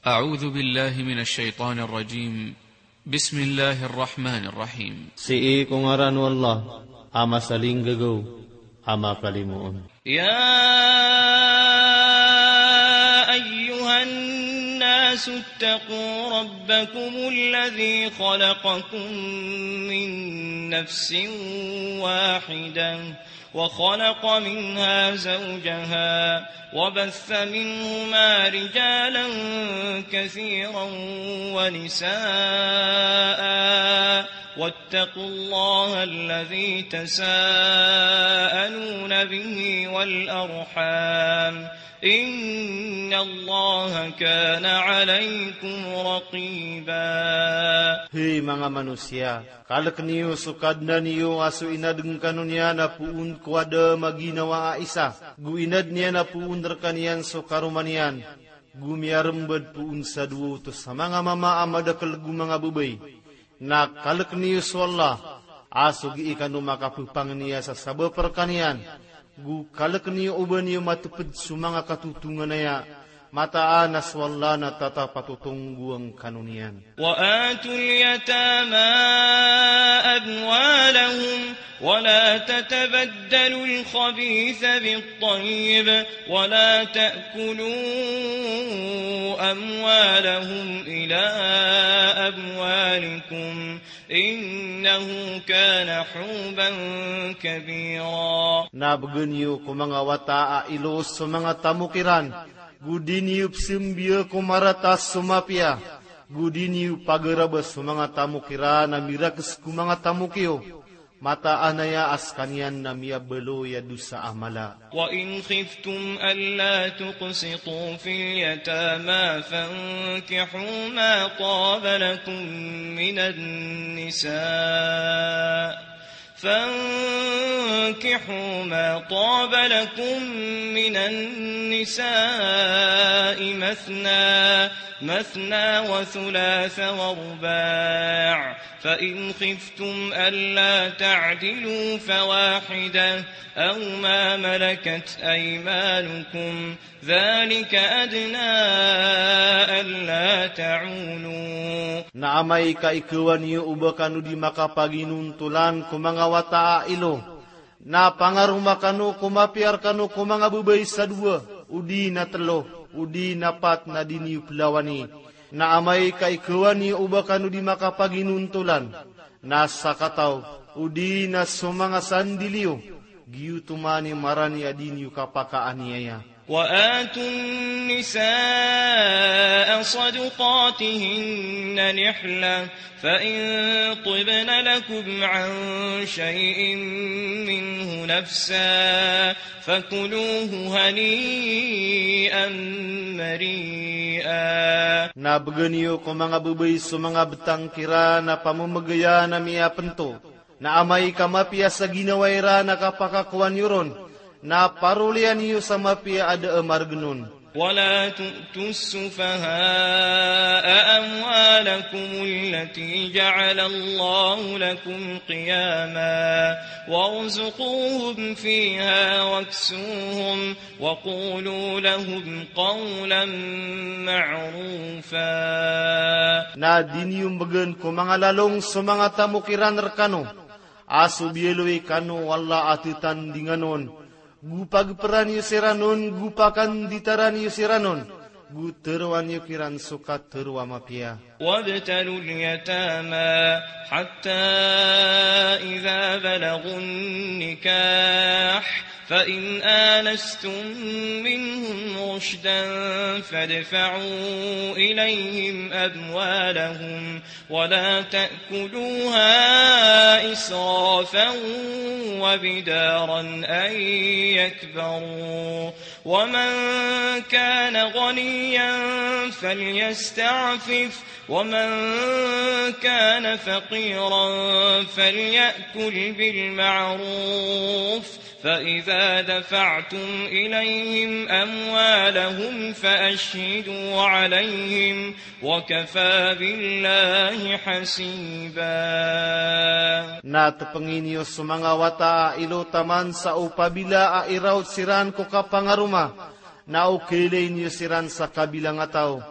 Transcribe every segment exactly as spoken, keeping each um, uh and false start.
أعوذ بالله من الشيطان الرجيم. بسم الله الرحمن الرحيم. Si kung aran wallah, ama saling gagaw, ama kalimuon. يا أيها الناس اتقوا ربكم الذي خلقكم من نفس واحدة وخلق منها زوجها وبث منهما رجالا كثيرا ونساء واتقوا الله الذي تساءلون به والأرحام إن الله كان عليكم رقيبا. Hei mga manusia, kalak niyo sukad na niyo aso inadeng kanunya na puun kuada maginawa isa. Gu inad niya na puun derkanian so karumanian. Gu miarembad puun sa duo to sa mga mama amadakal gu mga bubay. Na kalak niyo so Allah, aso gi ikanu makapupang niya sa sabo perkanian. Gu kalak niyo uban niyo matupad sumanga katutungan naya. Mataan aswalla na tata patutunggu ang kanunian. وآتوا اليتامى أموالهم ولا تتبدلوا الخبيث بالطيب ولا تأكلوا أموالهم إلى أموالكم إنه كان حوبا كبيرا. Nabgenyo ko mga wataa ilos sa mga tamukiran. Gudiniup simbia kumaratas sumapia. Gudiniup pagarabas sa mga tamukira na mirakas ku mga tamukyo. Mata anaya askanian na miya belo ya dusa amala. وإن خفتم ألا تقسطوا في اليتامى فانكحوا ما طاب لكم من النساء فانكحوا ما طاب لكم من النساء مثنى مثنى وثلاث ورباع فإن خفتم ألا تعدلوا فواحدة أو ما ملكت أيمانكم ذلك أدنى ألا تعولوا. Naamay kaikuan niyo ubakanu di makapaginuntulan ko mga wataa ilo. Na pangaruma kanu kumapiar kanu ko mga bubay sa dua. Udi na telo, udi na pat na diniyo plawani. Naamay kaikuan niyo ubakanu di makapaginuntulan. Nasa kataw, udi na sumanga sandiliyo. Giyutumani marani adiniyo kapakaaniaya. وآتوا النساء صدقاتهن نحلة فإن طبن لكم عن شيء منه نفسا فكلوه هنيئا مريئا. Nabgenyo ko mga bubay sa mga betang kira na pamumagaya na miya pento. Na amay kamapia sa ginawayra na kapakakuan yuron. Na parulian niyo sa mapia ada amargenun. ولا تؤتوا السفهاء أموالكم التي جعل الله لكم قياما وارزقوهم فيها واكسوهم وقولوا لهم قولا معروفا. Na diniyong bagan ko mga lalong sa mga tamukiran rekano. Aso bieloy kano wala atitan dinganon. Gupag peran yu siranon, gupakan ditaran yu siranon. Gu teruan yu kiran sukat terua mapia. وابتلوا اليتامى حتى إذا بلغوا النكاح فإن آنستم منهم رشدا فادفعوا إليهم أموالهم ولا تأكلوها إسرافا وبدارا أن يكبروا ومن كان غنيا فليستعفف ومن كان فقيرا فليأكل بالمعروف فإذا دفعتم إليهم أموالهم فأشهدوا عليهم وكفى بالله حسيبا. Natupangin niyo sa mga wata ilo taman sa upabila a iraw siran ko kapangaruma na ukilay niyo siran sa kabilang ataw.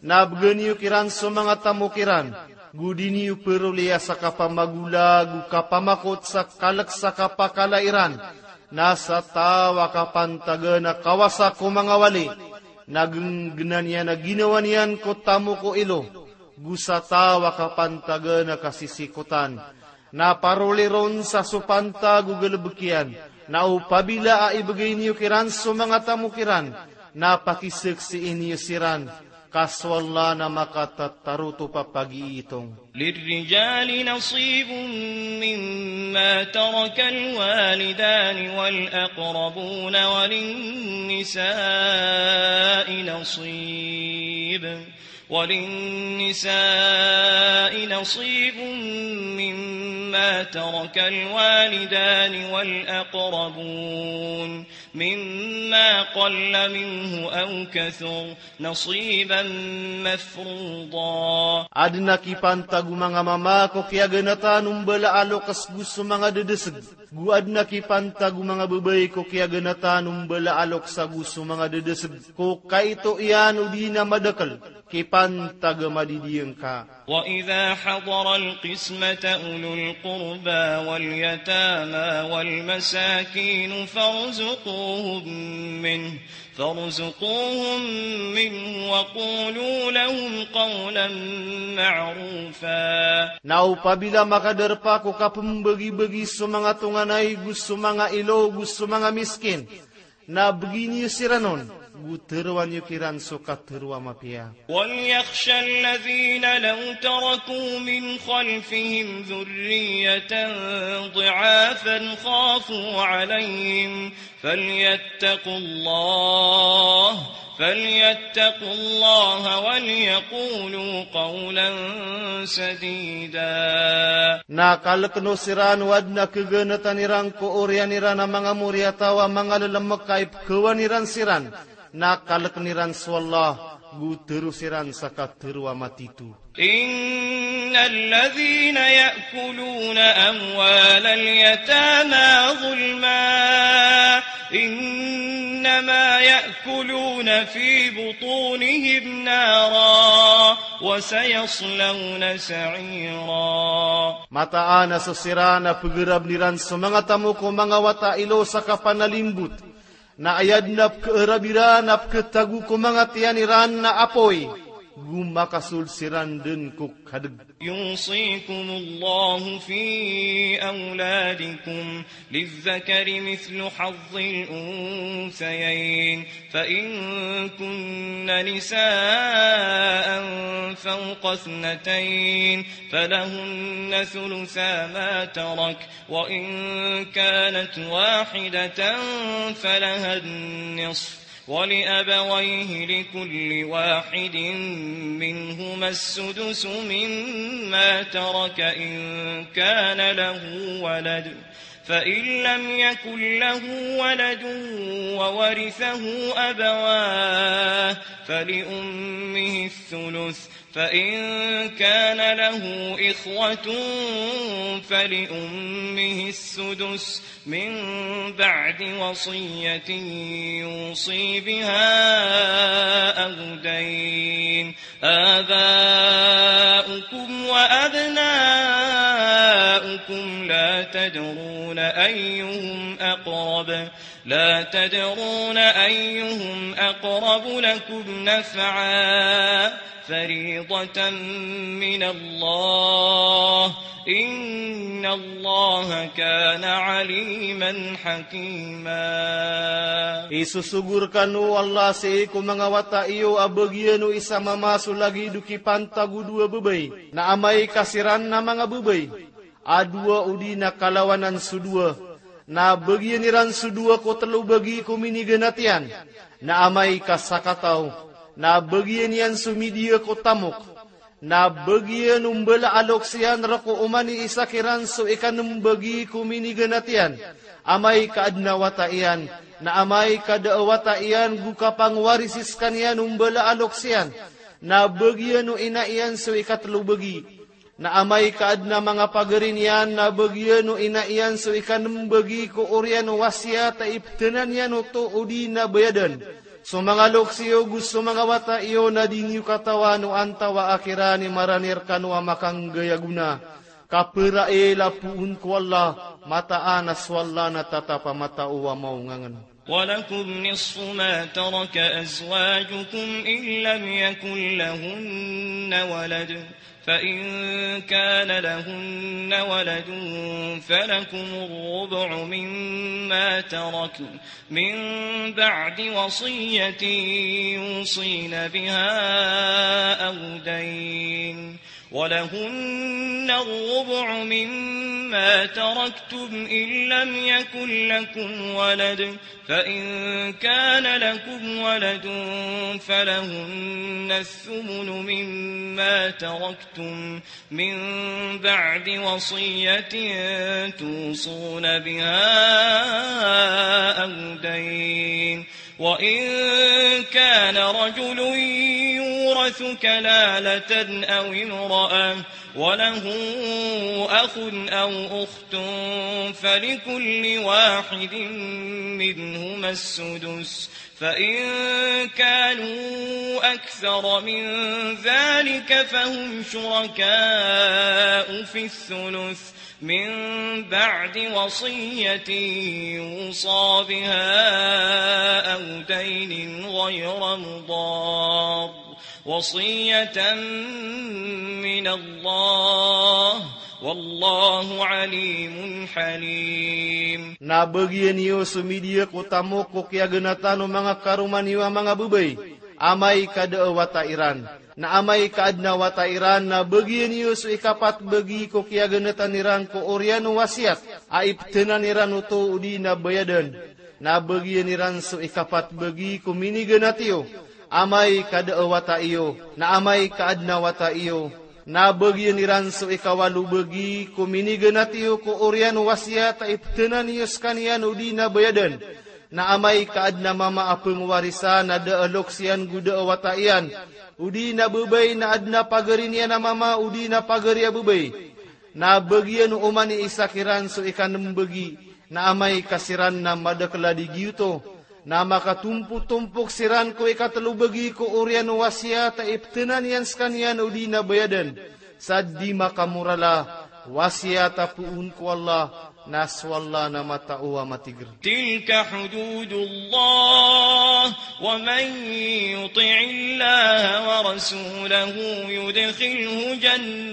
na bageniyo kiran so mga tamukiran, gudiniyo perulia sa kapamagula, gu kapamakot sa kalak sa kapakalairan, nasa tawa kapantaga na kawasa ko mga wali, nagenggenan niya na ginawa niyan ko tamu ko ilo, gu sa tawa kapantaga na kasisikutan, na paruliron sa supanta gu galabekian, na upabila aibagay niyo kiran so mga tamukiran, na pakisaksi niyo siran, kaswalla na makatataruto pa pag-iitong. للرجال نصيب مما ترك الوالدان والأقربون وللنساء نصيب وللنساء نصيب مما ترك الوالدان والأقربون مما قل منه أو كثر نصيبا مفروضا. Adna kipantagu mga mama ko kaya ganatan umbala alo kas gusto mga dedeseg. Gu adna kipantagu mga babay ko kaya ganatan umbala alok sa gusto mga dedeseg. Ko kaito iyan udi na madakal. Kipantaga madidiyang ka. وإذا حضر القسمة أولو القربى واليتامى والمساكين فارزقوهم منه فارزقوهم منه وقولوا لهم قولا معروفا. Naupabila makadarpa ko kapambagi-bagi sa mga tunganay, gusto mga ilo, gusto mga miskin, na begini siranon, guterwan yu kiran so katerwa mapia. وليخشى الذين لو تركوا من خلفهم ذرية ضعافا خافوا عليهم فليتقوا الله فليتقوا الله وليقولوا قولا سديدا. Nakalakno siran wad na kaganatan nirang koorianiran na mga muryatawa mga lalamak kaip kawaniran siran. Nakalakniran swallah guteru siran sa katerwa matitu. إن الذين يأكلون أموال اليتامى ظلما إنما يأكلون في بطونهم نارا وسيصلون سعيرا. Mataan na sa sirana pagirab niran sa mga tamu ko mga watailo sa kapanalimbut, na ayad na kaerabiran na katagu ko mga tiyaniran na apoy, gumakasul siran din ko kadag. يوصيكم الله في أولادكم للذكر مثل حظ الأنثيين فإن كن نساء فوق اثنتين فلهن ثلثا ما ترك وإن كانت واحدة فلها النصف ولأبويه لكل واحد منهما السدس مما ترك إن كان له ولد فإن لم يكن له ولد وورثه أبواه فلأمه الثلث فإن كان له إخوة فلأمه السدس من بعد وصية يوصي بها أو دين. آباؤكم وأبناؤكم لا تدرون أيهم أقرب لا تدرون أيهم أقرب لكم نفعا فريضة من الله إن الله كان عليما حكيما. Isusugurkan o Allah sa iku mga wata iyo abagyan o isa mamaso lagi duki pantagu dua bebay na amay kasiran na mga bebay adua udi na kalawanan sudua na bagyan niran sudua ko telu bagi kuminiganatian na amay kasakataw na bagyan yan sumidiya ko tamok na bagyan umbala alok siyan rako umani isa kiran so ikanum bagi kuminiganatian amay kaadnawata iyan na amay kadaawata iyan gukapang warisis kanyan umbala alok siyan na bagyan o ina iyan so ikatlo bagi na amay kaadna mga pagarin yan na bagyan o ina iyan so ikanum bagi ko oryan wasya taiptenan yan o to udi na bayadan So mga loksiyo gusto mga wata iyo na dinyo katawa no antawa akirani maranir kanwa makanggayaguna. Kapira e lapuun ko Allah mataan aswalla na tatapa matauwa maungangan. ولكم نصف ما ترك أزواجكم إن لم يكن لهن ولد فإن كان لهن ولد فلكم الربع مما تركن من بعد وصية يوصين بها أو دين ولهن الربع مما تركتم إن لم يكن لكم ولد فإن كان لكم ولد فلهن الثمن مما تركتم من بعد وصية توصون بها أو دين وإن كان رجل يورث كلالة أو امرأة وله أخ أو أخت فلكل واحد منهما السدس فإن كانوا أكثر من ذلك فهم شركاء في الثلث من بعد وصية يوصى بها أو دين غير مضار وصية من الله والله عليم حليم. Na bagian iyo sumidia ko tamo ko kya ganatano mga karuman iyo mga bubay. Amay kada watairan. Na amay kaadna watairan na bagian iyo su ikapat bagi ko kya ganatan niran ko oriano wasiat. Aiptenan niran uto udi na bayadan. Na bagian niran su ikapat bagi ko mini ganatiyo. Amay kada wata iyo, na amay kaadna wata iyo, na bagian niran so ikawalu bagi, kuminigan at iyo ko orian wasya ta iptenan iyo skanian udi na bayadan, na amay kaadna mama apeng warisan na daalok siyan guda wata iyan, udi na bubay na adna pagarin yan na mama udi na pagarya bubay, na bagian umani isakiran so ikanam bagi, na amay kasiran na madakla di giyuto, na makatumpu-tumpuk siran ko ikatalubagi ko orian wasya ta iptenan yan skanian udi na bayadan. Saddi makamurala wasya ta puun ko Allah naswalla na matauwa matigr. Tilka hududullah wa man yuti'illaha wa rasulahu yudkhilhu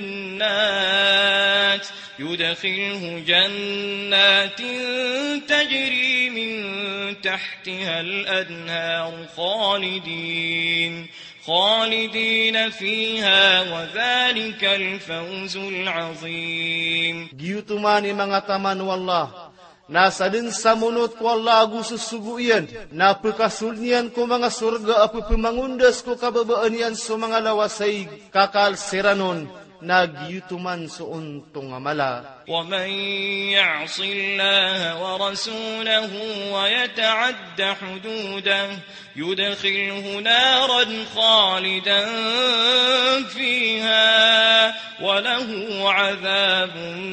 jannat يدخله جنات تجري من تحتها الأنهار خالدين خالدين فيها وذلك الفوز العظيم. Giyutumani mga taman wallah, nasa din sa munot ko Allah gususuguyan, na pagkasulnian ko mga surga apo pimangundas ko kababaan yan so mga lawasay kakalsiranon, ناجيتمان سؤنتم عملا. ومن يعص الله ورسوله ويتعد حدوده يدخله نارا خالدا فيها وله عذاب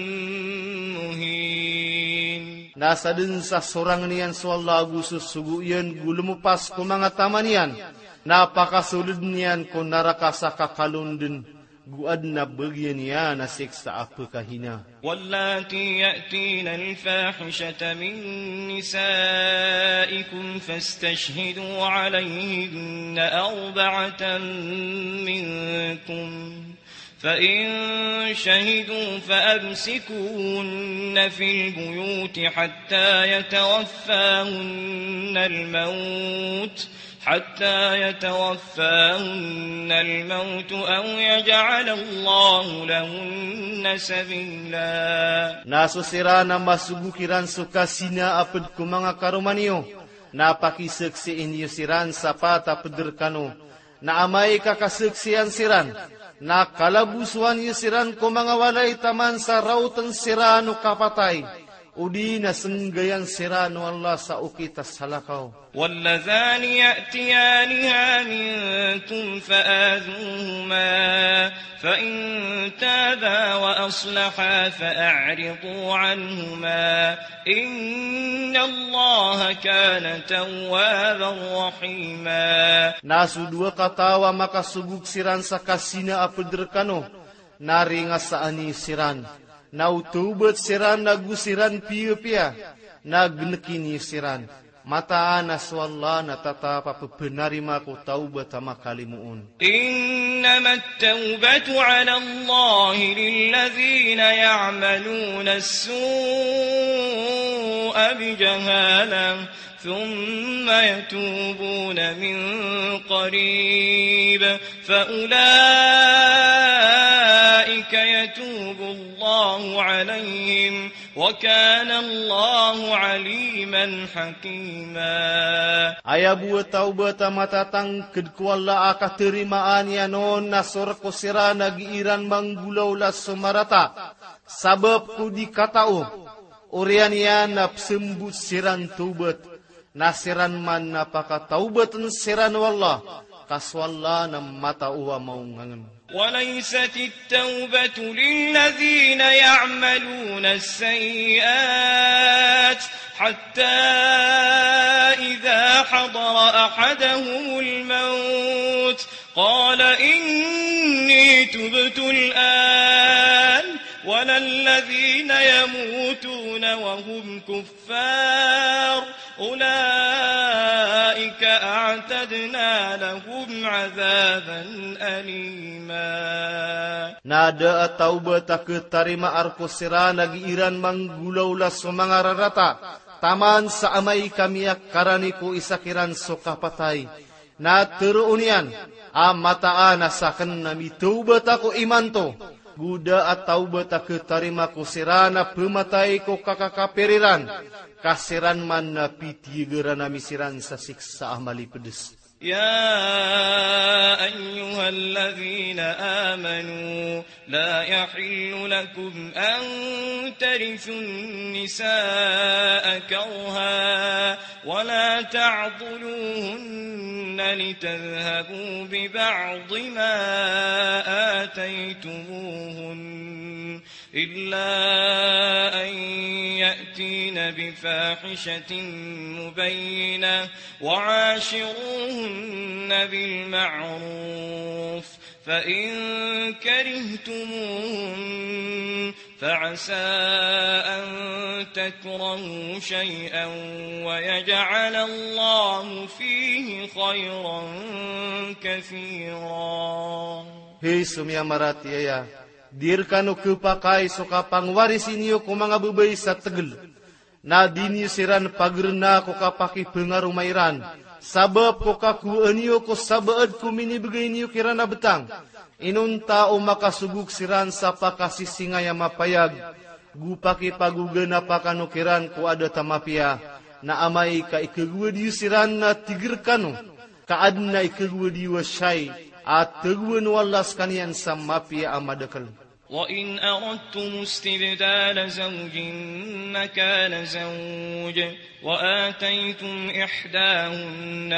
مهين. Nasa din sa surang niyan so Allah gususuguyan gulumupas ko mga taman yan, napakasulod niyan ko naraka sa kakalundin. Guadna bagian ya nasik sa apa kahina. Wallati ya'tina al-fahishata min nisaikum fastashhidu alayhinna arba'atan minkum. فإن شهدوا فأمسكوهن في البيوت حتى يتوفاهن الموت حتى يتوفاهن الموت أو يجعل الله لهن سبيلا. Nasusira na masubukiran sukasina apad ko mga karumaniyo, napakisaksiin niyo siran sa pata paderkano, na amay kakasaksiyan siran, na kalabusuan niyo siran ko mga walay taman sa rautan sirano kapatay, udi na senggayan siran wallah sa ukita salakaw. واللذان يأتيانها منكم فآذوهما فإن تابا وأصلحا فأعرضوا عنهما إن الله كان توابا رحيما. Nasu dua katawa maka suguk siran sa kasina apederkano nari nga saani siran. Nautubet siran nagu siran pia-pia nagnekini siran. Mataan aswallah natatapa pebenari maku taubat sama kalimuun. إنما التوبة على الله للذين يعملون السوء بجهالة ثم يتوبون من قريب فأولئك يتوب الله عليهم وكان الله عليما حكيما. Aya buat taubat matatang kedkualla aka terimaan yanon nasor ko sira nagiiran manggulau las sumarata sabab ku dikatao orian yan napsembut siran taubat nasiran man napaka taubatan siran wallah kaswalla na mata uwa maungangan. وليست التوبة للذين يعملون السيئات حتى إذا حضر أحدهم الموت قال إني تبت الآن ولا الذين يموتون وهم كفار أولئك أعتدنا لهم عذابا أليما. Nada taubat tak ketarima arko sira nagiiran manggulau las sumangararata taman sa amay kamiyak karaniku isakiran sokapatay na teruunian amataan asakan nami taubat ako imanto guda at taubat tak ketarima ko sira na pematay ko kakakapiriran kasiran man na pitigeran nami siran sa siksa amali pedes. يا أيها الذين آمنوا لا يحل لكم أن ترثوا النساء كرها ولا تعضلوهن لتذهبوا ببعض ما آتيتموهن إلا أن يأتين بفاحشة مبينة وعاشروهن بالمعروف فإن كرهتموهن فعسى أن تكرهوا شيئا ويجعل الله فيه خيرا كثيرا. Hei sumia maratiaya dirkano kepakai soka pangwaris inyo ko mga bubay sa tegel. Na dinyo siran pagerna ko kapaki pengaruh mairan. Sabab ko kaku enyo ko sabaad ko minibigay niyo kirana betang. Inunta o makasuguk siran sa pakasisingaya mapayag. Gupaki pagugana pakanukiran ko ada tamapia. Na amay ka ikagwa diyo siran na tigirkano. Kaad na ikagwa diyo syay. At tagwan walas kanian sa mapia amadakal. وإن أردتم استبدال زوج مكان زوج وآتيتم إحداهن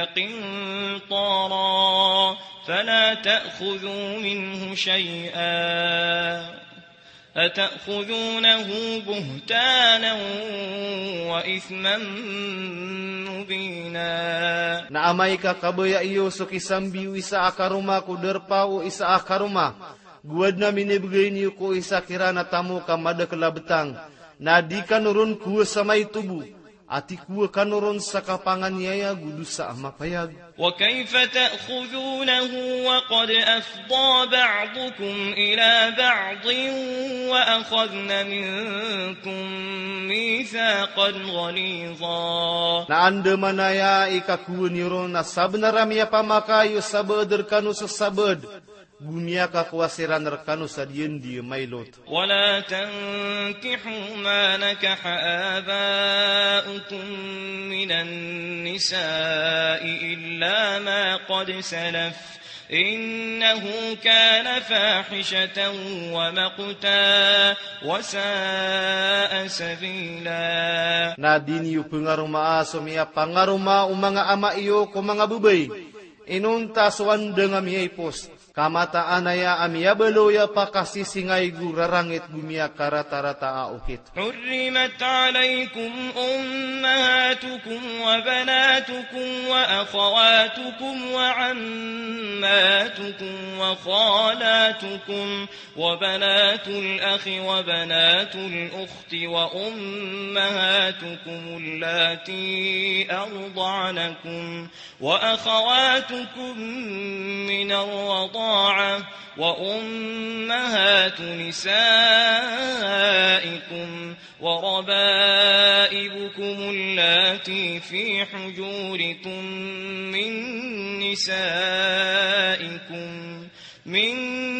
قنطارا فلا تأخذوا منه شيئا أتأخذونه بهتانا وإثما مبينا. Naamay ka kabaya iyo so kisambiw isa akaruma ko derpao isa akaruma. Guad na minibigay niyo ko isa kirana tamu ka madakala betang. Na di kanurun kuwa sa may tubo. Ati kuwa kanurun sa kapanganyaya gudu sa amapayag. وكيف تأخذونه وقد أفضى بعضكم إلى بعض وأخذن منكم ميثاقا غليظا. Na anda manaya ikakuwa niron na sabnaramya pamakayo sabad kanu sa sabad. Gunia kakuasiran rekanu sadian di mailot. ولا تنكحوا ما نكح آباؤكم من النساء إلا ما قد سلف إنه كان فاحشة ومقتا وساء سبيلا. Na diniyo pengaruma sumia pangaruma umanga ama iyo ko mga bubay. Inunta suwan dengan miyaipos. Kamata anaya amia beloya pakasisingay gurarangit gumia karata-rata aukit. حرمت عليكم أمهاتكم وبناتكم وأخواتكم وعماتكم وخالاتكم وبنات الأخ وبنات الأخت وأمهاتكم اللاتي أرضعنكم وأخواتكم من الرضاعة وأمهات نسائكم وربائبكم اللاتي في حجوركم من نسائكم من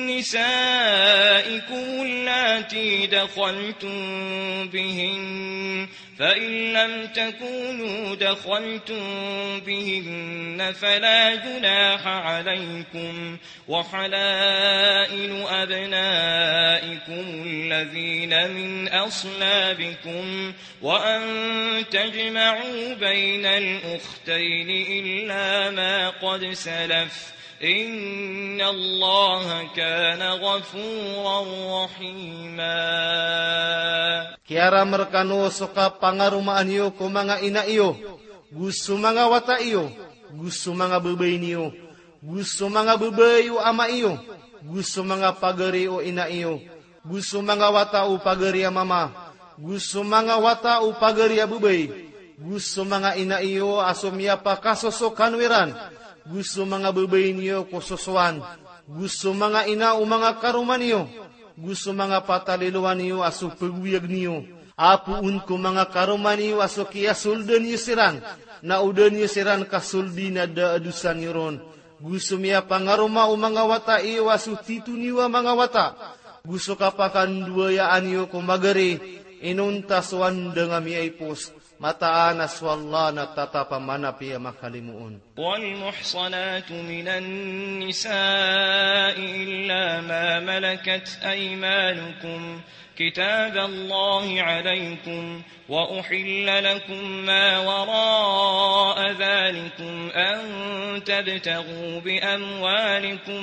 نسائكم اللاتي دخلتم بهن فإن لم تكونوا دخلتم بهن فلا جناح عليكم وحلائل أبنائكم الذين من أصلابكم وأن تجمعوا بين الأختين إلا ما قد سلف إن الله كان غفورا رحيما. Kiara merkano suka pangarumaan iyo ko mga ina iyo, gusto mga wata iyo, gusto mga bebay niyo, gusto mga bebay o ama iyo, gusto mga pagari o ina iyo, gusto mga wata o pagari a mama, gusto mga wata o pagari a bebay, gusto mga ina iyo asumya pa kasosokanwiran, gusto mga bebay niyo kususuan, gusto mga ina o mga karuman niyo, gusto mga pataliluan niyo aso pagwiyag niyo, apuun ko mga karuman niyo aso kiasuldan niyo siran, na udan niyo siran kasuldi na daadusan niyo ron, gusto miya pangaruma o mga wata iyo aso titu niyo mga wata, gusto kapakan duayaan niyo kumagari, inuntaswan dengan miya ipos, mataan aswalla na tatapamana piya makalimuun. والمحصنات من النساء إلا ما ملكت أيمانكم كتاب الله عليكم وأحل لكم ما وراء ذلكم أن تبتغوا بأموالكم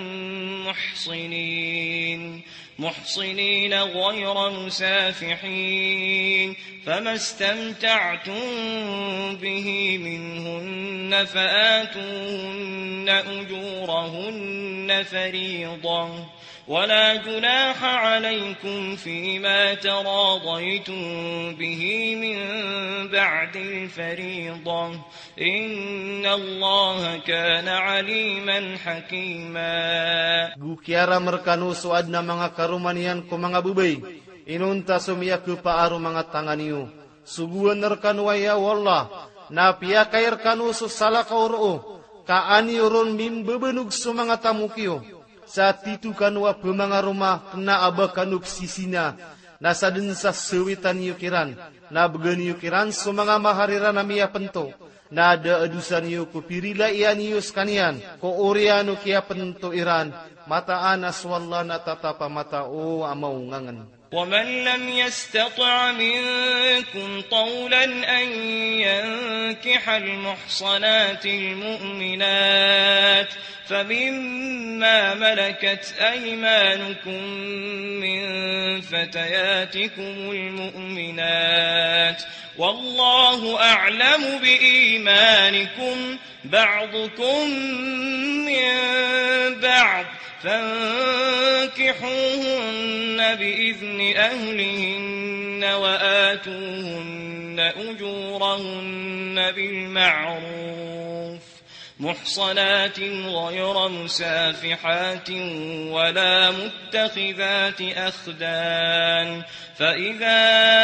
محصنين محصنين غير مسافحين فما استمتعتم به منهن فآتوهن أجورهن فريضة ولا جناح عليكم فيما تراضيتم به من بعد الفريضة إن الله كان عليما حكيما. Gukiara merkano suad na mga karumanian ko mga bubay, inunta sumiya ko paaro mga tanganiyo, suguan nerkano ya wallah, na piyakay erkano susala kauro, kaani uron min bebenug su mga tamukiyo, sa titu kanwa pemanga rumah kena aba kanuk sisina, na sadin sa sewitan yukiran, na begani yukiran su mga maharira na miya pento, na ada adusan yu kupirila iyan yu skanian, ko oriano kia pento iran, mataan aswalla na tatapa mata o amaungangan. ومن لم يستطع منكم طولا أن ينكح المحصنات المؤمنات فمما ملكت أيمانكم من فتياتكم المؤمنات والله أعلم بإيمانكم بعضكم من بعض فانكحوهن بإذن أهلهن وآتوهن أجورهن بالمعروف محصنات غير مسافحات ولا متخذات أخدان فإذا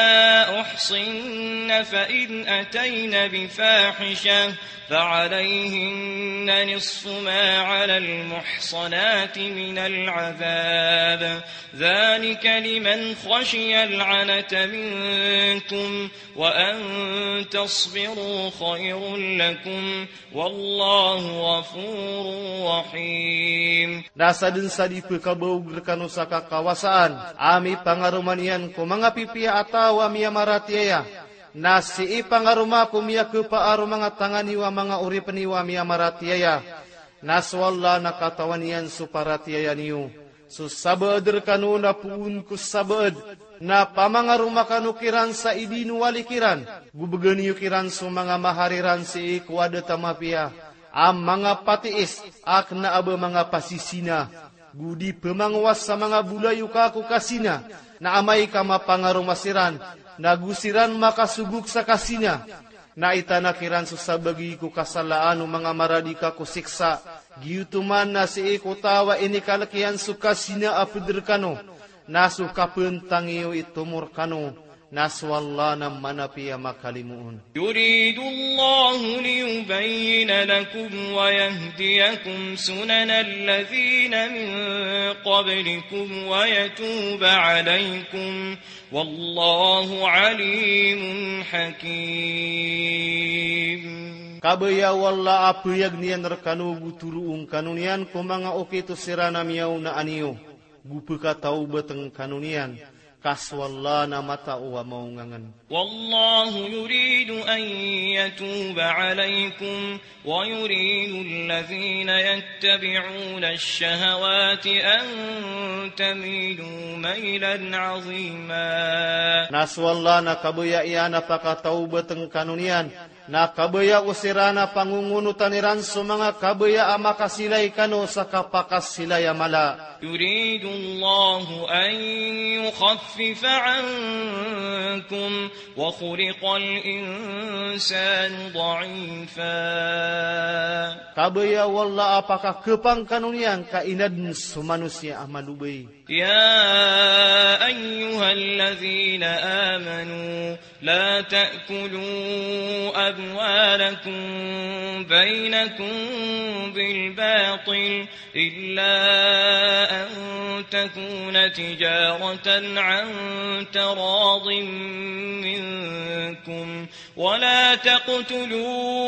أحصن فإن أتين بفاحشة فعليهن نصف ما على المحصنات من العذاب ذلك لمن خشي العنة منكم وأن تصبروا خير لكم والله والله غفور رحيم. Nasa din sa di pagkabaug kanu sa kakawasaan, ami pangarumanian ko mga pipia atawa miya maratiaya, na si ipangaruma ko miya kupaaro mga tanganiwa mga uripaniwa miya maratiaya, naswalla nakatawanian suparatiaya niyo. So sabadr kanu na puun ko sabad, na pamangaruma kanu kiran sa idinuwali kiran, gubaganiyo kiran so mga mahariran si ikwada tamapia, am mga patiis, ak na aba mga pasisina, gudi pemangwas sa mga bulayu kaku kasina, na amay ka mapangarumasiran, nagusiran makasuguk sa kasina, na itanakiran so sabagi ko kasalaan o mga maradika ko siksa, giyutuman na si ikutawa inikalakihan so kasina apidir kano, nasu kapuntangiyo itumur kano, naswalla na manapiya makalimuun. Yuridu Allahu liyubayyin lakum wa yahdiyakum sunana alladhina min qablikum wa yatuba alaykum wallahu alimun hakim. Kabaya walla apuyag niyan rekanu guturuung kanunian ko mga okito sirana miyaw na aniyo, gupika tau beteng kanunian, kaswalla na mata uwa maungangan. Wallahu yuridu an yatuba alaykum wa yuridu alladhina yattabi'una ash-shahawati an tamilu maylan 'azima. Naswalla na kabaya iyana pakatau beteng kanunian, na kabaya usirana pangungunutan iran so mga kabaya amakasilay kano sa kapakasilay amala. Yuridu Allahu an yukhaffifa ankum wa khuliqal insanu dha'ifa. Kabaya walla apakah kepang kanunian kainad so manusia amalubay. Ya ayyuhalladzina amanu la ta'kulu amwalakum bainakum bil batil illa an takuna tijaratan an taradin minkum wa la taqtulu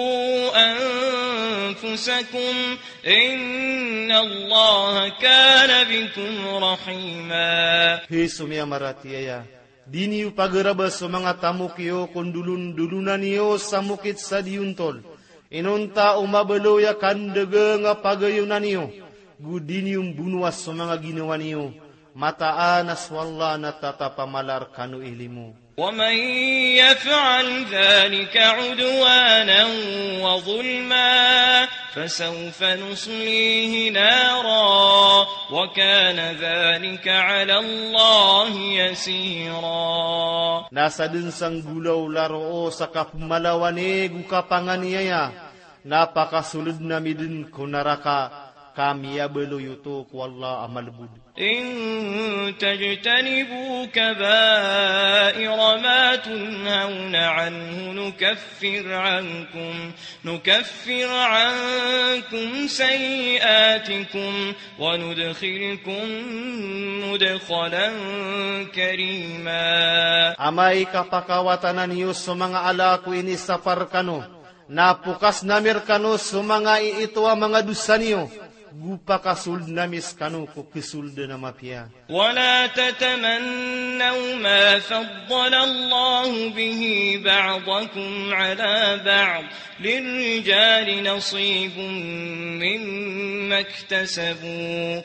anfusakum inna Allaha kana bikum rahima. Hisumya maratiaya, dini upagarabas so mga tamukiyo kundulun-dulunan niyo sa mukit sa diuntol. Inunta umabalo ya kandaga nga pagayunan niyo, gudini umbunuas so mga ginawa niyo, mataan aswalla na tatapamalar kanu ilimu. ومن يفعل ذلك عدوانا وظلما فسوف نصليه نارا وكان ذلك على الله يسيرا. Nasa din sang gulaw laro sa kapmalawane gukapanganiaya, napakasulod na midin kunaraka, kami abelo yuto kwalla amalbud. إن تجتنبوا كبائر ما تنهون عنه نكفر عنكم نكفر عنكم سيئاتكم وندخلكم مدخلا كريما. Amay kapakawatanan niyo sa mga alaku ini sapar kano, napukas namir kano sa mga iitwa mga dusa niyo, gupa kasul namis kanu ko kisul de namapia. ولا تتمنوا ما فضل الله به بعضكم على بعض للرجال نصيب مما اكتسبوا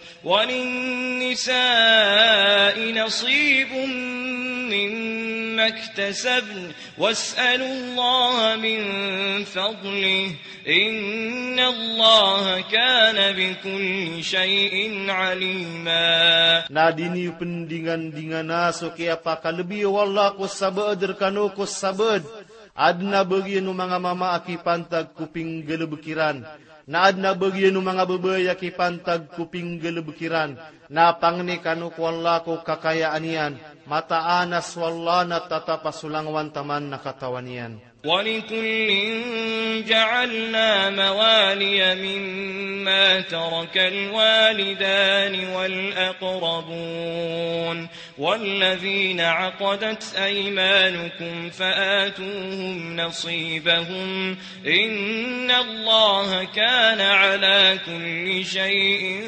وللنساء نصيب مما اكتسبن واسألوا الله من فضله إن الله كان بكل شيء عليما. Nadini pendingan-dingan naso kaya pakalebih wala ko sabad kanu ko sabad. Adna bagian mga mama aki pantag kuping gelebekiran. Na adna bagian mga babae aki pantag kuping gelebekiran. Na pangni kanu ko wala ko kakayaan yan. Mataanas wala na tatapasulang wantaman na katawan yan. ولكل جعلنا موالي مما ترك الوالدان والأقربون والذين عقدت أيمانكم فآتوهم نصيبهم إن الله كان على كل شيء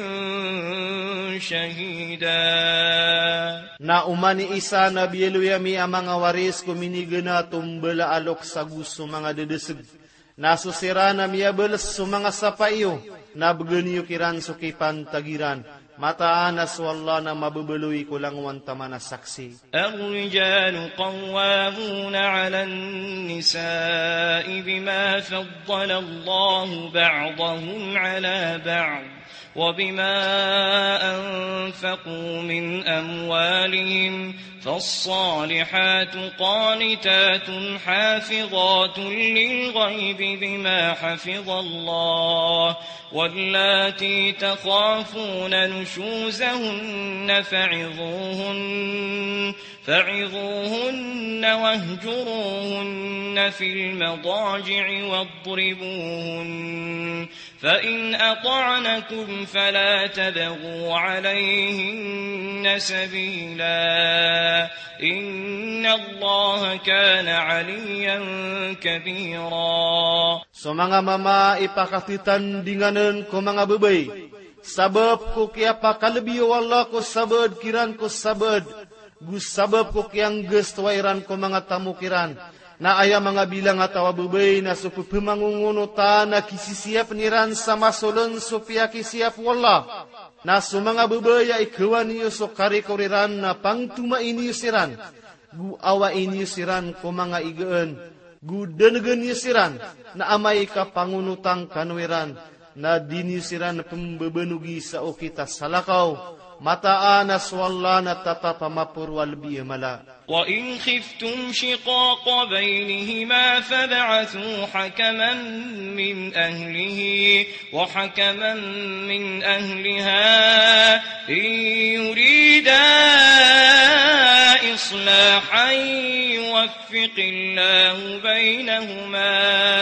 شهيدا. Na umani isa na biyeluyami ang mga waris kuminigana tumbala alok sa gusto mga dedeseg. Nasusira na miyabeles sa mga sapayo na beganiyo kiran sukipan tagiran. Mataanas wala na mabubuloy ko lang wantamana saksi. الرجال قوامون على النساء بما فضل الله بعضهم على بعض وبما أنفقوا من أموالهم فالصالحات قانتات حافظات للغيب بما حفظ الله واللاتي تخافون نشوزهن فعظوهن فعظوهن واهجروهن في المضاجع واضربوهن فإن أطعنكم فلا تبغوا عليهن سبيلا إن الله كان عليا كبيرا. So mga mama ipakatitan dinganan ko mga babay. Sabab ko kaya pakalabiyo Allah ko sabad kiran ko sabad. Gus sabab ko kayang gestwairan ko mga tamu kiran. Na aya mga bilang atawa babay na supupumangungunutan na kisisiap niran sama solon supaya kisiap wallah. Na so mga babay ay kawan niyo so karikoriran na pangtuma iniyo siran. Gu awa iniyo siran ko mga igaan. Gu denegan niyo siran na amay kapangunutang kanwiran. Na diniyo siran pembebenugi sa okita salakaw. Mataanas wala na tatatapamapur walbi mala. وإن خفتم شقاق بينهما فابعثوا حكما من أهله وحكما من أهلها إن يريدا إصلاحا يوفق الله بينهما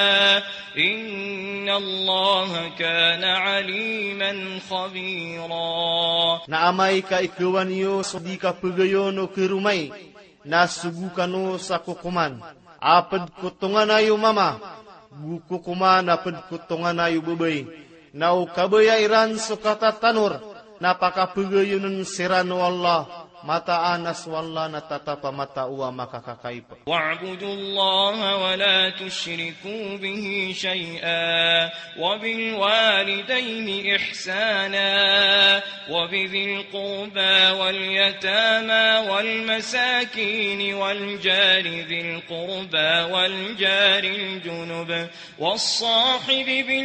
إن الله كان عليما خبيرا. Naamay ka ikawan niyo so di ka pagayon o kirumay. Nasugukan o sa kukuman. Apad kutungan ayo mama. Gukukuman apad kutungan ayo babay. Nau kabayairan so katatanur. Napakapagayon sirano Allah. Mataanas wala natatapa mata uwa makakakaipa. واعبدوا الله ولا تشركوا به شيئا وبالوالدين إحسانا وبذي القربى واليتامى والمساكين والجار ذي القربى والجار الجنب والصاحب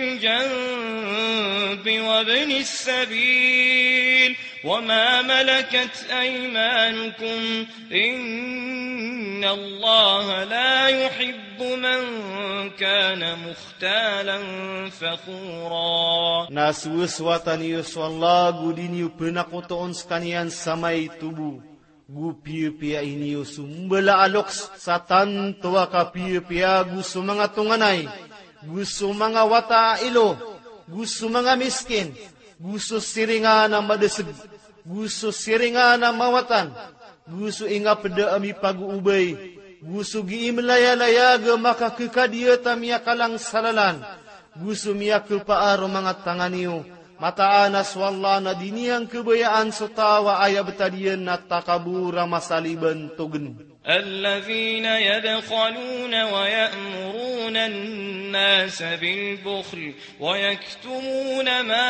بالجنب وابن السبيل وما ملكت أيمانكم إن الله لا يحب من كان مختالا فخورا. Nasuwaswatan niyo so Allah gudin niyo penakutoon sekanian samay tubu. Gu piya-piya iniyo sumbala aloks sa tantuwa ka piya-piya gusto mga tunganay. Gusto mga wata ilo. Gusto mga miskin. Gusto siringa na madeseg. Gusto siringa na mawatan. Gusto inga pada ami pag-uubay. Gusto giimlaya-laya ga makakikadiya tamiya kalang salalan. Gusto miya kepaaro mga tanganiyo. Mataanas wala na diniyang kebayaan so tawa aya betadiyan na takabura masaliban tugen. الذين يبخلون ويأمرون الناس بالبخل ويكتمون ما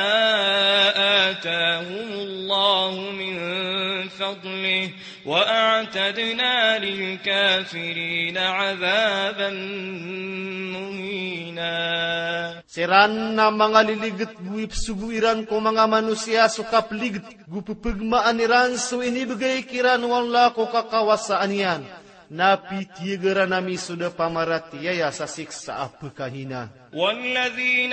آتاهم الله من فضله وأعتدنا للكافرين عذابا مهينا. Siran na mga liligit guip suguiran ko mga manusia sukap ligit gupupigmaan iran so inibigay kiran wala ko kakawasaan yan. Napitiyagira nami sudah pamaratiya sa siksa apakahina. والذين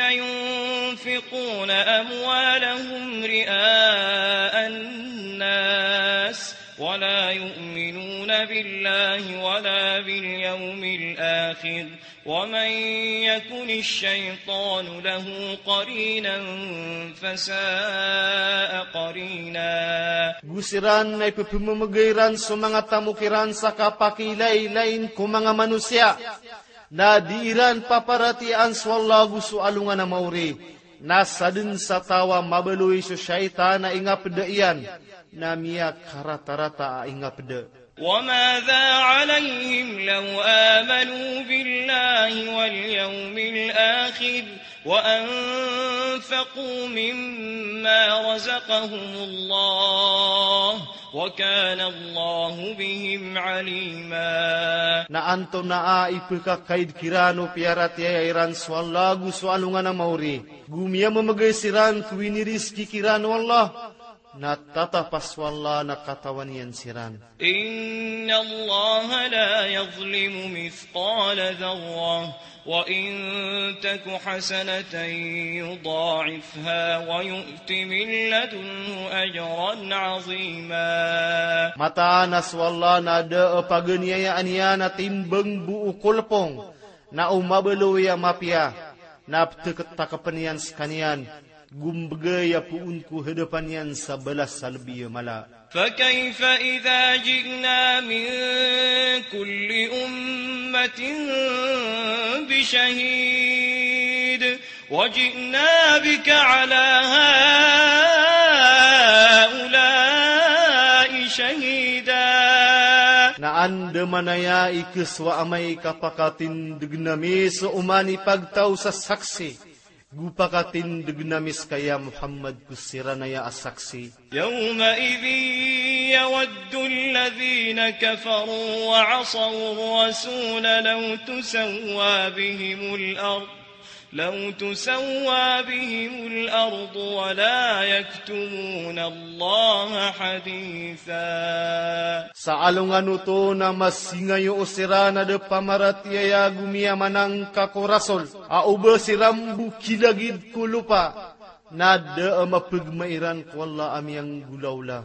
ينفقون أموالهم رئاء الناس ولا يؤمنون بالله ولا باليوم الآخر ومن يكن الشيطان له قرينا فساء قرينا. Gusiran na ipipimamagiran sa mga tamukiran sa kapakilay-lain ko mga manusia, na diiran paparatian swalla gusto alungan na mauri, nasa din sa tawa mabaluy sa syaitan na ingapdaian, na miya karatarata ingapda. وماذا عليهم لو آمنوا بالله واليوم الآخر وأنفقوا مما رزقهم الله وكان الله بهم عليما. Na anto na ipikakaid kirano piarati ayran swalagu swalungan na mauri, gumia mamagaysiran kuwiniris kikirano Allah, na tatapaswalla na katawanian siran. Inna Allah la yazlimu mithqala dharrah wa in taku hasanatan yudha'ifha wa yu'ti min ladunhu ajran 'azima. Mata naswalla na da paganiayaan niya na timbang buo kulpong na umabeluya mapia na takapanian skanian gumbagaya puunku hadapan yan sa balas sa lebiya mala. فكيف إذا جئنا من كل أمة بشهيد وجئنا بك على هؤلاء شهيدا. Naan demanaya ikeswa amay kapakatin degnami sa umani pagtaw sa saksi. Gupakatin degnamis kaya Muhammad kusiranaya asaksi. يومئذ يود الذين كفروا وعصوا الرسول لو تسوى بهم الأرض لو تسوى بهم الأرض ولا يكتمون الله حديثا. Sa alungan uto na masingayo usirana de pamaratiaya gumia manang kakorasol, auba sirambu kilagid kulupa, na de mapagmairan kwalla amyang gulawla.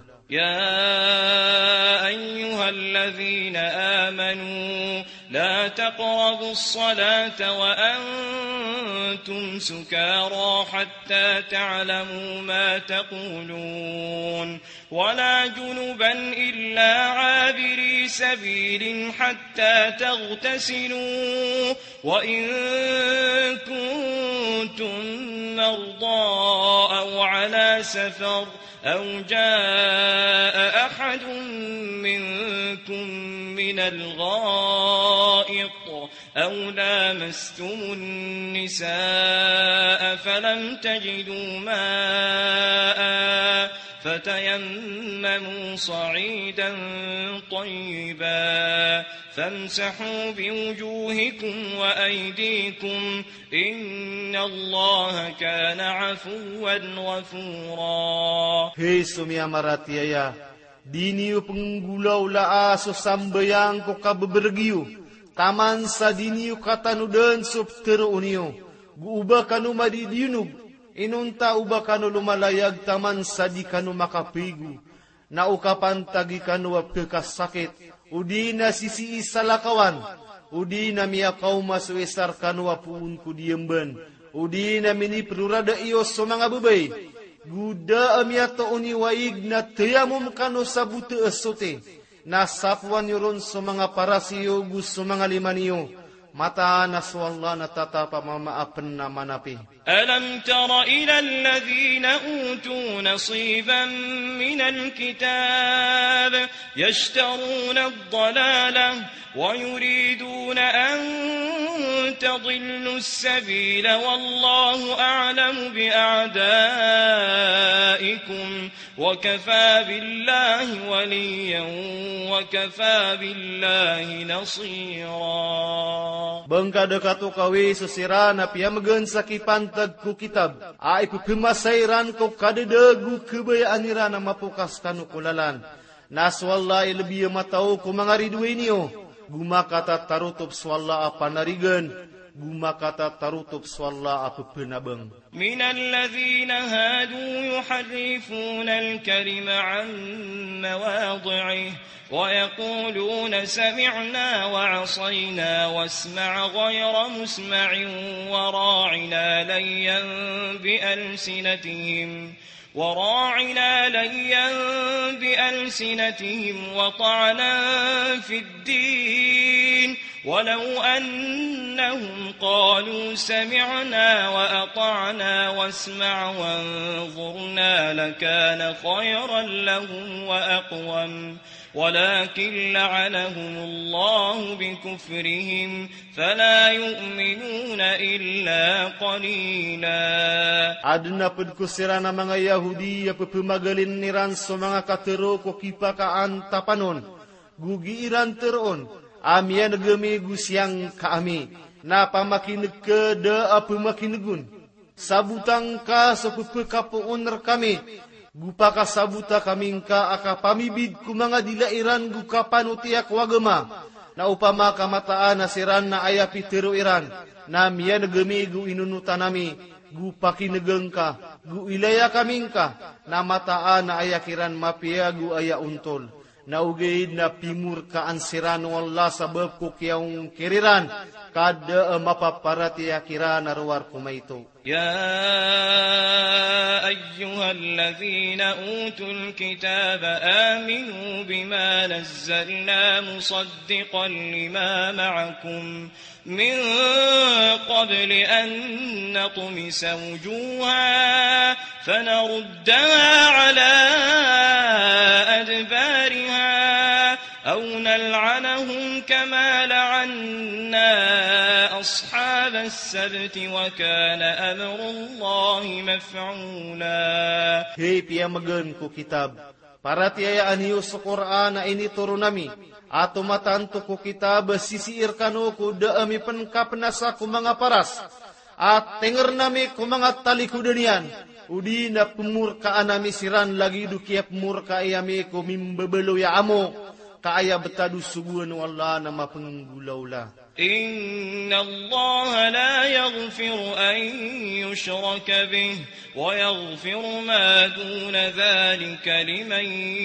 يا أيها الذين آمنوا لا تقربوا الصلاة وأنتم سكارى حتى تعلموا ما تقولون ولا جنبا إلا عابري سبيل حتى تغتسلوا وإن كنتم مرضى أو على سفر أو جاء أحد منكم من الغائط أو لامستم النساء فلم تجدوا ماء فتيمموا صعيدا طيبا فامسحوا بوجوهكم وأيديكم إن الله كان عفوا غفورا. Hei sumia maratiaya, diniyo penggulaw laa so sambayang ko kabebergiyo, taman sa diniyo katanudan subtero uniyo, guuba kanu madidiyunug, inunta uba kanu lumalayag taman sa di kanu makapigu, na ukapan tagi kanu wapkakasakit, udi na sisi isalakawan, udi na miyakaw masuesar kanu wapuun kudiyemban, udi na mini perurada iyo so mga babay, guda amyato uni waig na tiyamum kanu sa buta esote, na sapwan yuron so mga parasiyo gus so mga limaniyo, mata naswalla na tatapa mamaapan na manapi. ألم تر إلى الذين أوتوا نصيبا من الكتاب يشترون الضلالة ويريدون أن تضلوا السبيل والله أعلم بأعدائكم وكفى بالله وليا وكفى بالله نصيرا. Bangka dekatu kawi susirana piyamagan sakipan ku kitab, ay pupimasayran ko kadadagu kebayaan na mapukas kanu kulalan. Naswalla lebih matau ko mga ridwe niyo, gumakata tarutup swalla apanarigan, gumakata tarutup swalla apa penabeng. من الذين هادوا يحرفون الكلم عن مواضعه ويقولون سمعنا وعصينا واسمع غير مسمع وراعنا ليا بألسنتهم وراعنا ليا بألسنتهم وطعنا في الدين ولو أنهم قالوا سمعنا وأطعنا واسمع وانظرنا لكان خيرا لهم وأقوم ولكن لعنهم الله بكفرهم فلا يؤمنون إلا قليلا. Adna pedkusirana mga Yahudi apa pemagalin niran so mga katero ko kipakaan tapanon gugiiran teron amia negemi gusyang kaami na pamakinig ke da apa makinigun sabutang ka so pepekapuun kami gupa ka sabuta kaming ka aka pamibid ku mga dilairan gukapan utiak wagema na upama kamataan na siran na ayapi tero iran na miya negemi gu inunutan nami gu pakinegeng ka gu ilaya kaming ka na mataan na ayakiran mapia gu aya untol na ugaid na pimur ka ansiran wala sabab ko kiyang kiriran kada mapaparati akiran arwar kumaito. يا أيها الذين أوتوا الكتاب آمنوا بما نزلنا مصدقا لما معكم من قبل أن نطمس وجوها فنردها على أدبارها أو نلعنهم كما لعنا أصحاب السبت وكان أمر الله مفعولا. Hei piyamagan ko kitab, para tiyayaan niyo sa Quran na inituro nami, ato matanto ko kitab sisiir kano ko daami pankapanasa ko mga paras, at tenger nami ko mga talikudanian, udi na pemurkaan nami siran lagi dukia pemurka iyami ko mimbebelo ya amo, kaaya betadu subuan wala na mapenggulaula. إن الله لا يغفر أن يشرك به ويغفر ما دون ذلك لمن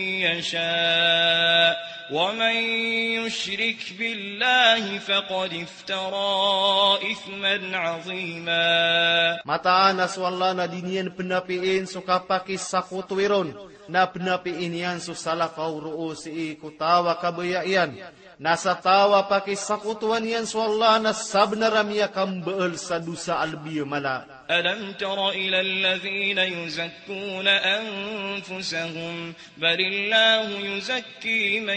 يشاء ومن يشرك بالله فقد افترى إثما عظيما. Mataan aswalla na dinian penapiin so kapakis sa kutuwiron na penapiin yan so salakaw roo si ikutawa kabayayan. Nasa tawa pakis sakutuan yan swalla na sabnaramya kambaal sa dusa albiya mala. ألم تر إلى الذين يزكون أنفسهم بل الله يزكي من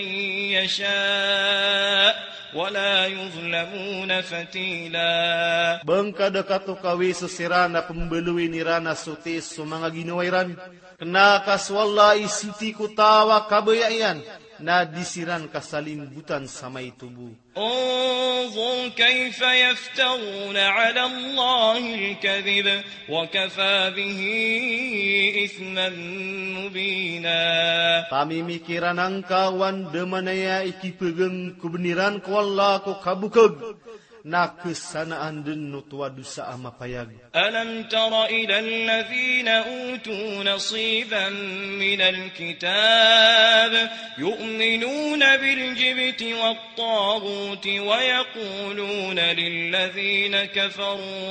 يشاء ولا يظلمون فتيلا. Bangka dekatu kawi susirana pembelui nirana sutis so mga ginawairan. Kena kaswalla isiti kutawa kabayayan na disiran kasalimbutan sa may tubo. انظر كيف يفترون على الله الكذب وكفى به إثما مبينا. Pamimikiran ang kawan demanaya ikipegeng kubeniran ko Allah ko kabukag na kesanaan din nutwa dusa amapayag. ألم تر إلى الذين أوتوا نصيبا من الكتاب يؤمنون بالجبت والطاغوت ويقولون للذين كفروا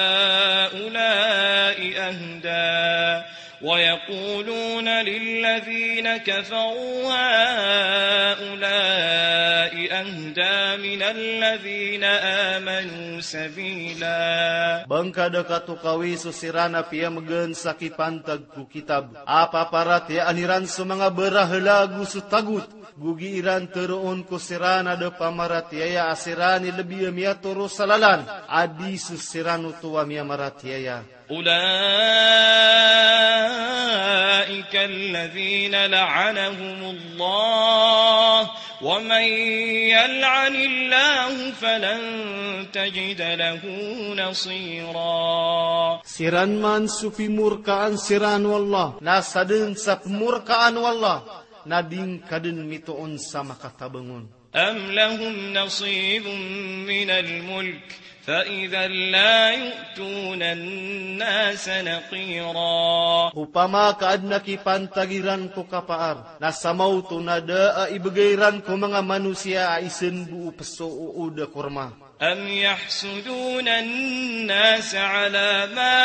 هؤلاء أهدى ويقولون للذين كفروا هؤلاء أهدى من الذين آمنوا سبيلا. Bangka dekatu kawi susirana piyamagan sakipantag ku kitab. Apa parat ya aniran sa mga berahalagu sutagut. Gugiiran teroon ko sirana de pamarat ya asirani lebih miya turu salalan. Adi susirano tuwa miya marat ya. أولئك الذين لعنهم الله ومن يلعن الله فلن تجد له نصيرا. Siran man su pimurkaan siran wallah, nasadun sa pemurkaan wallah, nading kadun mitoon sa makatabangon. أم لهم نصيب من الملك فإذا لا يؤتون الناس نقيرا. Upama kaad nakipantagiran ko kapaar, nasamaw to nada a ibagayran ko mga manusia isen buu peso uuda kurma. أم يحسدون الناس على ما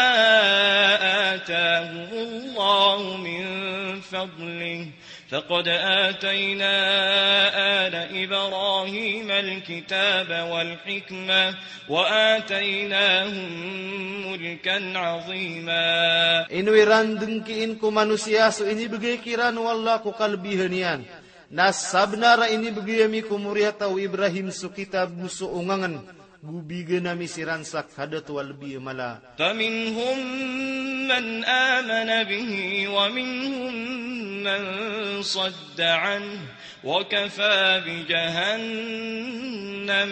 آتاهم الله من فضله فقد آتينا آل إبراهيم الكتاب والحكمة وآتيناهم ملكا عظيما. Inuiran dengkiin ko manusia so ini begikiran wala ko kalbihan yan. Nasabna ra ini begiyami ko muriya tau Ibrahim so kitab muso ungangan. Gubiga na misiran sa kadat walbi mala. فمنهم من آمن به ومنهم من صد عنه وكفى بجهنم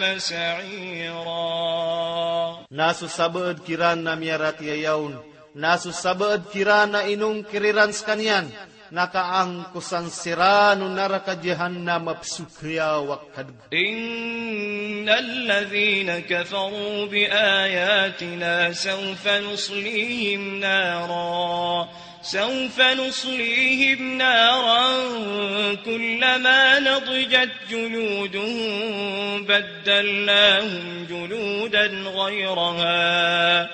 سعيرا. Nasu sabad kiran na miyarat yayawn. Nasu sabad kiran na inong kiriran skanian. Nakaangkusan sirano naraka jahannam apsukya wakad. إن الذين كفروا بآياتنا سوف نصليهم نارا سوف نصليهم نارا كلما نضجت جلودهم بدلناهم جلودا غيرها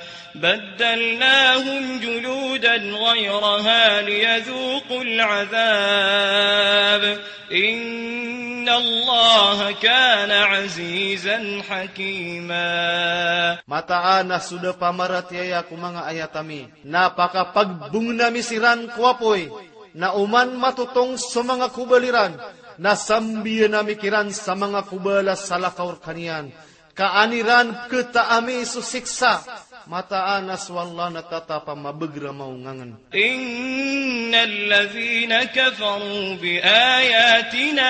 بدلناهم جلودا غيرها ليذوقوا العذاب إن الله كان عزيزا حكيما. Mataan na suda pamaratyaya ko mga ayatami. Napakapagbung na misiran kuwapoy. Na uman matutong sa mga kubaliran. Na sambiyan na mikiran sa mga kubala sa lakaw kaniyan. Kaaniran ketaami susiksa. Mataan aswalla natatapa mabegra maungangan. Inna alladhina kafaru bi ayatina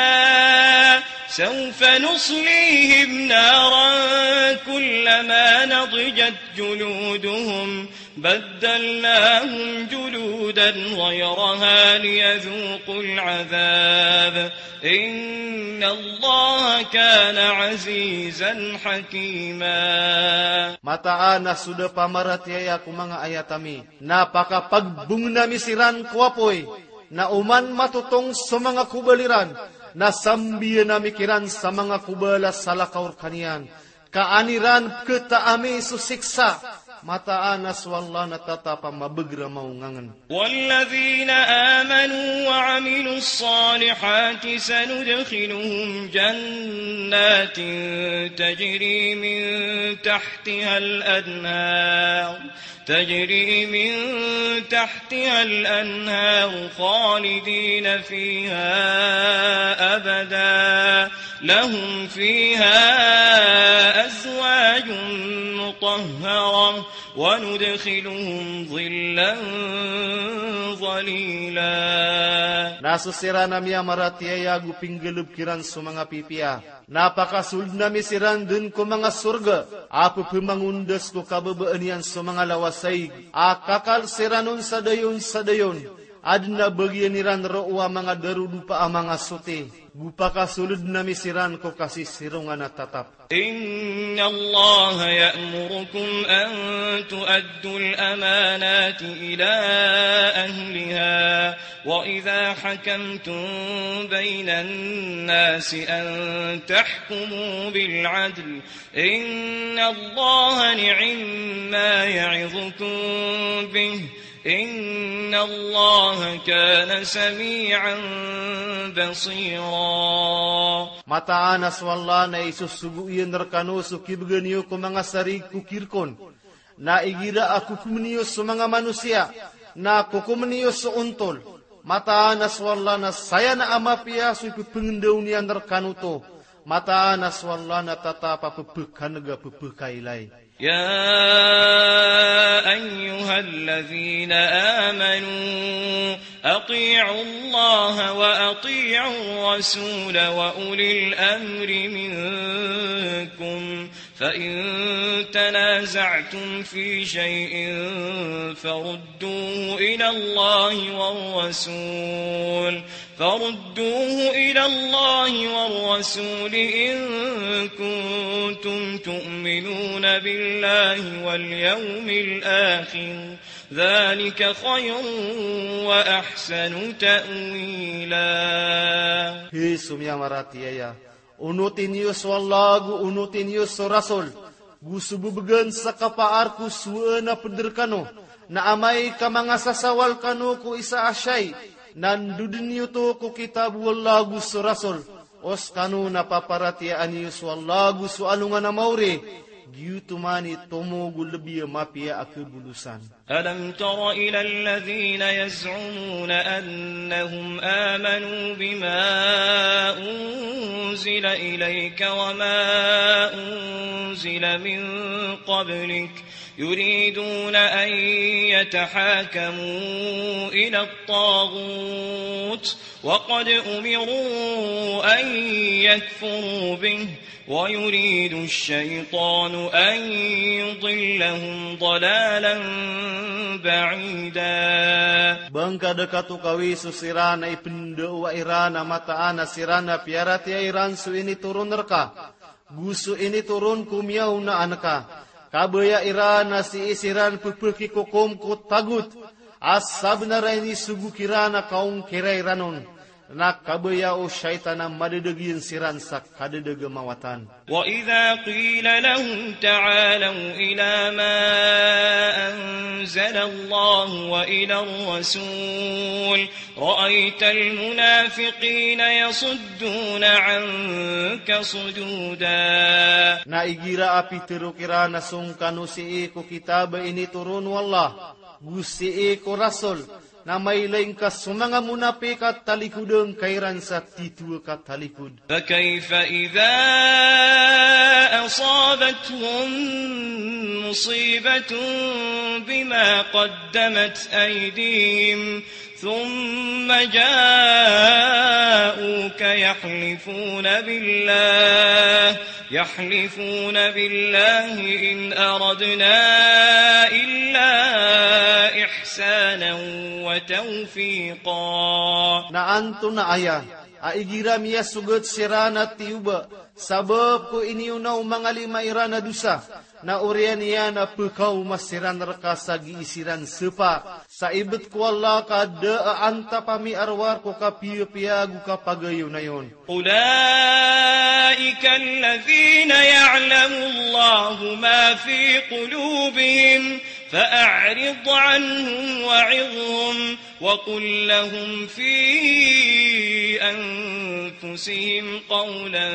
sawfa nuslihim naran kullama nadijat juluduhum baddalnahum juludan ghayraha liyadhuqul adhab inna allaha kana azizan hakima. Mataan na suda pamaratyaya ko mga ayatami. Napakapagbung na misiran kuwapoy. Na uman matutong sa mga kubaliran. Na sambiyan na mikiran sa mga kubala sa lakaw kaniyan. Kaaniran ketaami susiksa. Mataan aswalla natatapa mabegra maungangan. والذين آمنوا وعملوا الصالحات سندخلهم جنات تجري من تحتها الأنهار تجري من تحتها الأنهار خالدين فيها أبدا لهم فيها أزواج مطهرة وندخلهم ظلا ظليلا. Nasusira na miya maratyaya guping gelub kiran sa mga pipia. Napakasuld na misiran dun ko mga surga. Apo pumangundas ko kababaan yan sa mga lawasay. Akakal siranon sa dayon sa dayon. Adna bagyan niran ro'wa mga darudupa ang mga sote. Gupa kasulod na misiran ko kasi sirungan na tatap. Inna Allah ya'murukum an tuaddu al-amanati ila ahliha wa idha hakamtum bayna an-nasi an tahkumu bil-'adl inna Allah ni'ma ya'idukum bih إن الله كان سميعا بصيرا. Mataan aswalla na isusuguyan narkano sukibganiyo ko mga sarig kukirkon. Na igira ako kumaniyo sa mga manusia. Na kukumaniyo sa untol. Mataan aswalla na saya na amapia so ipipengendaw niya narkano to. Mataan aswalla na tatapa pupukanaga pupukailay. يا أيها الذين آمنوا أطيعوا الله وأطيعوا الرسول وأولي الأمر منكم فإن تنازعتم في شيء فردوه إلى الله والرسول فردوه إلى الله والرسول إن كنتم تؤمنون بالله واليوم الآخر ذلك خير وأحسن تأويلا. Hi sumya maratiaya, unutin yus wallagu unutin yus rasul, gusububegan sa kapaarku suena pederkano, na amay ka mga sasawal kano ko isa asyay, nandudin yuto ko kitabu wallagu su rasul, os kano napaparatiaan yus wallagu su alungan na maure, giyutumani tomogu lebiya mapia akebulusan. ألم تر إلى الذين يزعمون أنهم آمنوا بما أنزل إليك وما أنزل من قبلك يريدون أن يتحاكموا إلى الطاغوت وقد أمروا أن يكفروا به ويريد الشيطان أن يضلهم ضلالا بعيدا. Bangka dekatu kawi susirana ipendo wa irana mataana sirana piarati iran su ini turun nerka. Gusu ini turun kumiau na anaka. Kabaya irana si isiran pupeki kokom ko tagut. Asabna ini sugu kirana kaum kirai ranon. Nak kabaya o syaitana madedegin siran sak kadedege mawatan. وإذا قيل لهم تعالوا إلى ما أنزل الله وإلى الرسول رأيت المنافقين يصدون عنك صدودا. Na igira api terukira na sungkanu si iko kitab ini turun wallah. Gusi iko rasul. Na may laing kasumanga munapik at talikudeng kairan sa titua kat talikud. فكيف إذا أصابتهم مصيبة بما قدمت أيديهم ثم جاءوك يحلفون بالله يحلفون بالله إن أردنا إلا إحسانا وتوفيقا. Naanto na aya, aigiram ya sugat sirana tiuba, sabab ko iniunaw mga lima irana dusa, na urian niya na pekaw masiran raka giisiran sepa, sa ibet ko Allah ka daanta pami arwar ko kapiyapiyagu kapagayo na yon. أولئك الذين يعلم الله ما في قلوبهم فأعرض عنهم وعظهم وقل لهم في أنفسهم قولا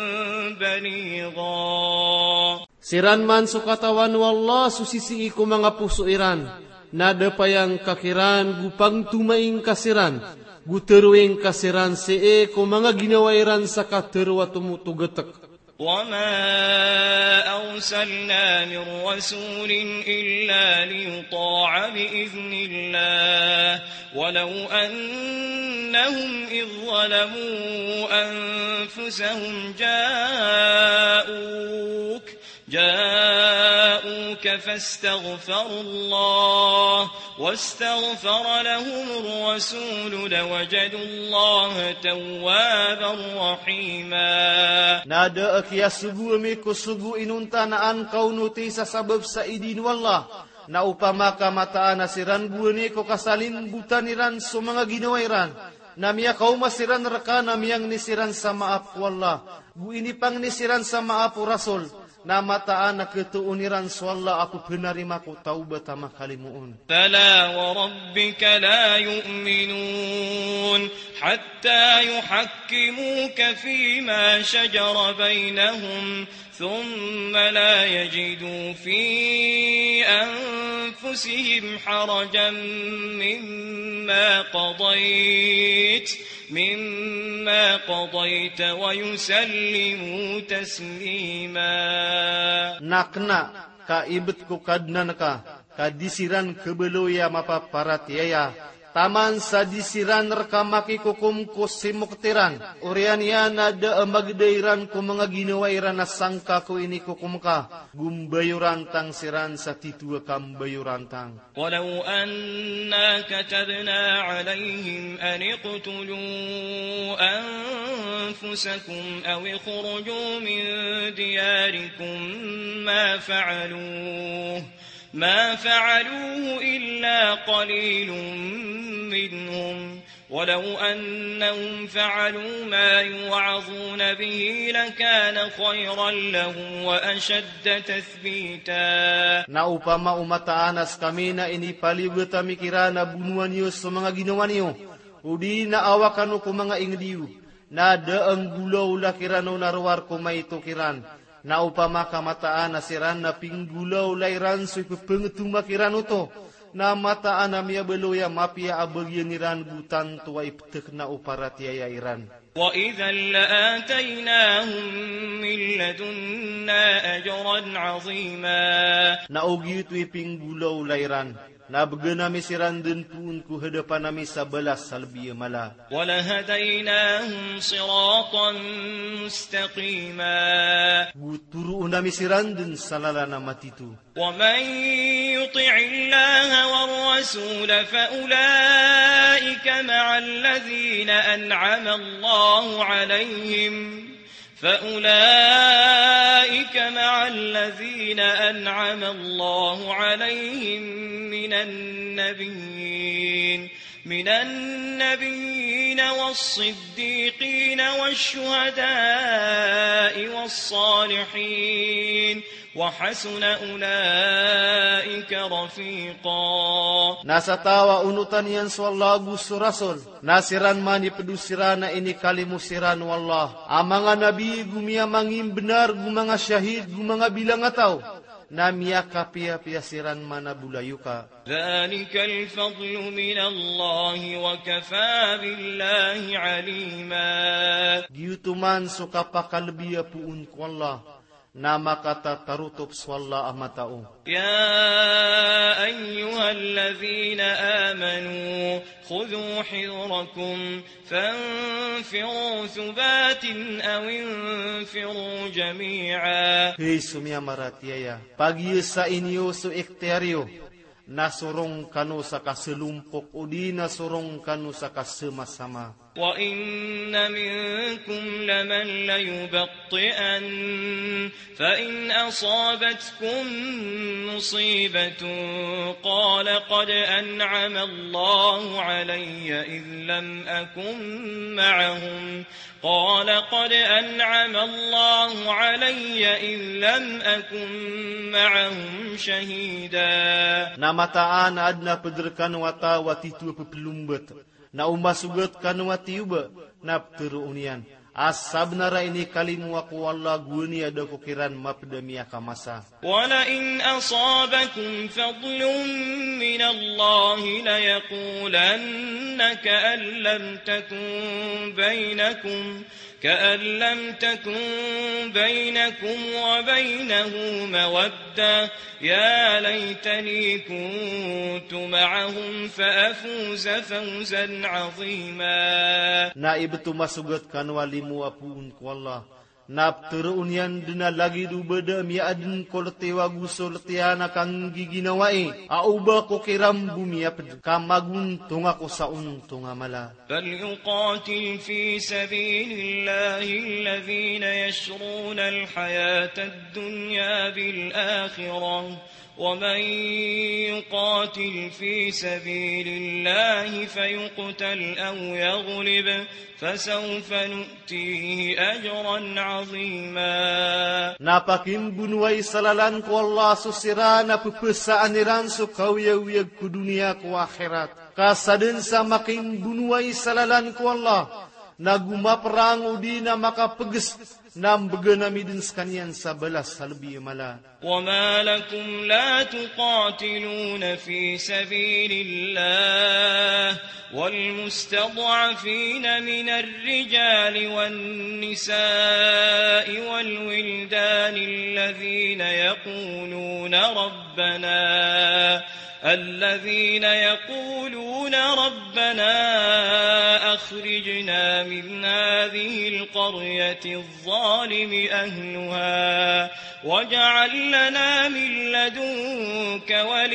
بليغا. Siran man sukatawan wallah susisi ko mga puso iran, nada payang kakiran gupang tumaing kasiran, guteruing kasiran see ko mga ginawa iran sa katerwa tumutugatak. وما أرسلنا من رسول إلا ليطاع بإذن الله ولو أنهم إذ ظلموا أنفسهم جاءوك جاءوك فاستغفروا الله واستغفر لهم الرسول لوجدوا الله توابا رحيما. Nada akia sugu amiku sugu inuntanaan kau nuti sa sabab sa idin wallah. Na upama ka mataan asiran buani ko kasalin butaniran so mga ginawairan. Namia kau masiran raka namiyang nisiran sa maap wallah. Bu ini pang nisiran sa maap rasul. Na mataan na ketuuniran swalla aku penarima ku taubat ama kalimuun. فلا وربك لا يؤمنون حتى يحكموك فيما شجر بينهم ثم لا يجدوا في أنفسهم حرجا مما قضيت مما قضيت ويسلموا تسليما. Nakna ka ibet ko kadnan ka kadisiran kebeloya mapaparatiaya taman sa disiran rekamaki kukum ko simuktiran. Urian yan na da magdairan ko mga ginawairan na sangka ko ini kukum ka. Gumbayurantang siran sa titua kam bayurantang. ولو أنا كتبنا عليهم أن اقتلوا أنفسكم أو اخرجوا من دياركم ما فعلوه ما فعلوه إلا قليل منهم ولو أنهم فعلوا ما يوعظون به لكان خيرا لهم وأشد تثبيتا. Na upama umataanas kami na inipaliw tamikira na bunuan niyo sa mga ginawa niyo. Udi na awakan ko mga ingdiw. Na daang gulaw lakirano narwar ko may tukiran. Na upama kamataan na siran na pinggulaw layran so'y pagpangatumakiran to. Na mataan na miya beloya mapia abagyan niran gutan tuwa iptek na uparatiya iran. وإذا لآتيناهم من لدنا أجرا عظيما. Naugi ito'y pinggulaw layran. Nabga nami siran din pun ku hadapan nami sa balas salbiya mala. ولهديناهم صراطا مستقيما. Guturu nami siran din salala na matitu. ومن يطع الله والرسول فأولئك مع الذين أنعم الله عليهم فأولئك مع الذين أنعم الله عليهم من النبيين من النبيين والصديقين والشهداء والصالحين وحسن أولئك رفيقا. Nasa tawa unutan yan sa Allah gusto rasul. Nasiran mani pedusirana ini kalimusiran wallah. Ang mga nabi gumiyamangin benar gumanga syahid gumanga bilang ataw. Namia kapia piasiran mana bulayuka. ذلك الفضل من الله وكفى بالله عليما. Giyutuman suka pakalbiya puun ko Allah. Nama kata tarutup swalla amatao. يا أيها الذين آمنوا خذوا حذركم فانفروا ثبات أو انفروا جميعا. Hei sumia maratiaya. Pagi sa inyo su ekteryo. Nasurong kanu sa kaselumpok o di nasurong kanu sa kasemasama. وإن منكم لمن ليبطئن فإن أصابتكم مصيبة قال قد أنعم الله علي إذ لم أكن معهم قال قد أنعم الله علي إذ لم أكن معهم شهيدا. Namataan adna pedrekan wata watitu pepelumbat. Na umasugat kanu watiuba na pteruunian. Asab nara ini kalimu aku Allah guni ada kukiran mapdemia kamasa. ولئن أصابكم فضل من الله ليقولن كأن لم تكن بينكم كأن لم تكن بينكم وبينه مودة يا ليتني كنت معهم فأفوز فوزا عظيما. Na ibtu masugat kanu walimu apuun ku Allah. Nap tereunian dina lagi du beda mi adin koltewa gusul tiana kang giginawai. Auba ko kiram bumi apd kamagun tunga ko sa untunga mala. فليقاتل في سبيل الله الذين يشرون الحياة الدنيا بالآخرة ومن يقاتل في سبيل الله فيقتل أو يغلب فسوف نؤتيه أجرا عظيما. Napakim bunuai salalan ko Allah susirana pepesaan iran su kawyawiyag ku dunia ku akhirat. Kasadin sa makin bunuai salalan ko Allah. Naguma perang udi na makapeges nam begenami din sekalian sabelas salbi mala. وما لكم لا تقاتلون في سبيل الله والمستضعفين من الرجال والنساء والولدان الذين يقولون ربنا الذين يقولون ربنا أخرجنا من هذه القرية الظالم أهلها واجعل لنا من لدنك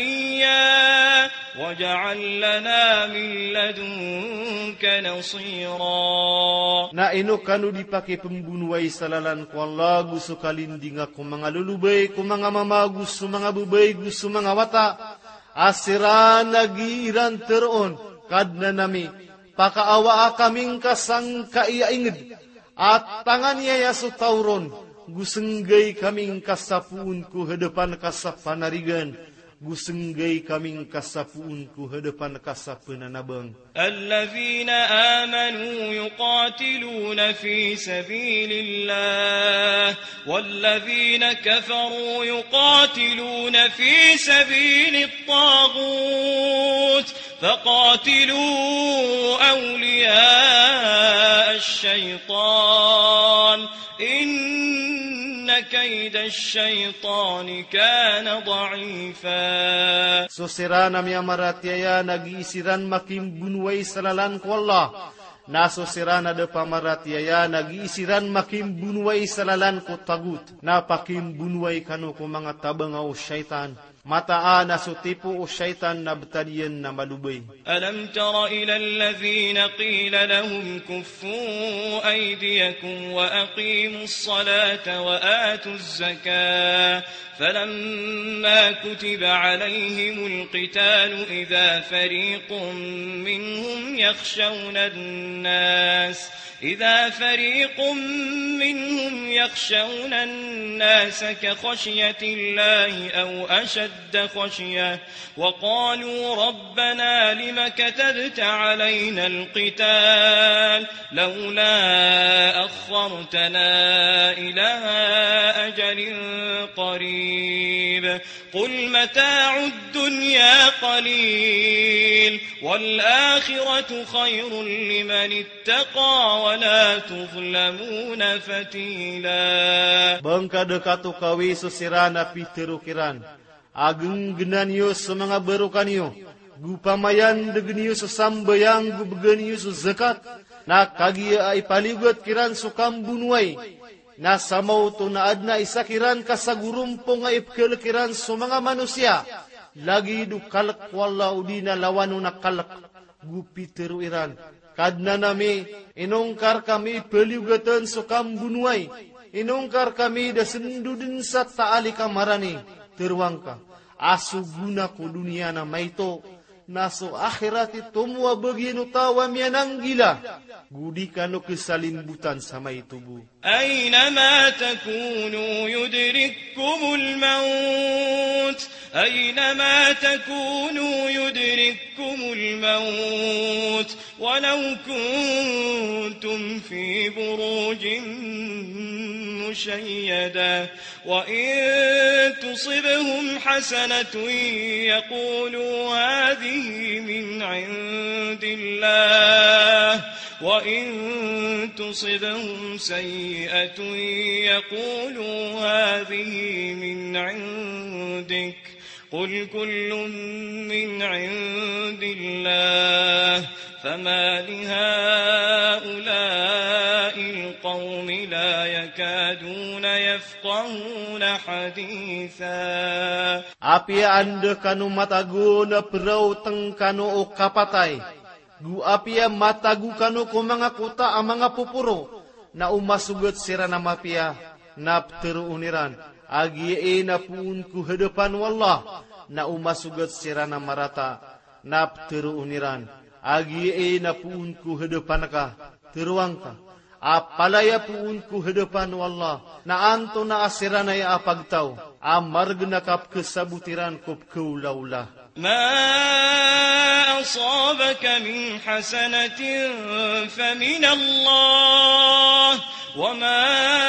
وليا واجعل لنا من لدنك نصيرا. Na ino kanu dipake pembunuh ay salalan ko Allah gusto kalinding ako mga lulubay ko mga mama gusto mga bubay gusto mga wata asiran nagiiran teron kadna nami pakaawa kaming kasang kaiyaingid at tangan niya yaso tauron gusenggay kaming kasapuun ko hadapan kasapanarigan gusenggay kaming kasapuun ko hadapan kasapananabang. الذين آمنوا يقاتلون في سبيل الله والذين كفروا يقاتلون في سبيل الطاغوت فقاتلوا أولياء الشيطان إن كيد الشيطان كان ضعيفا. So sirana mi amaratiaya nag-iisiran makim bunway salalan ko Allah. Naso sirana de pamaratiaya nag-iisiran makim bunway salalan ko tagut. Napakim bunway kanu ko mga tabangaw syaitan. Mataan na sutipo o syaitan na batalian na malubay. ألم تر إلى الذين قيل لهم كفوا أيديكم وأقيموا الصلاة وآتوا الزكاة فلما كتب عليهم القتال إذا فريق منهم يخشون الناس إذا فريق منهم يخشون الناس كخشية الله أو أشد خشية وقالوا ربنا لم كتبت علينا القتال لولا أخرتنا إلى أجل قريب قل متاع الدنيا قليل والآخرة خير لمن اتقى ولا تظلمون فتيلا. Bangka dekatu kawi susirana piterukiran. Ageng genanyo semanga berukanyo. Gupamayan degenyo sesambayang gubegenyo zakat. Na kagia ay paligot kiran sukam bunway. Na samaw to na adna isakiran kasagurumpong ay ipkelekiran sumanga manusia. Lagi du kalak wala udina lawano na kalak. Gupiteruiran. Kadna nami inungkar kami peliugatan sukam bunway. Inungkar kami da sendudin sa taali kamarani. Terwangka. Asu guna ko dunia na maito. Naso akhirati tumwa bagino tawa mianang gila. Gudi kano kesalimbutan sama itu bu. أينما تكونوا يدرككم الموت أينما تكونوا يدرككم الموت ولو كنتم في بروج مشيدة وإن تصبهم حسنة يقولوا هذه من عند الله وإن تصبهم سيئة يقولوا هذه من عندك قل كل من عند الله فما لهؤلاء القوم لا يكادون يفقهون حديثا. Api anda kanu matagu na perau teng kanu o kapatay. Gu apia matagu kanu ko mga kuta ang mga pupuro na umasugot sira na mapia na pteru uniran agi e na puun ku hadapan wallah na umasugot sira na marata na pteru uniran agi e na puun ku hadapan ka teruang ka apalaya puun ku hadapan wallah na anto na asira na ya apagtaw amarg nakap kesabutiran kop kaulaulah. ما أصابك من حسنة فمن الله وما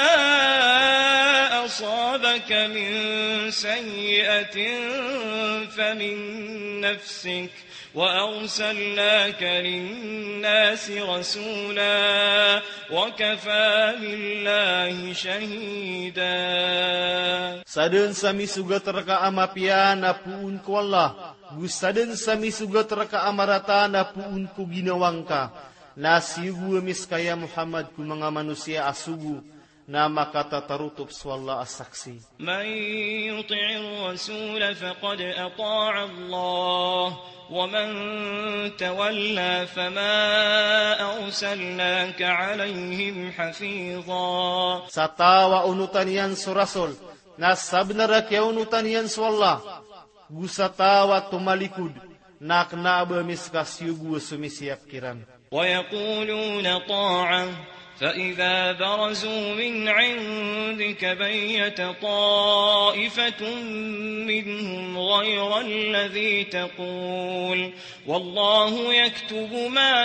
أصابك من سيئة فمن نفسك وأرسلناك للناس رسولا وكفى بالله شهيدا. Saden sami suga terka amapia na puun ko Allah. Gusaden sami suga terka amarata na puun ko ginawangka. Na sigu miskaya Muhammad ku mga manusia asugu. Na makatatarutup swalla asaksi. من يطع الرسول فقد أطاع الله ومن تولى فما أرسلناك عليهم حفيظا. Sa tawa unutan yan su Rasul, na sabnara kaya unutan yan su Allah, gusa tawa tumalikud, na knaba miskasyugu sumisiap kiran. ويقولون طاعة فإذا برزوا من عندك بيت طائفة منهم غير الذي تقول والله يكتب ما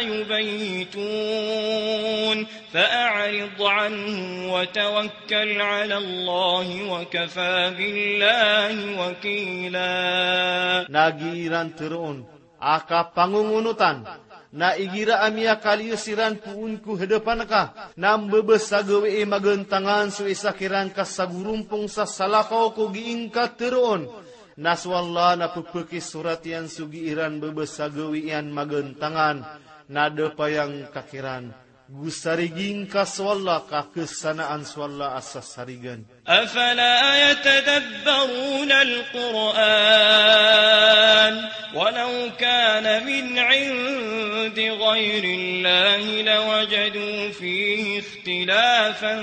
يبيتون فأعرض عنهم وتوكل على الله وكفى بالله وكيلا. Nagiran turun, aka pangungunutan, na igira amia kaliusiran puunku hadapan ka, na mbebesagawe e magentangan su isakiran ka sagurumpong sa salakaw ko giingka teroon, na swalla na pupukis surat yan sugiiran bebesagawe yan magentangan, na depayang kakiran. Gusariging ka swalla ka kesanaan swalla asasarigan. أفلا يتدبرون القرآن ولو كان من عند غير الله لوجدوا فيه اختلافا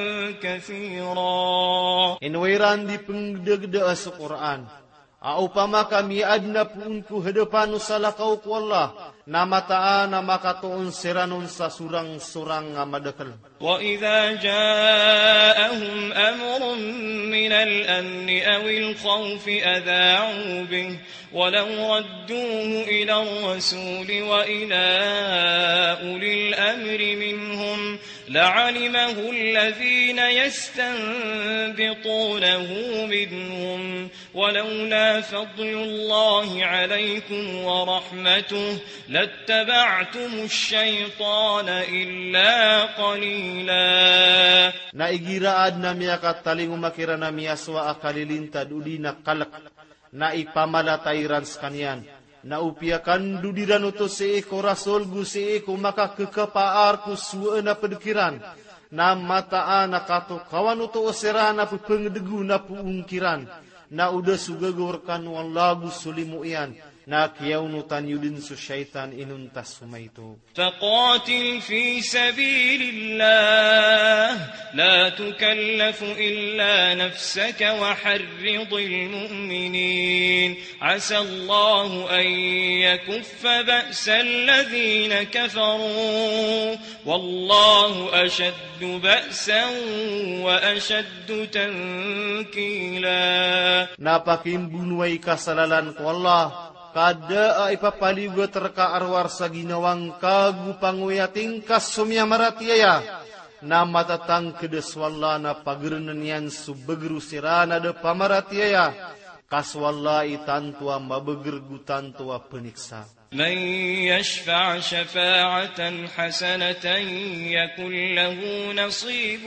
كثيرا. Inwiran di pengdegda sa Quran. Aupama kami adna puunku hadapan salakaw ko Allah, na mataan na makatuon siranon sa surang-surang nga madakal. وإذا جاءهم أمر من الأمن أو الخوف أذاعوا به ولو ردوه إلى الرسول وإلى أولي الأمر منهم لعلمه الذين يستنبطونه منهم ولولا فضل الله عليكم ورحمته لاتبعتم الشيطان إلا قليلا. Naigiraad na miya kataling umakira na miya swa akalilintad udi na kalak na ipamalatayran sa kanyan. Na upiakan dudiran uto si eko rasul gu si eko makakekapaar ku suwa na pedikiran. Na mataan na kato kawan uto osera na pupengdegu na puungkiran. Na uda sugagorkan wallagu sulimu iyan. Na kiyaunutan yudin su syaitan inuntas sumaito. فقاتل في سبيل الله لا تكلف إلا نفسك وحرض المؤمنين عسى الله أن يكف بأس الذين كفروا والله أشد بأسا وأشد تنكيلا. Napakin bunuay kasalalan ko Allah. Kada ay papaligo terka arwar sa ginawang kagupanguyating kasumya maratiaya na matatang kedeswalla na pagrenan yan subegru sirana de pamaratiaya kaswalla itantua mabegergu tantua peniksa. من يشفع شفاعة حسنة يكن له نصيب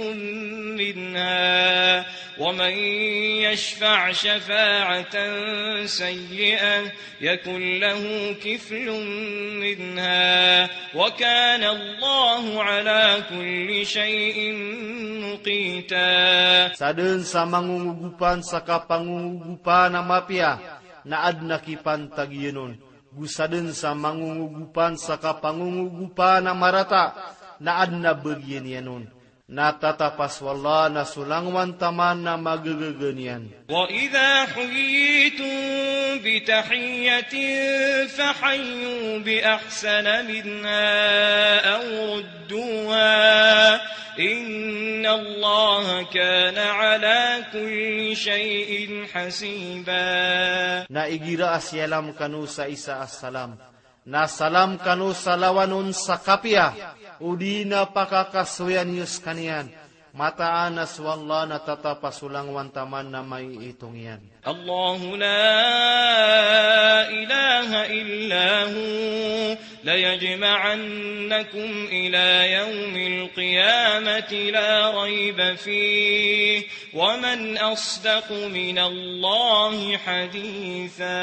منها ومن يشفع شفاعة سيئة يكن له كفل منها وكان الله على كل شيء مقيتا. Saden sa mangungugupan sa kapangungugupan na mapia na adnakipan tagiyenon. Gusaden sa mangungugupan sa kapangungugupan na marata na adna bagyan yanon. Natatapas wala na sulangwan taman na magagaganyan. وَإِذَا حُيِّيتُم بِتَحِيَّةٍ فَحَيُّوا بِأَحْسَنَ مِنْهَا أَوْ رُدُّوهَا إِنَّ اللَّهَ كَانَ عَلَى كُلِّ شَيْءٍ حَسِيبًا. Naigira asyalam kanu sa isa assalam. Na salam kanu salawanon sa kapya. Udi na pakakasuyan yus kanian. mataan aswalla na tatapasulang wantaman na may itong yan. الله لا إله إلا هو ليجمعنكم إلى يوم القيامة لا ريب فيه ومن أصدق من الله حديثا.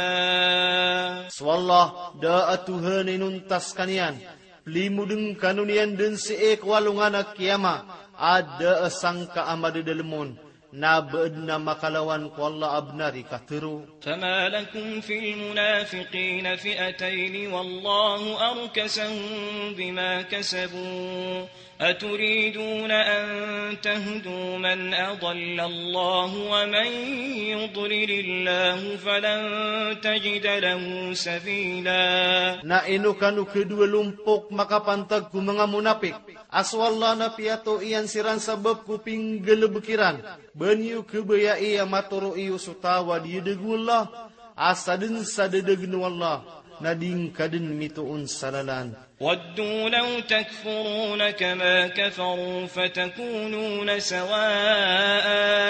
Swallah da Tuhan inuntas kanian limudeng kanunian den seek walungan kiama ada sangka amade delemun na beedna makalawan ko Allah abnari katero. فما لكم في المنافقين فئتين والله أركسهم بما كسبوا أتريدون أن تهدوا من أضل الله ومن يضلل الله فلن تجد له سبيلا. Na ino kanu kedua lumpok makapantag ku mga munapik aswalla na piato iyan siran sabab kuping gelebekiran banyu kebaya iya matoro iyo sutawa di degullah asadin sadedegnu Allah nading kadin mituun salalan. ودوا لو تكفرون كما كفروا فتكونون سواء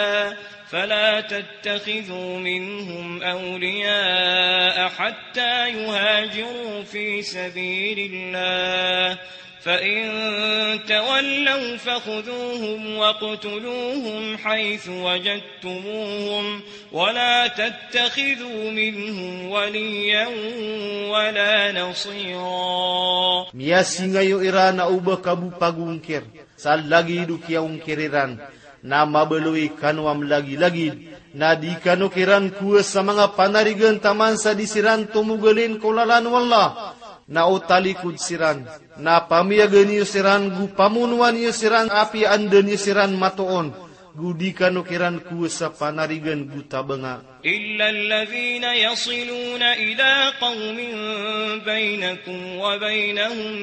فلا تتخذوا منهم أولياء حتى يهاجروا في سبيل الله فإن تولوا فخذوهم واقتلوهم حيث وجدتموهم ولا تتخذوا منهم وليا ولا نصيرا. Miyasi ngayo ira na uba kabu pagungkir sal lagi dukia ungkiriran na mabelui kanwam lagi-lagi na di kanukiran kuwa sa mga panarigan taman sa disiran tumugalin kulalan wallah na utalikod siran na pamiyagan niyo siran gu pamunuan niyo siran api anden niyo siran matuon gu di kanukiran kuwa sa panarigan gu tabanga. إلا الذين يصلون إلى قوم بينكم وبينهم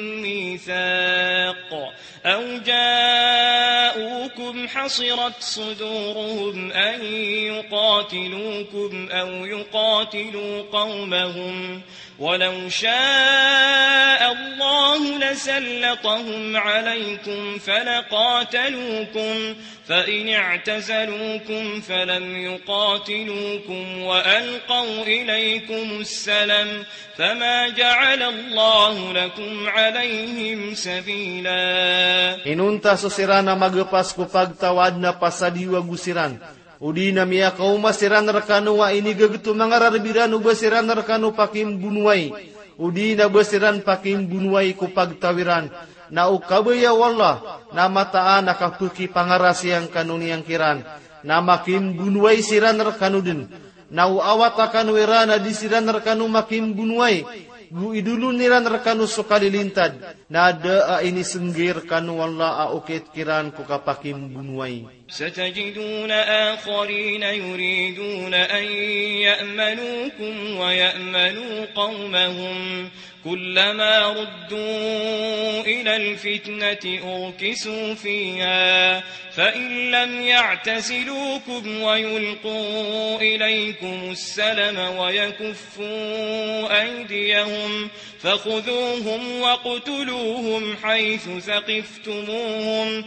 ميثاق أو جاءوكم حصرت صدورهم أن يقاتلوكم أو يقاتلوا قومهم ولو شاء الله لسلطهم عليكم فلقاتلوكم فإن اعتزلوكم فلم يقاتلوكم وألقوا إليكم السلم فما جعل الله لكم عليهم سبيلا. Inunta so sirana magapas ko pagtawad na pasadiwa gusiran. Udi na miya kauma siran rekanu wa ini gagetu mangararbiran uba siran rekanu pakim bunuai. Udi na besiran pakim bunuai ko pagtawiran. Na ukabaya wallah na mataan nakapuki pangarasi yang kanuni yang kiran. Na makim bunuai siran rekanu din. Na uawat akan wirana di siran rekanu makim bunuai. Gu idulu niran rekanu sukalilintad. Na da ini senggir kanu wallah a ukit kiran ko kapakim bunuai. ستجدون آخرين يريدون أن يأمنوكم ويأمنوا قومهم كلما ردوا إلى الفتنة أركسوا فيها فإن لم يعتزلوكم ويلقوا إليكم السلم ويكفوا أيديهم فخذوهم واقتلوهم حيث ثقفتموهم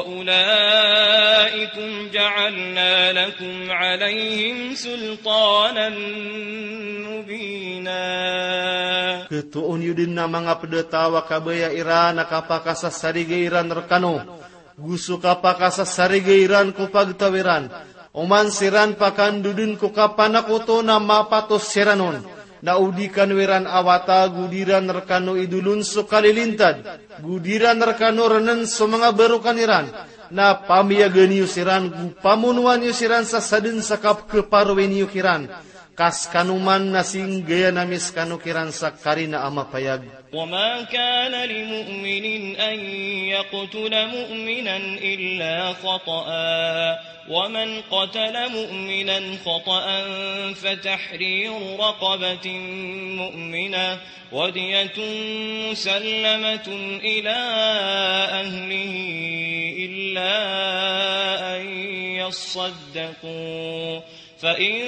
وأولئكم جعلنا لكم عليهم سلطانا مبينا. Ketuun yudin na mga pedetawa kabaya ira nakapakasa sarigairan rekano. Gusto kapakasa sarigairan ko pagtawiran. Oman siran pakandudin ko kapanakoto na mapatos siranon. Naudikan wiran awata gudiran rekano idulun so kalilintad. Gudiran rekano renen so mga berukaniran. Na pamiyagan niyo siran gu pamunuan niyo siran sa sadin sakap keparwen niyo kiran. Kas kanuman nasing gaya namis kanukiran sa karina ama payag. وما كان لمؤمن أن يقتل مؤمنا إلا خطأ ومن قتل مؤمنا خطأ فتحرير رقبة مؤمنة ودية مسلمة إلى أهله إلا أن يصدقوا فإن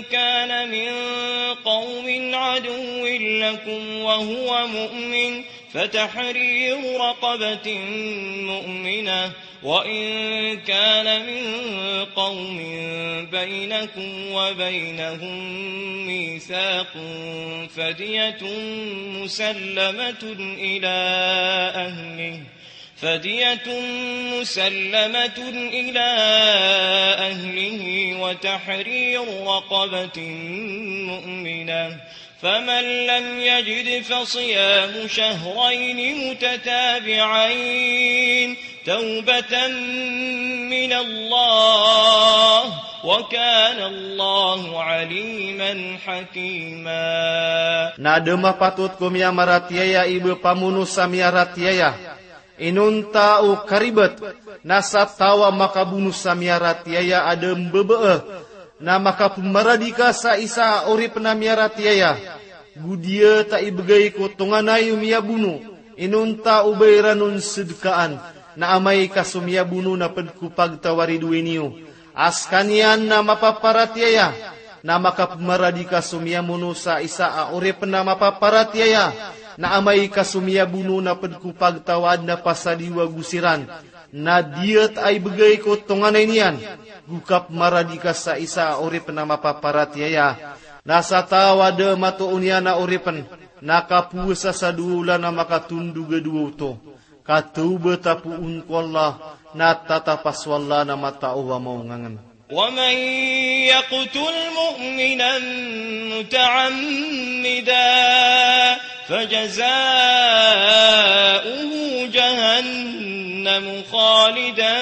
كان من قوم عدو لكم وهو مؤمن فتحرير رقبة مؤمنة وإن كان من قوم بينكم وبينهم ميثاق فدية مسلمة إلى أهله فدية مسلمة إلى أهله وتحرير رقبة مؤمنة فمن لم يجد فصيام شهرين متتابعين توبة من الله وكان الله عليما حكيما. Nadema patut kumya maratiaya ibu pamunu samya ratiaya inun tau karibet nasatawa maka bunuh samya ratiaya adem bebeeh na maka pumaradika sa isa urip na miaratiaya gudia ta ibegay ko tunganayu miya bunu inunta ubayranun sedkaan na amay kasumya bunu na pagkupag tawari duwiniyo askanian na mapaparatiaya na maka pumaradika sumya bunu sa isa a urip na mapaparatiaya na amay kasumya bunu na pagkupag tawad na pasadiwa gusiran na diet ay begay ko tunganay niyan gukap maradika sa isa urip na mapaparatiaya nasa tawad matuunya na uripen nakapusa sa dula na makatunduga duoto katuba tapuun ko Allah na tatapaswalla na matauwa maungangan. ومن يقتل مؤمنا متعمدا فجزاؤه جهنم خالدا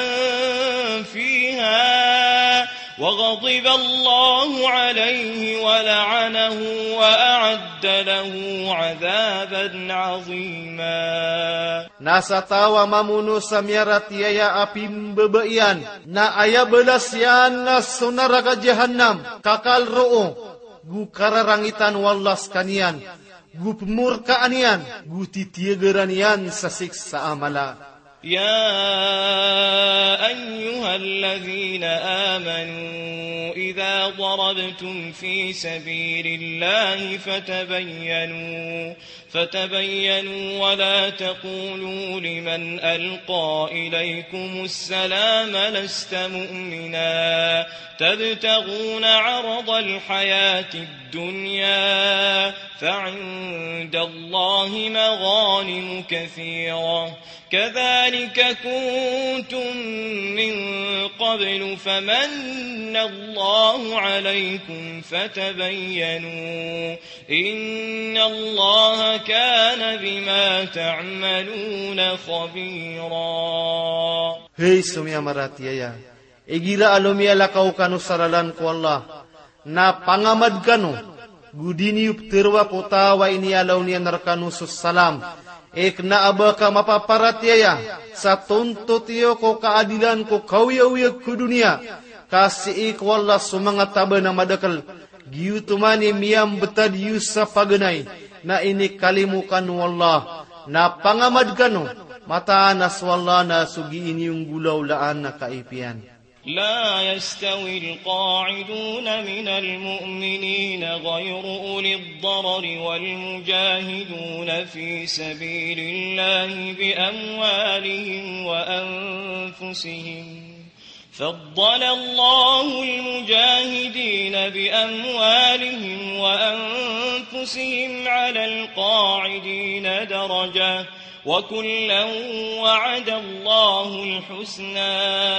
فيها وغضب الله عليه ولعنه وأعد له عذابا عظيما. Nasa tawa mamuno sa miyaratiaya apim bebeyan na aya belas yan na sunaraga jahannam kakal roo gu kararangitan wallas kanian gu pemurkaan yan gu titiagaran yan sa siksa amala. يا أيها الذين آمنوا إذا ضربتم في سبيل الله فتبينوا فتبينوا ولا تقولوا لمن ألقى إليكم السلام لست مؤمنا تبتغون عرض الحياة الدنيا فعند الله مغانم كثيرة كذلك كنتم من قبل فمن الله عليكم فتبينوا إن الله كان بما تعملون خبيرا. Hei sumya maratiaya igila alumia lakau kanu saralan ko Allah na pangamad kanu gudini uptirwa potawa ini alaw niya narkanu salam ek na abaka mapaparatiaya sa tuntut iyo ko kaadilan ko kawiya-wiya ko dunia kasi ik wala sumangat taba na madakal giyutumani miyam betad yu sa paganay na ini kalimukan wallah na pangamad kanu mataanas wala na sugi inyong gulaw laan na kaipian. لا يستوي القاعدون من المؤمنين غير أولي الضرر والمجاهدون في سبيل الله بأموالهم وأنفسهم فضل الله المجاهدين بأموالهم وأنفسهم على القاعدين درجة وكلا وعد الله الحسنى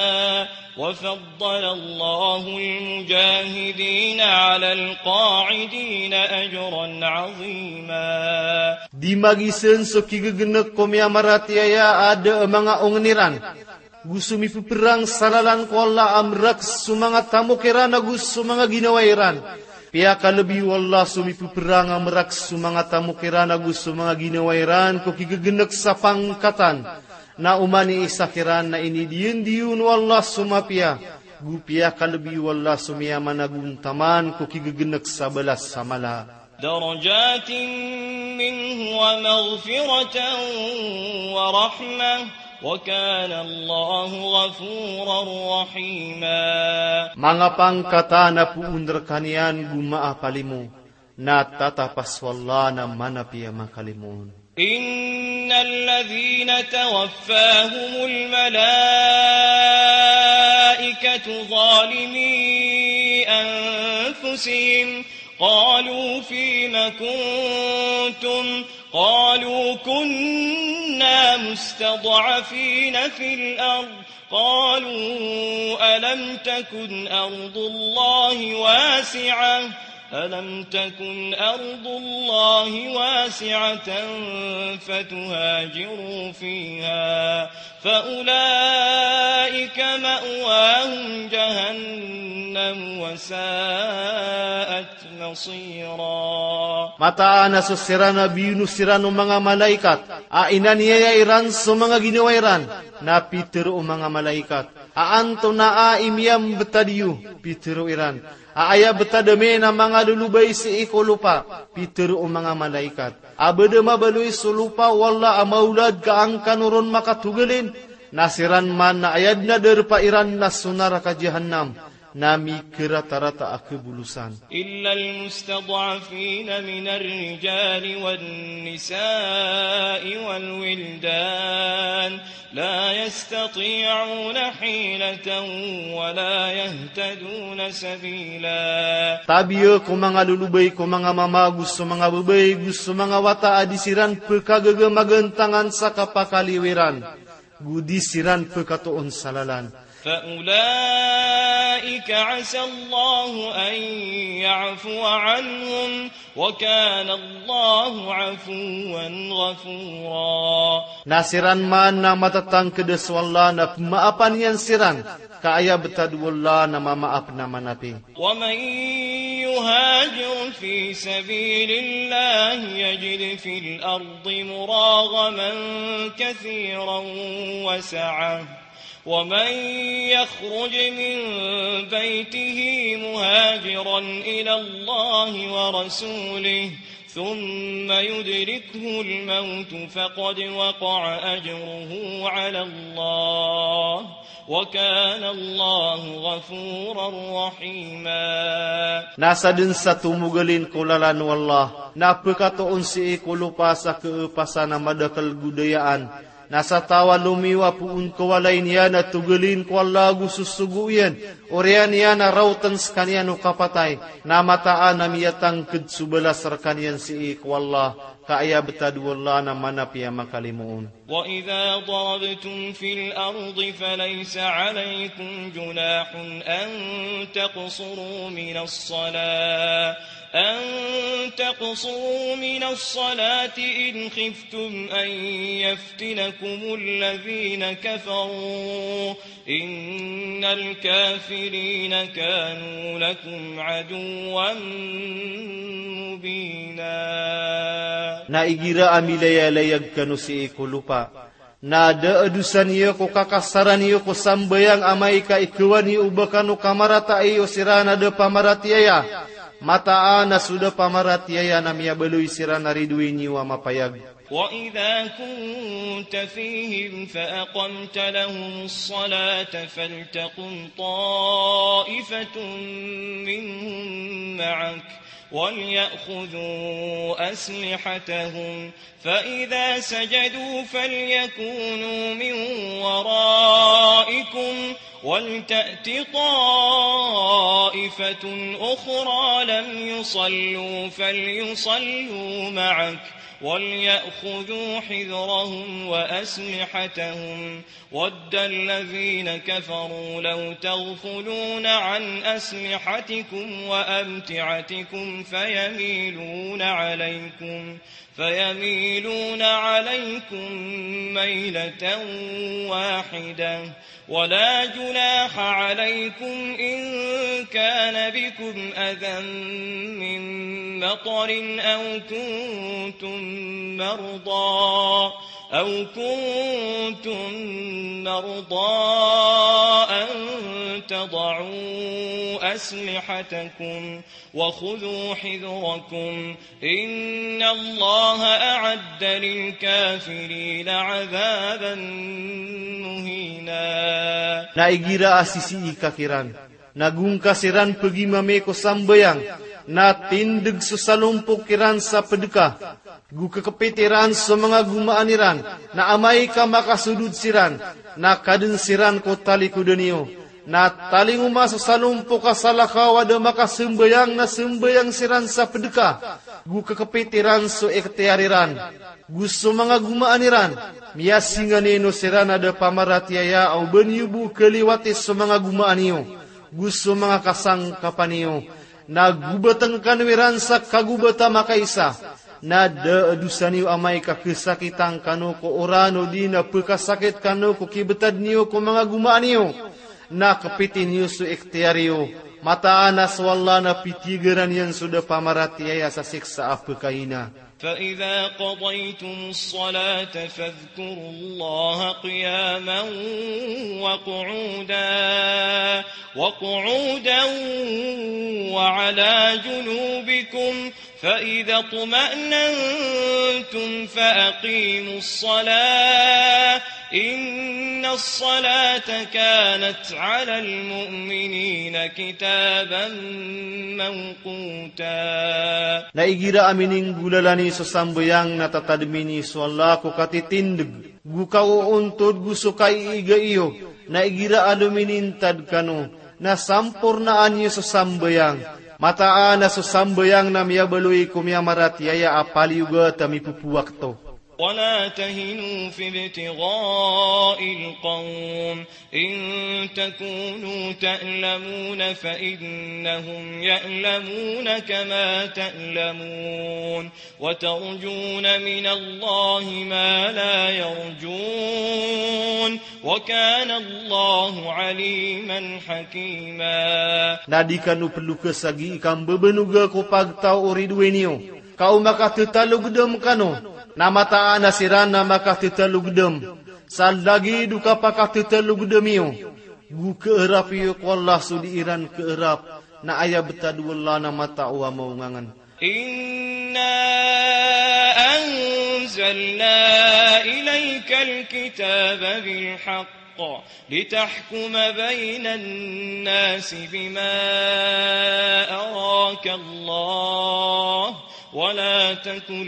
وفضل الله المجاهدين على القاعدين أجرا عظيما. Di magisen so kigegenek komya maratiaya ada mga ongniran gusumi perang salalan ko Allah amrak sumanga tamukirana gus sumanga ginawairan pia kalebi wallah sumi perang amrak sumanga tamukirana gus sumanga ginawairan ko kigegenek sa pangkatan na umani isakiran na ini diun diun wallah sumapia gupia kalebi wallah sumia managuntaman ko kigegenek sa belas samala. درجات منه ومغفرة ورحمة وكان الله غفورا رحيما. Mga pangkata na puundar kanian gumaa palimu na tatapas wala na manapia makalimun. إن الذين توفاهم الملائكة ظالمي أنفسهم قالوا فيم كنتم قالوا كنا مستضعفين في الأرض قالوا ألم تكن أرض الله واسعة ألم تكن أرض الله واسعة فتهاجروا فيها فأولئك مأواهم جهنم وساءت مصيرا. Mata na susirana binu sirano mga malaikat, ainan niya iran so mga ginawairan, na pitero mga malaikat. Aanto na aimiyam betadiyu, pitero iran. Aaya betademe na mga lulubay si ikulupa, pitero mga malaikat. Abede mabaluy sulupa wala amaulad kaang kanuron makatugalin, nasiran man na ayad na derpa iran na sunara ka jahannam. Nami kira-tarata akebulusan. إلا المستضعفين من الرجال والنساء والولدان لا يستطيعون حيلة ولا يهتدون سبيلا. Tabiyo ko mga lulubay ko mga mama gusto mga babay gusto mga wata adisiran pagkagagamagantangan sa kapakaliwiran. Gudisiran pagkatuon salalan. فأولئك عسى الله أن يعفو عنهم وكان الله عفوا غفورا. Nasiran man na matatang kedes wala na maapan yan siran kaaya betad wala na mamaap na manapi. ومن يهاجر في سبيل الله يجد في الأرض مراغما كثيرا وسعة ومن يخرج من بيته مهاجرا إلى الله ورسوله ثم يدركه الموت فقد وقع أجره على الله وكان الله غفورا رحيما. Nasa din sa tumugalin kulalan wallah, napakatoon si ikulupa sa keupasa na madakal gudayaan. Nasa tawa lumiwa puun kawalay niya na tugalin ko alagu susuguyan. Orian niya na rautan sa kanyan o kapatay. Namataan na miyatang kedsubalas sa kanyan si ikwallah. Kaaya betad wallah na manapya makalimuun. وإذا ضربتم في الأرض فليس عليكم جناح أن تقصروا من الصلاة أن تقصروا من الصلاة إن خفتم أن يفتنكم الذين كفروا إن الكافرين كانوا لكم عدوا مبينا. Naigira amilaya-layag kanu si ikulupa. Na daadusan iyo ko kakasaran iyo ko sambayang amay ka ikuwan iyo bakano kamarata iyo sirana de pamaratiaya. Mataan na sudah pamaratiaya na miya baluy sirana ridwin iyo mapayag. وإذا كنت فيهم فأقمت لهم الصلاة فلتقم طائفة منهم معك وليأخذوا أسلحتهم فإذا سجدوا فليكونوا من ورائكم ولتأت طائفة أخرى لم يصلوا فليصلوا معك وليأخذوا حذرهم وأسلحتهم ود الذين كفروا لو تغفلون عن أسلحتكم وأمتعتكم فيميلون عليكم فيميلون عليكم ميلة واحدة ولا جناح عليكم إن كان بكم أذى من مطر أو كنتم مرضى أو كنتم مرضى أن تضعوا أسلحتكم وخذوا حذركم إن الله أعد للكافرين عذابا مهينا. Naigira asisi ikakiran, nagungkasiran pergi mameko sambayang, na tindig susalumpok kiran sa pedekah, gu kekepitiran so mga gumaaniran, na amay ka makasudud siran, na kadun siran ko tali kudaniyo, na taling uma sa salumpo ka salakaw ada makasumbayang na sumbayang siran sa pedeka, gu kekepitiran so ektiariran, gu so mga gumaaniran, miyasingan ino siran ada pamaratiaya au benyubu keliwatis so mga gumaaniyo, gu so mga kasang kapaniyo, na gubatan kanwiran sa kagubata makaisa, na da niyo amay ka kesakitan kanu ko orano di na pekasakit kanu ko kibetad niyo ko mga gumaan niyo, na kepitin niyo su ikhtiariyo, mataan na swalla na pitigaran yan sudah pamaratiaya sa siksa apekaina. فإذا قضيتم الصلاة فاذكروا الله قياما وقعودا وقعودا وعلى جنوبكم فإذا اطمأننتم فأقيموا الصلاة إن الصلاة كانت على المؤمنين كتابا موقوتا. Naigira amining gulalani sa sambayang natatadmini so Allah ko katitindig, gukao untod gusto kay iga iyo, naigira aluminintad kano, na sampurnaan niyo sa sambayang, mataan na sa sambayang na miyabaloy kumiyamaratiyaya apaliuga tamipupuwak to. ولا تهنوا في ابتغاء القوم إن تكونوا تألمون فإنهم يألمون كما تألمون وترجون من الله ما لا يرجون وكان الله عليما حكيما. Nadikanu perlu kesagi ikam bebenuga ko pagtao oridwenio, kau maka tetalugdem kano, namataan na siran na makatetalugdem, saldagi duka pakatetalugdemiyo, gu keerapiyo ko Allah sudiiran keerap, na aya betadwala na matao maungangan. Inna anzalna ilayka alkitaba bilhaqq لتحكم بين الناس بما أراك الله ولا تكن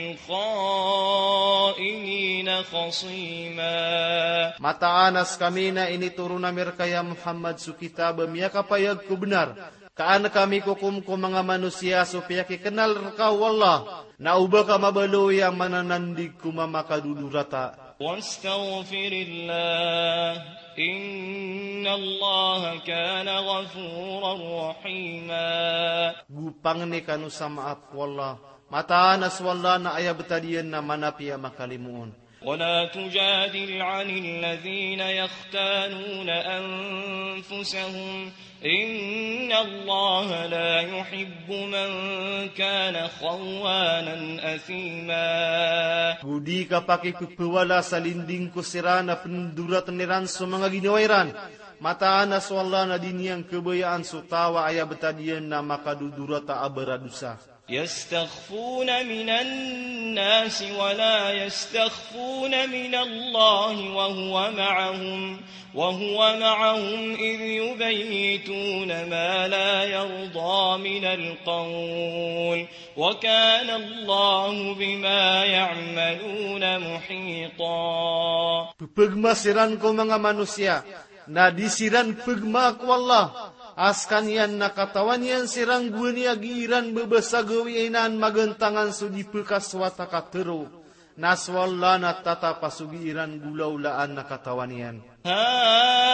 للخائنين خصيما. Mataanas kami na inituro na mirkaya Muhammad su kitab miya kapayag ko benar, kaan kami kukum ko mga manusia supaya kikenal kau Allah, na uba ka mabaloy ang mananandig kumamakadudurata. واستغفر الله إن الله كان غفورا رحيما. Gupang ni kanu sa maaf wallah, mataanas wallah na aya betadian na manapia makalimuon. ولا تجادل عن الذين يختانون أنفسهم إن الله لا يحب من كان خوانا أثيما. Budi ka pakipipiwala sa linding kusira na pendurat niran sa mga ginawairan, mataan na swalla na diniyang kebayaan sutawa aya betadian na makadudurata abaradusa. يستخفون من الناس ولا يستخفون من الله وهو معهم وهو معهم إذ يبيتون ما لا يرضى من القول وكان الله بما يعملون محيطا. Pagmasiran ko mga manusia, na disiran pagma ko Allah, askan yan nakatawan yan sirang guni agiran bebesagawiinan magentangan sudi pekaswata katero, naswalla na tata pasugiran gulaulaan nakatawan yan. Ha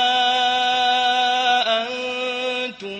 antum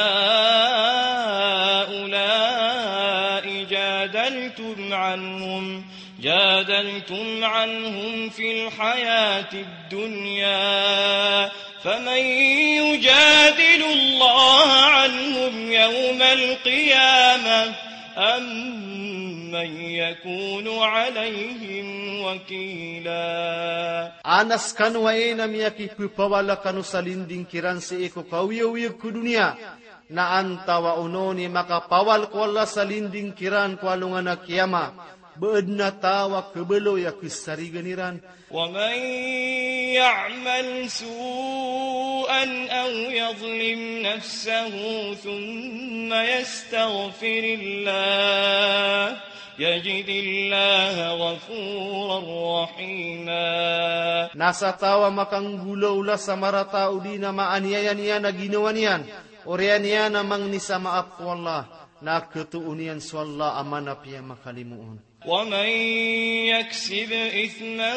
haulai jadaltum anhum جادلتم عنهم في الحياة الدنيا فمن يجادل الله عنهم يوم القيامة أم من يكون عليهم وكيلا. Anas kanu waena miyaki pupawala kanu salinding kiran si iko kawiyawiya ku dunia, na antawa unoni makapawal ko Allah salinding kiran ko alungan na kiyama, beed na tawa kebelo ya kisariganiran. ومن يعمل سوءا أو يظلم نفسه ثم يستغفر الله يجد الله غفورا رحيما. Nasa tawa makang gulaw la sa maratao di na maaniayan niya na ginawa niyan. Orian niya namang ni sa maap ko Allah. Na ketuunian so Allah amanap niya makalimuon. ومن يكسب إثما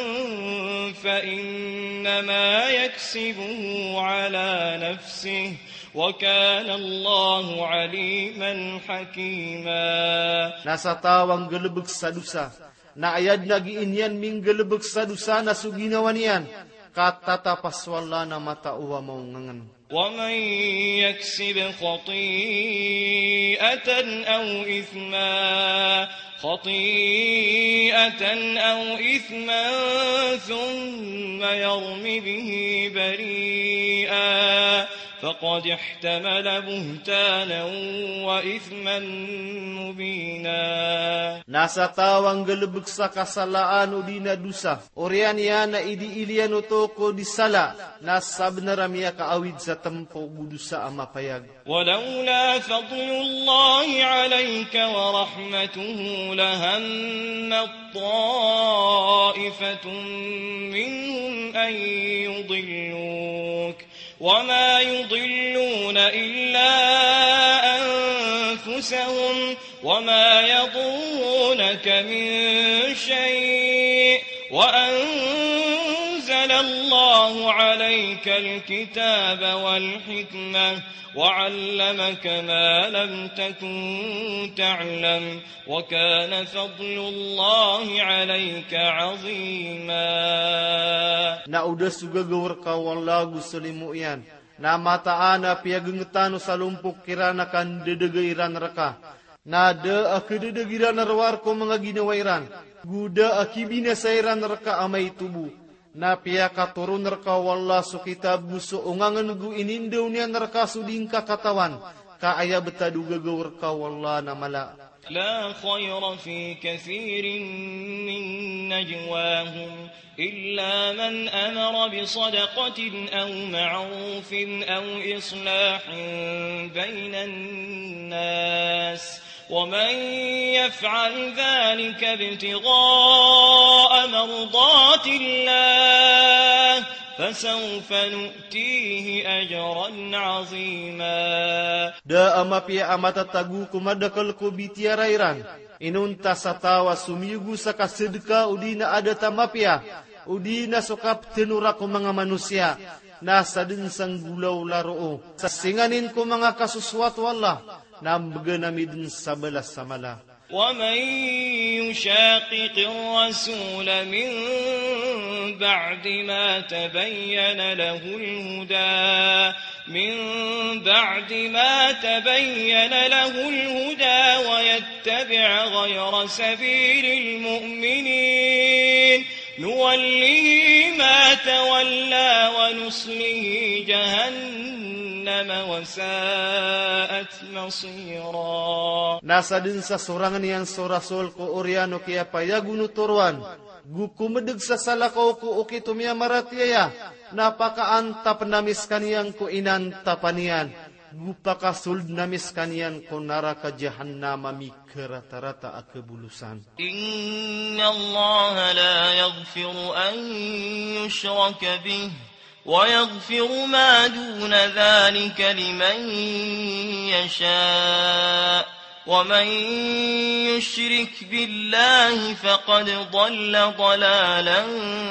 فإنما يكسبه على نفسه وكان الله عليما حكيما. Nasa tawang gelebeg sa dusa, na ayad nagiinyan ming gelebeg sa dusa na suginawan niyan, katatapas wala na matauwa mo ngangan. ومن يكسب خطيئة أو إثما خطيئة أو إثما ثم يرم به بريئا فقد احتمل بهتانا وإثما مبينا. Nasa tawang gelebeg sa kasalaan o di na dusa, orian niya na idiilian o toko di sala, na sabnaramya kaawid sa tempo budusa amapayag. ولولا فضل الله عليك ورحمته لهم طائفة منهم أن يضلوك وما يضلون إلا أنفسهم وما يضرونك من شيء وأنزل الله عليك الكتاب والحكمة وعلمك ما لم تكن تعلم وكان فضل الله عليك عظيما. Na udah sugagawar ka wala gusalimu yan, na mataana piagengetano sa lumpuk kirana kan dedegairan reka, na de akededegiran arwar ko mga ginawairan, guda akibina sairan reka amay tubu, na pia katurun reka wala su kitab guso ungangan gu inindaw niya reka suding katawan, kaaya betadu gagawar ka wala na mala. لا خير في كثير من نجواهم إلا من أمر بصدقة أو معروف أو إصلاح بين الناس ومن يفعل ذلك ابتغاء مرضات الله فسوف نؤتيه أجرا عظيما. Da amapia amata tagu kumadakal ko bitiarairan, inunta sa tawa sumiyugu sa kasedeka udina ada tamapia, udina sokap tenura ko mga manusia, nasa din sang gulaw laroo, sa singanin ko mga kasuswat Allah, na mganamidin sa balas sa mala. ومن يشاقق الرسول من بعد ما تبين له الهدى من بعد ما تبين له الهدى ويتبع غير سبيل المؤمنين نوله ما تولى ونصله جهنم وساءت مصيرا. Nasa din sa sorangan yan so rasul ko oriano kaya payaguno turuan, gukumedeg sa salakaw ko uki tumya maratiaya, napakaanta penamis kaniyang ko inanta panian, gupakasuld namis kaniyang ko naraka jahannama mikerata-rata akebulusan. Inna Allah la yaghfiru an yushraka bih ويغفر ما دون ذلك لمن يشاء ومن يشرك بالله فقد ضل ضلالا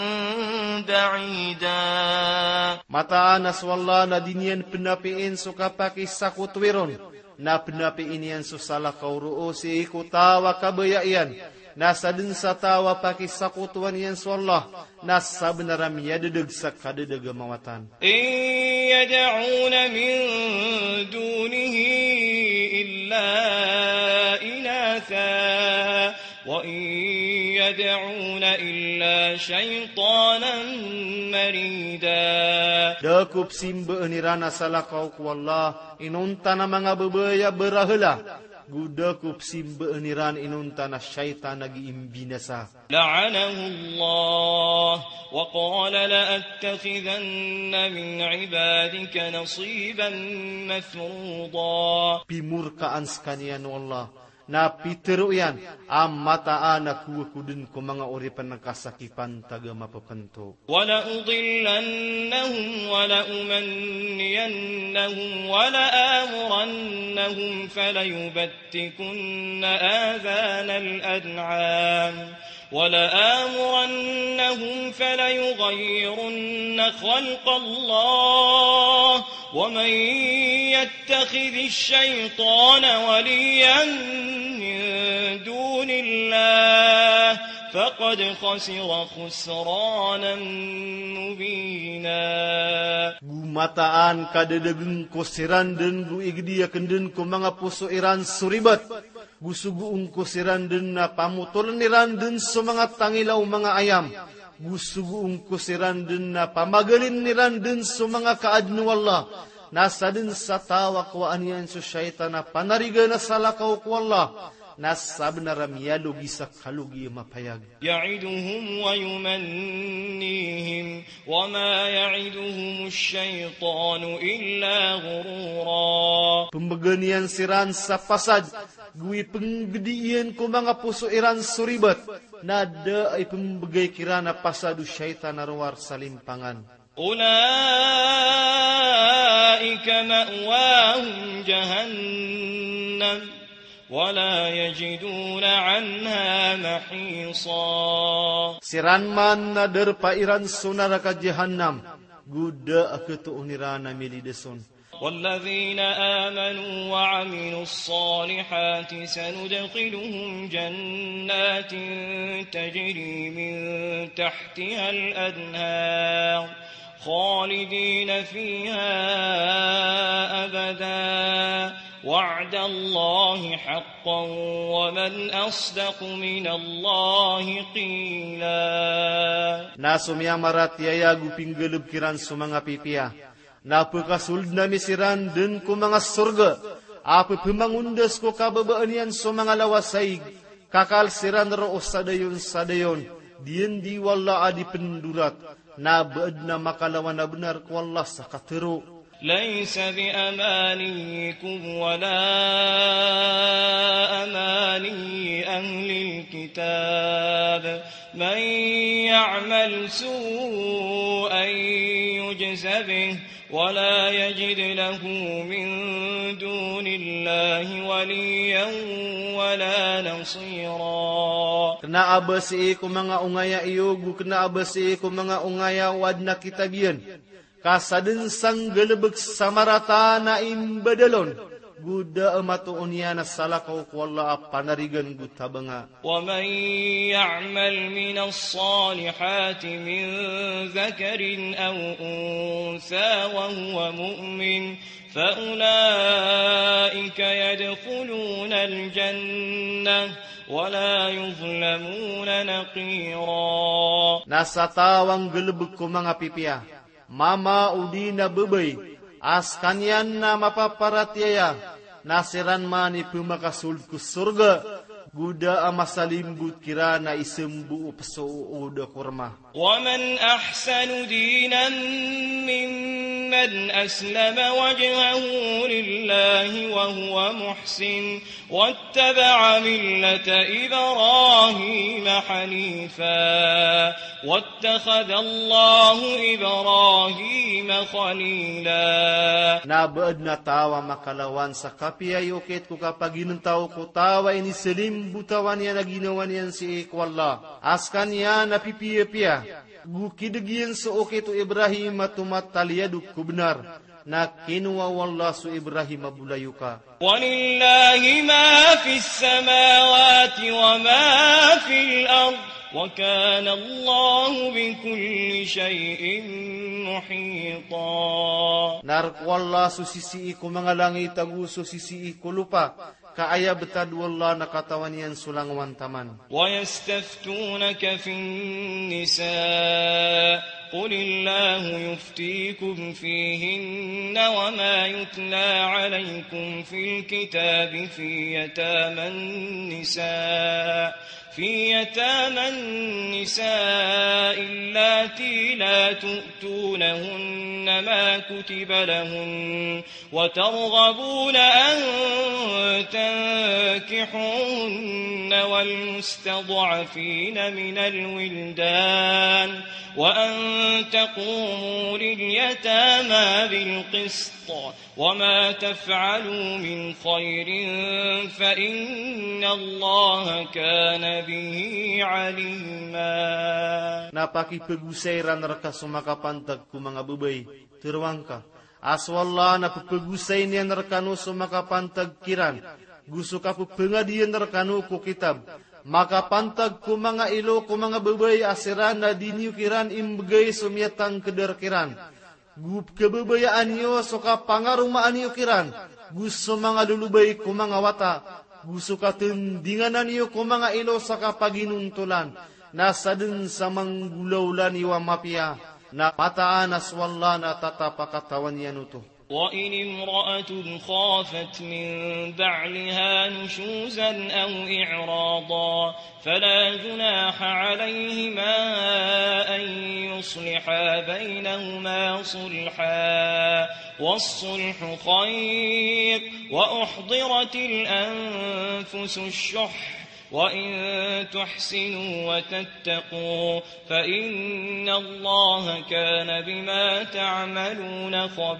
بعيدا. Mataanas wala na dinyan penapiin suka pakisakutwiron, na penapiin yan susala kauroo si ikutawa kabayayan, nasa din sa tawa pakisakutuan yan so Allah, nasa benaram yadedeg sa kadedeg mawatan. In yad'una min dunihi illa inatha wa in yad'una illa shaytanan marida. Dakup simba nirana salakaw ku Allah, inunta na mga babaya berahela, gudakup simba niran inunta na syaitan nagiimbinasa. La'anahu Allah wa qala la'attakhidhanna min ibadika nasiban mafruḍa. Pimurkaan skanian Allah, na pitero yan, ang mataan na kuwakudin ko mga oripan ng kasakipan taga mapapento. وَلَأُضِلَّنَّهُمْ وَلَأُمَنِّيَنَّهُمْ وَلَآمُرَنَّهُمْ فَلَيُبَتِّكُنَّ آذَانَ الْأَنْعَامِ وَلَآمُرَنَّهُمْ فَلَيُغَيِّرُنَّ خَلْقَ اللَّهِ وَمَنْ يَتَّخِذِ الشَّيْطَانَ وَلِيًّا مِنْ دُونِ اللَّهِ فَقَدْ خَسِرَ خُسْرَانًا مُبِينًا. Gumataan kadedegeng ko siran den gu igdiya kenden ko mga puso iran suribat. Gusuguong ko siran den na pamutulan niran den so mga tangilaw mga ayam. Gusuguong ko siran den na pamagalin niran den so mga kaadno Allah. Nasa din sa tawa ko aniyan so syaitan na panariga na salakaw ko Allah. Nasab na ramyalugi sa kalugi mapayag. يعدهم ويمنيهم وما يعدهم الشيطان إلا غرورا. Pembaganian siran sa pasad, gui penggedian ko mga puso iran suribat, nada ay pembagay kirana pasadu syaitan arwar salimpangan. أولئك مأواهم جهنم ولا يجدون عنها محيصا. Siran man na derpa iran sunara ka jahannam, guda aketu unirana milideson. والذين آمنوا وعملوا الصالحات سندخلهم جنات تجري من تحتها الأنهار خالدين فيها أبدا وعد الله حقا ومن أصدق من الله قيلا. Nasum yang marat yaya guping gelub kiran sumanga pipia. Napa kasul na misiran den ko mga surga. Apa pemangundas ko kababaanian so mga lawasay. Kakal siran ro sadayon sadayon. Dien di wala adi pendurat. Na baad na makalawan na benar ko Allah sa katero. ليس بأمانيكم ولا أماني أهل الكتاب من يعمل سوءا يجز به ولا يجد له من دون الله وليا ولا نصيرا. Kena abasi ko mga ungaya iyogu, kena abasi ko mga ungaya wad na kitabian. Kasadin sang gelebek samarata na imbadalon. Guda amatuon niya na salakaw ko Allah panarigan gutabanga. ومن يعمل من الصالحات من ذكر أو أنثى وهو مؤمن فأولئك يدخلون الجنة ولا يظلمون نقيرا. Nasa tawang gelebek ko mga pipia. Mama udi na bebay, askanyan na mapaparatyaya, nasiran mani pumakasul ku surga, guda amasalim gud kira na isembu pesuuda kurma. ومن أحسن دينا ممن أسلم وجهه لله وهو محسن واتبع ملة إبراهيم حنيفا واتخذ الله إبراهيم خليلا. Nabaad na tawa makalawan sa kapiyayokit ko kapag inuntaw ko tawa ini selim butawan niya na ginawa niyan si ikwalla. Askan niya na pipiya-piya. Gukidagiyan sa okit o Ibrahim at tumataliyaduk ko benar. Na kinuwa wallah su Ibrahim abulayuka. وَلِلَّهِ مَا فِي السَّمَاوَاتِ وَمَا فِي الْأَرْضِ وَكَانَ اللَّهُ بِكُلِّ شَيْءٍ مُحِيطًا. Narkwalla su sisi ko mga langit agu su sisi ko lupa. Kaaya betad wallah nakatawan yan sulang wantaman. وَيَسْتَفْتُونَكَ فِي النِّسَاءِ قل الله يفتيكم فيهن وما يتلى عليكم في الكتاب في يتامى النساء في يتامى النساء اللاتي لا تؤتونهن ما كتب لهن وترغبون أن تنكحوهن والمستضعفين من الولدان وأن تقوموا لليتامى بالقسط وما تفعلوا من خير فإن الله كان به عليما. Napaki pagusairan raka sumakapantag ku mga babay, tirwangka. Aswalla na pagusay niyan rakano sumakapantag kiran. Gusto ka po pangadiyan rakano ku kitab. Makapantag ku mga ilo ku mga babay asiran na dinyo kiran imbagay sumyatang kederkiran. Gup kebabayaan niyo so ka pangarumaan niyo kiran. Gusto mga lulubay ku mga wata. Gusto ka tindinganan niyo ku mga ilo sa kapaginuntulan. Nasa din sa manggulaulan iwa mapia na pataan aswalla na tatapakatawan yan ito. وإن امرأة خافت من بعلها نشوزا أو إعراضا فلا جناح عليهما أن يصلحا بينهما صلحا والصلح خير وأحضرت الأنفس الشح وإن تحسنوا وتتقوا فإن الله كان بما تعملون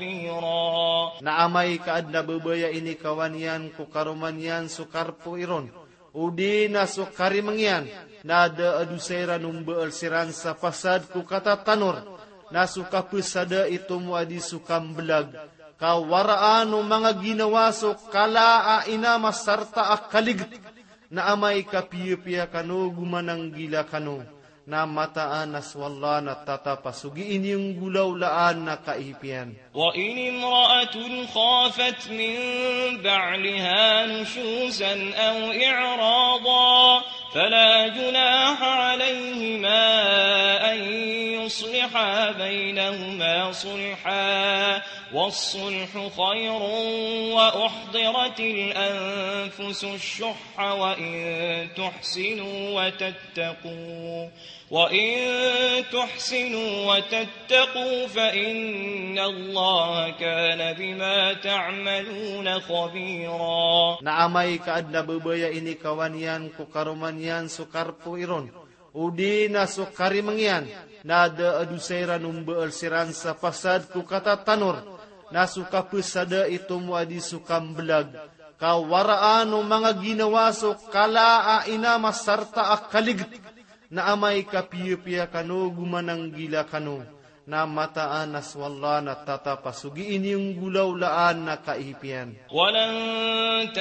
خبيرا. Naamay kaad na babaya ini kawanyan ku karumanyan sukarpo iron. Udi na sukari mangyan na da adusera numbeal siran sa pasad ku kata tanor na suka pesada itu mo adi sukam belag. Kawaraan o mga ginawa so kalaa ina masarta akaligit. Na amay kapiya-piya kano, gumanang gila kano, na mataan aswalla na tatapasugiin yung gulaw laan na kaipian. وَإِنِ امْرَأَةٌ خَافَتْ مِنْ بَعْلِهَا نُشُوزًا أَوْ إِعْرَاضًا فَلَا جُنَاحَ عَلَيْهِمَا أَنْ يُصْلِحَا بَيْنَهُمَا صُلْحًا وَالصُّلْحُ خَيْرٌ وَأُحْضِرَتِ الْأَنْفُسُ الشُّحَّ وَإِنْ تُحْسِنُوا وَتَتَّقُوا وَإِنْ تُحْسِنُوا وَتَتَّقُوا فَإِنَّ اللَّهَ كَانَ بِمَا تَعْمَلُونَ خَبِيرًا. Naamay kaad na babaya ini kawanyan ku karumanyan sukarpo iron. Udi na sukari mangyan na da adusera numbeal siran sa pasad ku kata tanor na suka pesada itu mo adi sukam belag. Kawaraan o mga ginawa so kalaa ina masarta akaligit. Na amay kapiya-piya kano, gumanang gila kano, na mataan aswalla na tatapasugiin yung gulaw laan na kaipian. وَلَن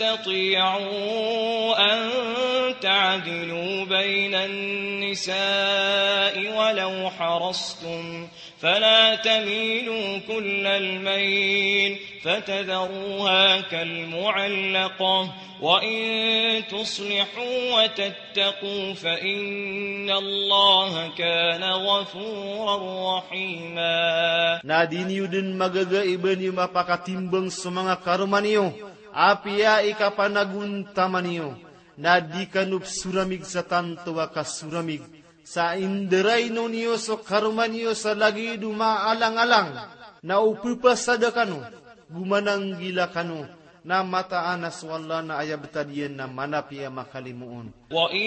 تَسْتَطِيعُوا أَن تَعْدِلُوا بَيْنَ النِّسَاءِ وَلَوْ حَرَصْتُمْ فَلَا تَمِيلُوا كُلَّ الْمَيْلِ فَتَذَرُوهَا كَالْمُعَلَّقَةِ وَإِن تُصْلِحُوا وَتَتَّقُوا فَإِنَّ اللَّهَ كَانَ غَفُورًا رَحِيمًا. Nadiniyo din magagaiban yung mapakatimbang sa mga karuman niyo. Apia ikapanaguntaman niyo. Nadi kanup suramig sa tantuwa ka suramig. Sa indiray no niyo so karuman niyo sa lagi dumaalang-alang. Na upupasada kanu. Gumanang gila kanu. Na mataan aswalla na ayabtadiyan na manapia makalimuon. وَإِن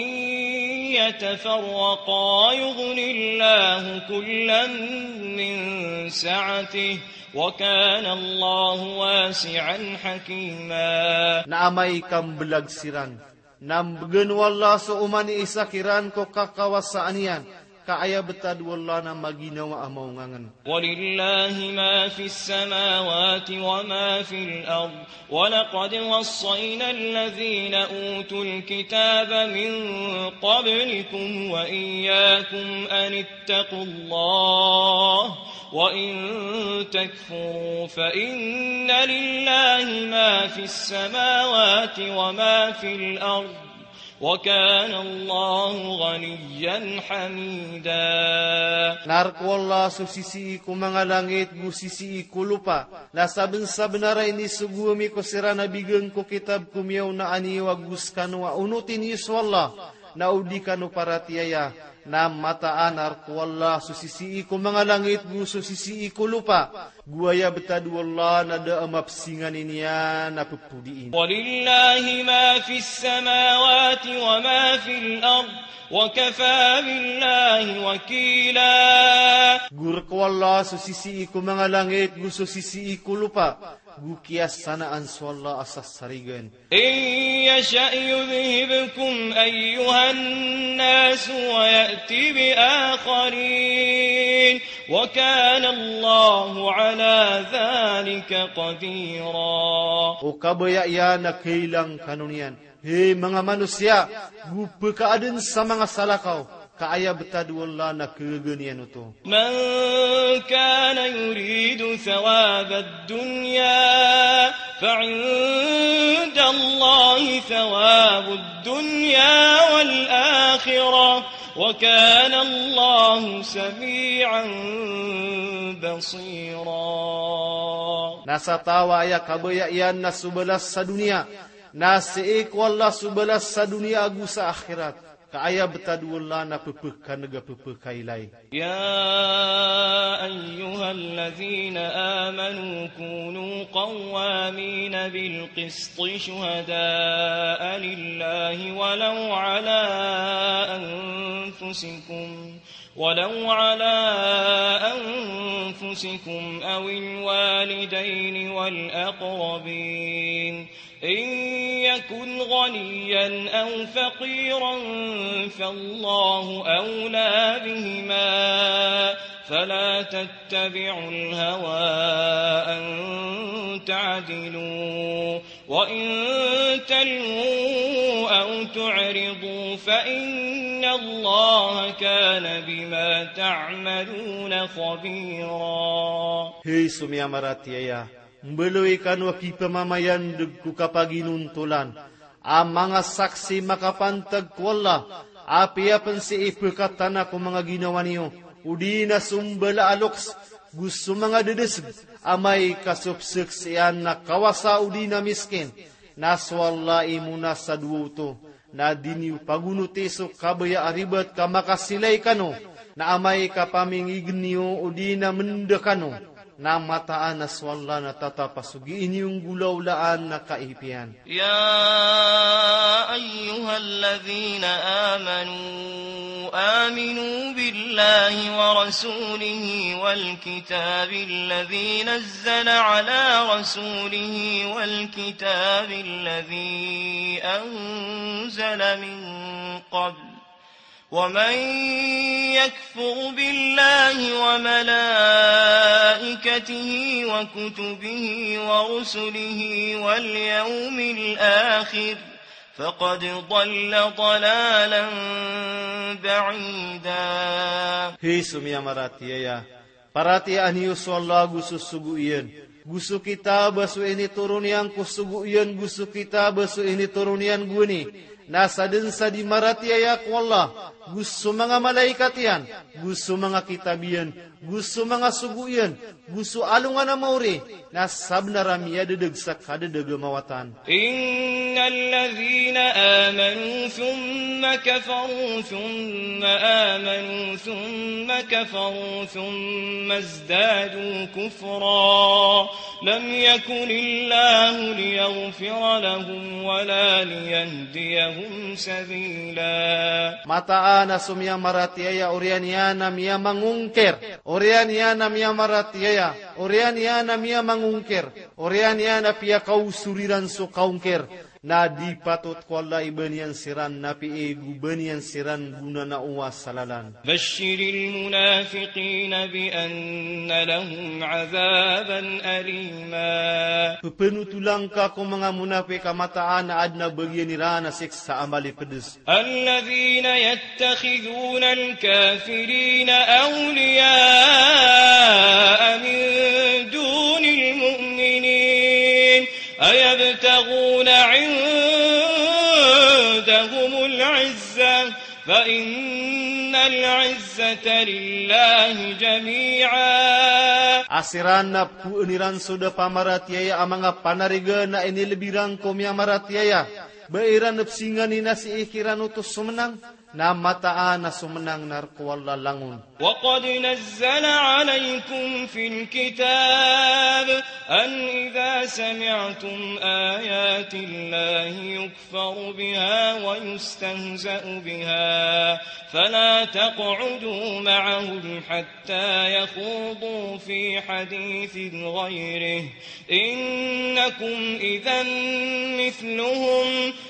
يَتَفَرَّقَا يُغْنِ اللَّهُ كُلًّا مِّن سَعَتِهِ وَكَانَ اللَّهُ وَاسِعًا حَكِيمًا. Naamay kambelag siran. Nambagan wala so umani isakiran ko kakawasaan yan. Kaaya betad wala na maginawa amaw ngangan. وَلِلَّهِ مَا فِي السَّمَاوَاتِ وَمَا فِي الْأَرْضِ وَلَقَدْ وَصَّيْنَا الَّذِينَ أُوتُوا الْكِتَابَ مِنْ قَبْلِكُمْ وَإِيَّاكُمْ أَنِ اتَّقُوا اللَّهَ وَإِنْ تَكْفُرُوا فَإِنَّ لِلَّهِ مَا فِي السَّمَاوَاتِ وَمَا فِي الْأَرْضِ وَكَانَ اللَّهُ غَنِيًّا حَمِيدًا. Narkwala so sisi ko mga langit, busisi ko lupa. Nasabin sa benaray ni sugumi ko sira nabigang ko kitab kumiyaw na aniwag guskano wa unutin yuswalla. Naudi kano para tiyaya. na mataan arku Allah susisi iku mga langit gu susisi iku lupa guaya betadu Allah nada amapsingan iniya na pupudiin. Walillahi ma fis samawati wa ma fil ard wa kafa billahi wakila. Gur ku Allah susisi iku mga langit gu susisi iku lupa gu kias sanaan su Allah asas sarigan. In yasha yudhibkum ayyuhan nas wa ya'ti bi akharin wa kana Allahu ala dhalika qadira. O kabaya yan na kailang kanunian. Hei mga manusia, gupa kaadun sa mga salakaw. Kaaya betadu Allah na keganian itu. Man kana yuridu thawab ad-dunya fa'inda Allahi thawab ad-dunya wal akhirah wa kana Allahu sami'an basira. Nasa tawa ya kabaya yan na subalas sa dunia. Nasa iku Allah subalas sa dunia agu sa akhirat. Kaaya betadu Allah na pepekkan naga pepekailai. Ya ayyuhallazina amanu kunu qawwamina bil qisti shuhada'a lillahi walau ala anfusikum ولو على أنفسكم أو الوالدين والأقربين إن يكن غنيا أو فقيرا فالله أولى بهما فلا تتبعوا الهوى أن تعدلوا وإن تلووا أو تعرضوا فإن الله كان بما تعملون خبيرا. Hei sumia maratiaya, mbeloy kanwa ki pamamayan degku kapaginuntulan, ang mga saksi makapantag ko Allah, api apan si ipekatana ko mga ginawa niyo, udi na sumbala aloks, gusto mga dedesg, amay kasupsik siyan na kawasa udi na miskin, naswalla imuna sa duwuto, na diniw pagunuteso kabaya aribat ka makasilay kano, na amay kapamingig niyo udi na mendekano, na mataan na swalla na tatapasugiin yung gulaulaan na kaipian. Ya ayyuhallazina amanu aminu billahi wa rasulihi wal kitabi alladhi nazzala ala rasulihi wal kitabi alladhi anzala min qabl. ومن يكفر بالله وملائكته وكتبه ورسله واليوم الآخر فقد ضل ضلالا بعيدا. Hei sumia maratiaya, paratian niyo so Allah gusto suguiyan. Gusto kita baso ini turunian kusuguiyan, gusto kita baso ini turunian guni. Nasa din sa di maratiaya ko Allah, gusto mga malaikat yan, gusto mga kitabiyan, gusto mga suguyan, gusto alungan na mauri, nasab na ramiya dedag sa kadadag mawatan. Inna alladhina amanu thumma kafaru thumma amanu thumma kafaru thumma izdadu kufra lam yakun illahu liyaghfira lahum wala liyahdiyahum sabila. Mataan na sumia maratiaya orian yana miya mangungker, orian yana miya maratiaya, orian yana miya mangungker, orian yana piya kausuriran so kaungker, na di patut ko Allah ibanian siran na pi egu banian siran guna na uwas salalan. Bashiril munafiqina bi anna lahum azaban alima. Pepenutulang ka ko mga munafik kamataan na adna bagyan nila na siksa amali pedes. Alladhina yattakhiduna al-kafirina awliya'a min dunil mu'minin ayabtaghuna 'indahum al-'izzah fa innal 'izzata lillahi jami'a. Asiran na puuniran suda pamaratiaya ang mga panariga na inilibirang ko miya maratiaya. Bairan napsingan ni na si ikiran utos sumenang, na mataan na sumenang narkuwala langun. وقد نزل عليكم في الكتاب أن إذا سمعتم آيات الله يكفر بها ويستهزأ بها فلا تقعدوا معهم حتى يخوضوا في حديث غيره إنكم إذا مثلهم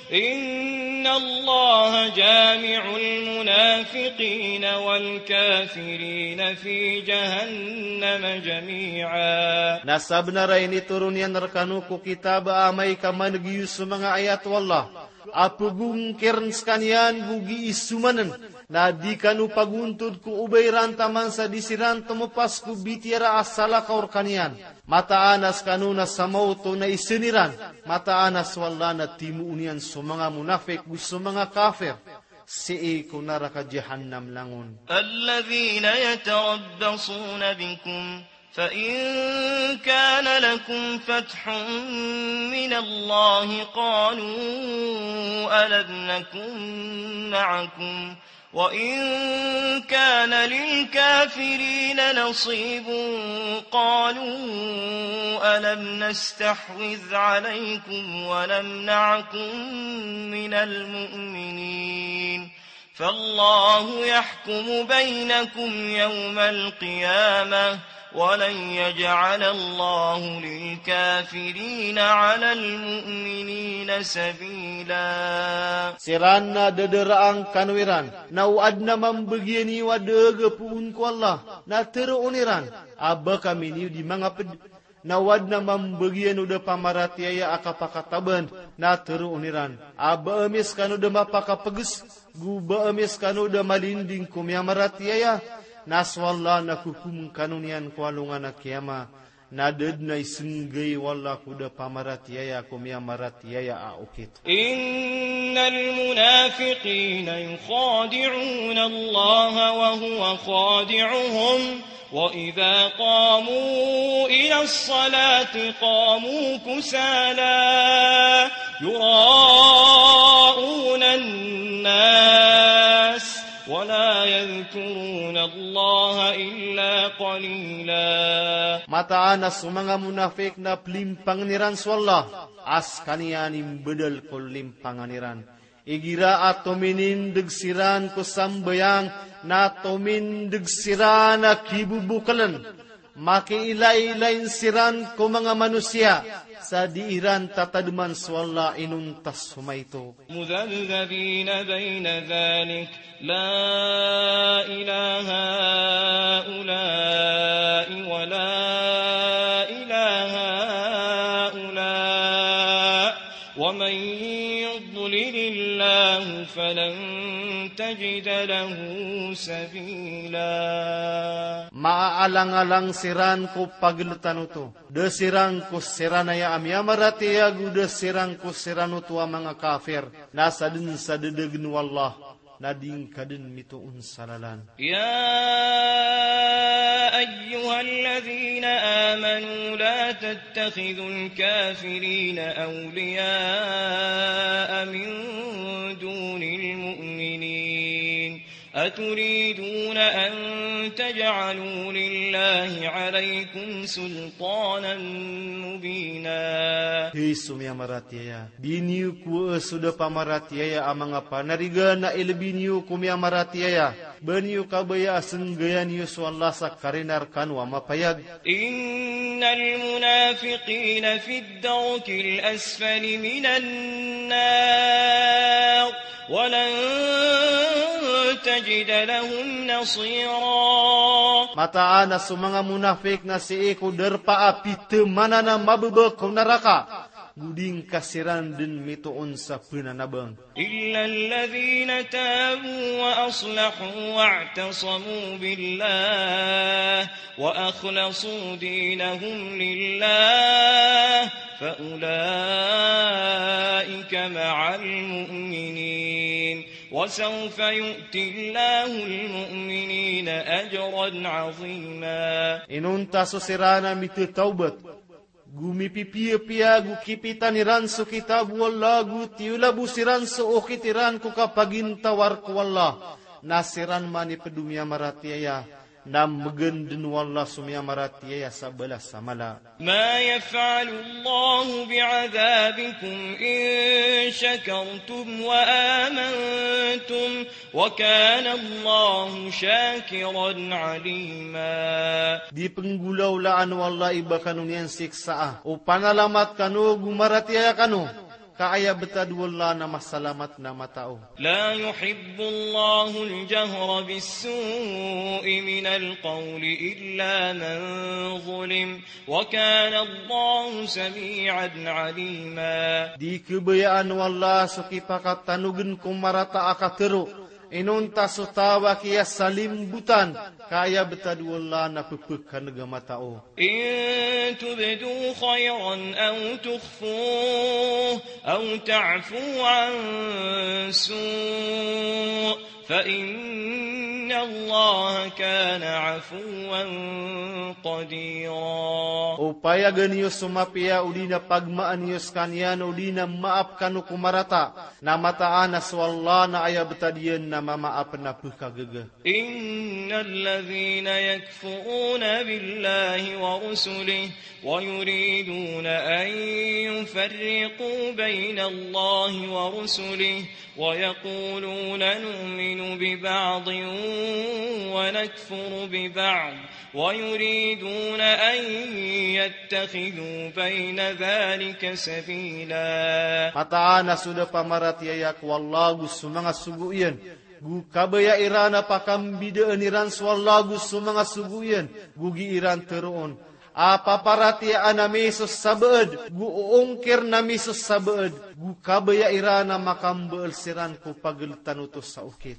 إن الله جامع المنافقين والكافرين في جهنم جميعا. Nasabna ray ni turunian rekanu ku kitab amay kamanagiyus sa mga ayat wallah. Apugong kern skanian gugi isumanen na di kanu paguntod ku ubay rantaman sa disiran tumupas ku bitiara asala kaur kanian. Mataanas kanu na samauto na isiniran. Mataanas wala na timuunian sa mga munafik sa mga kafir. Si'i kunara ka jahannam langun. الذين يتربصون بكم فإن كان لكم فتح من الله قالوا ألم نكن معكم وإن كان للكافرين نصيب قالوا ألم نستحوذ عليكم ونمنعكم من المؤمنين فالله يحكم بينكم يوم القيامة ولن يجعل الله للكافرين على المؤمنين سبيلا. Sirana dederaang kanwiran, nauad na mambagiani wadaga puun ko Allah, na teruuniran, aba kami niyo di mga ped, nawad na mambagian uda pamaratiaya akapakataban, na teruuniran, aba amis kanuda mapakapagus, guba amis kanuda malinding kumya maratiaya, naswalla na kukum kanunian kualungan na kiyama, nadad na isenggay wala kuda pamaratiaya kumya maratiaya aukit. Innal munafiqina yukhadi'una Allah wa huwa khadi'uhum wa idha qamu ila as-salati qamu kusala yura'una an-nas ولا يذكرون الله إلا قليلا. Mataanas sa mga munafik na plimpangniran swalla, as kanianim bedal ko limpanganiran. Igira at tuminindig siran ko sambayang na tumindig siran na kibubukalan. Makiilay-ilayin siran ko mga manusia sa diiran tataduman swalla inuntas humayto. Mudhabdhabina bayna dhalik la ilaha ulai wa la ilaha ulai wa man yudlilillahu falan tajid lahu sabila. Maaalang-alang siran ko paglutan ito. Desirang ko siranaya amya maratiya guda sirang ko siranutu mga kafir. Nasa din sa dedegen wallah. Nading kadin mituun salalan. Ya ayyuhalladhina amanu la tattakhidhul kafirina awliya'a min dunil mu'minin. أتريدون أن تجعلوا لله عليكم سلطانا مبينا. Hisu miya maratiya. Biniu ku sudah pamaratiya amang apa nariga na ilbiniu ku miya maratiya. Baniu kabaya senggayan yu swalla sakarinar kanwa mapayag. Innal munafiqina fid darkil asfali minan nar. Walan tajid lahum nasira. Mataanas sa mga munafik na si Eko derpa api temana na mabubak kong naraka. Guding kasiran din mituon sa pinanabang. Illa alladhina tabu wa aslahu wa'tasamu billah wa akhlasu dinahum lillah fa ulaika ma'al mu'minin. وسوف يؤتي الله المؤمنين أجرا عظيما. Inunta so sirana mitu taubat. Gumi pipia-pia gu kipitaniran su kitabu Allah gu tiula busiran su okitiran ku kapagin tawar ku Allah. Nasiran mani pedumia maratiaya. Nam megenden wallah sumia maratiaya sabelah samala. ما يفعل الله بعذابكم إن شكرتم وآمنتم وكان الله شاكرا عليما. Di penggulaulaan wallah iba kanunian siksa. O panalamat kanu gumaratiaya kanu. Kaaya betadu wallah na masalamat na matao. لا يحب الله الجهر بالسوء من القول إلا من ظلم وكان الله سميعا عليما. Di kebayaan wallah suki pakat tanugen kumarata akateru. Inunta sutawa kia salimbutan. Kaya betadu wallah na pepekan gama tao. إن تبدوا خيرا أو تخفوه أو تعفوا عن سوء فإن الله كان عفوا قديرا. Upaya ganius sumapia udina pagmaan yus kanyan udina maaf kanu kumarata. Namataan aswallah na aya betadian na mamaap na pekagege. إن الذين يكفرون بالله ورسله ويريدون أن يفرقوا بين الله ورسله ويقولون نؤمن ببعض ونكفر ببعض ويريدون أن يتخذوا بين ذلك سبيلا. Mataan sudah pamaratiayak wallahu sumanga suguyan. Gu kabaya irana pakam bidaan iran swallahu sumanga suguyan. Gugi iran teruon. Apa paratia anamisus sabeed. Gu uungkir namisus sabeed. Gu kabaya irana makam beelsiran ku pageltan utus sa ukit.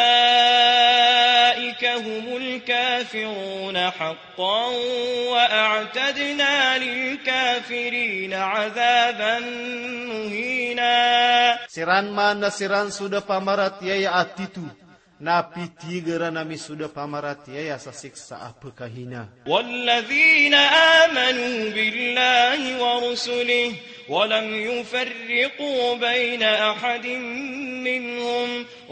أولئك هم الكافرون حقا وأعتدنا للكافرين عذابا مهينا. Siran mana siran sudah pamaratiaya atitu. Napi tiga nami sudah pamaratiaya sasiksa apa kahina. والذين آمنوا بالله ورسله ولم يفرقوا بين أحد منهم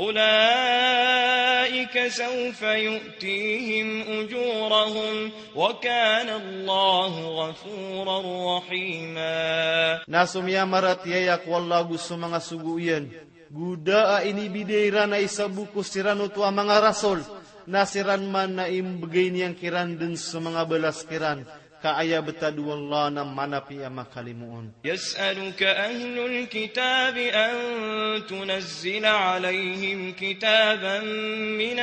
أولئك سوف يؤتيهم أجورهم وكان الله غفورا رحيما. Nasum ya maratiaya wallahu sumanga suguyan. Guda ini bidairan na isabuku siranu tua mga rasul. Nasiran man na imbagain yang kiran dun sa mga belas kiran. Kaaya betadu Allah na manapi ang makalimuon. يسألك أهل الكتاب أن تنزل عليهم كتابا من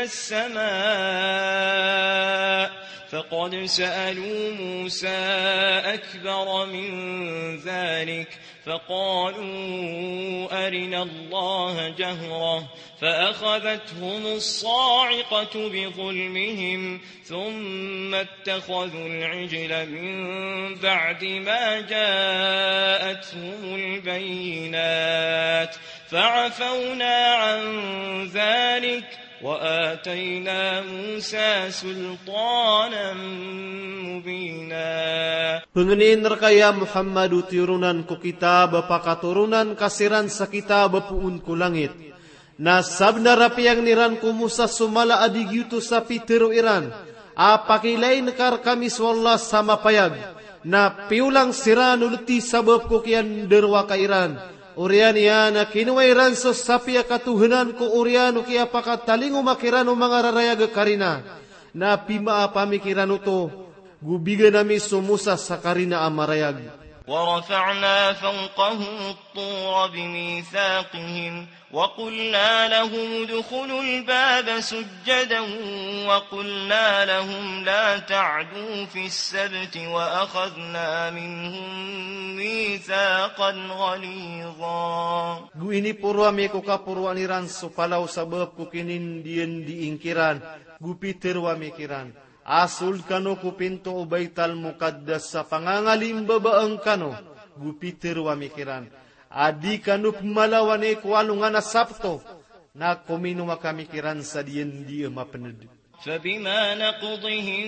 السماء فقد سألوا موسى أكبر من ذلك فقالوا أرنا الله جهرة فأخذتهم الصاعقة بظلمهم ثم اتخذوا العجل من بعد ما جاءتهم البينات فعفونا عن ذلك وآتينا موسى سلطانا مبينا. Pengenin kaya Muhammad utirunan ku kitab pakaturunan kasiran sa kitab puun ku langit. Na sabna rapi yang niran ku Musa sumala adigyuto sa pitero iran. Apakilay nakar kami swallah sama payag. Na piulang siran ulti sabab ku kian derwa ka iran. Urian yana kinuwairan so sapia katuhanan ko uriano kia pakatalingo makirano mga rarayag karina. Na pima pamikiran to gubiga nami sumusa sa karina amarayag. ورفعنا فوقهم الطور بميثاقهم وقلنا لهم ادخلوا الباب سجدا وقلنا لهم لا تعدوا في السبت وأخذنا منهم ميثاقا غليظا. Gu ini purwa me ko kapurwan iran supalaw sabab ko kinin diin diingkiran gu piterwa mikiran. Asul kano ku pinto ubaital mukaddas sa pangangalim babaang kano gupiter wa mikiran. Adi kano pumalawane ku alungan na sapto na komino makamikiran sa diyan diya mapened. فبما نقضهم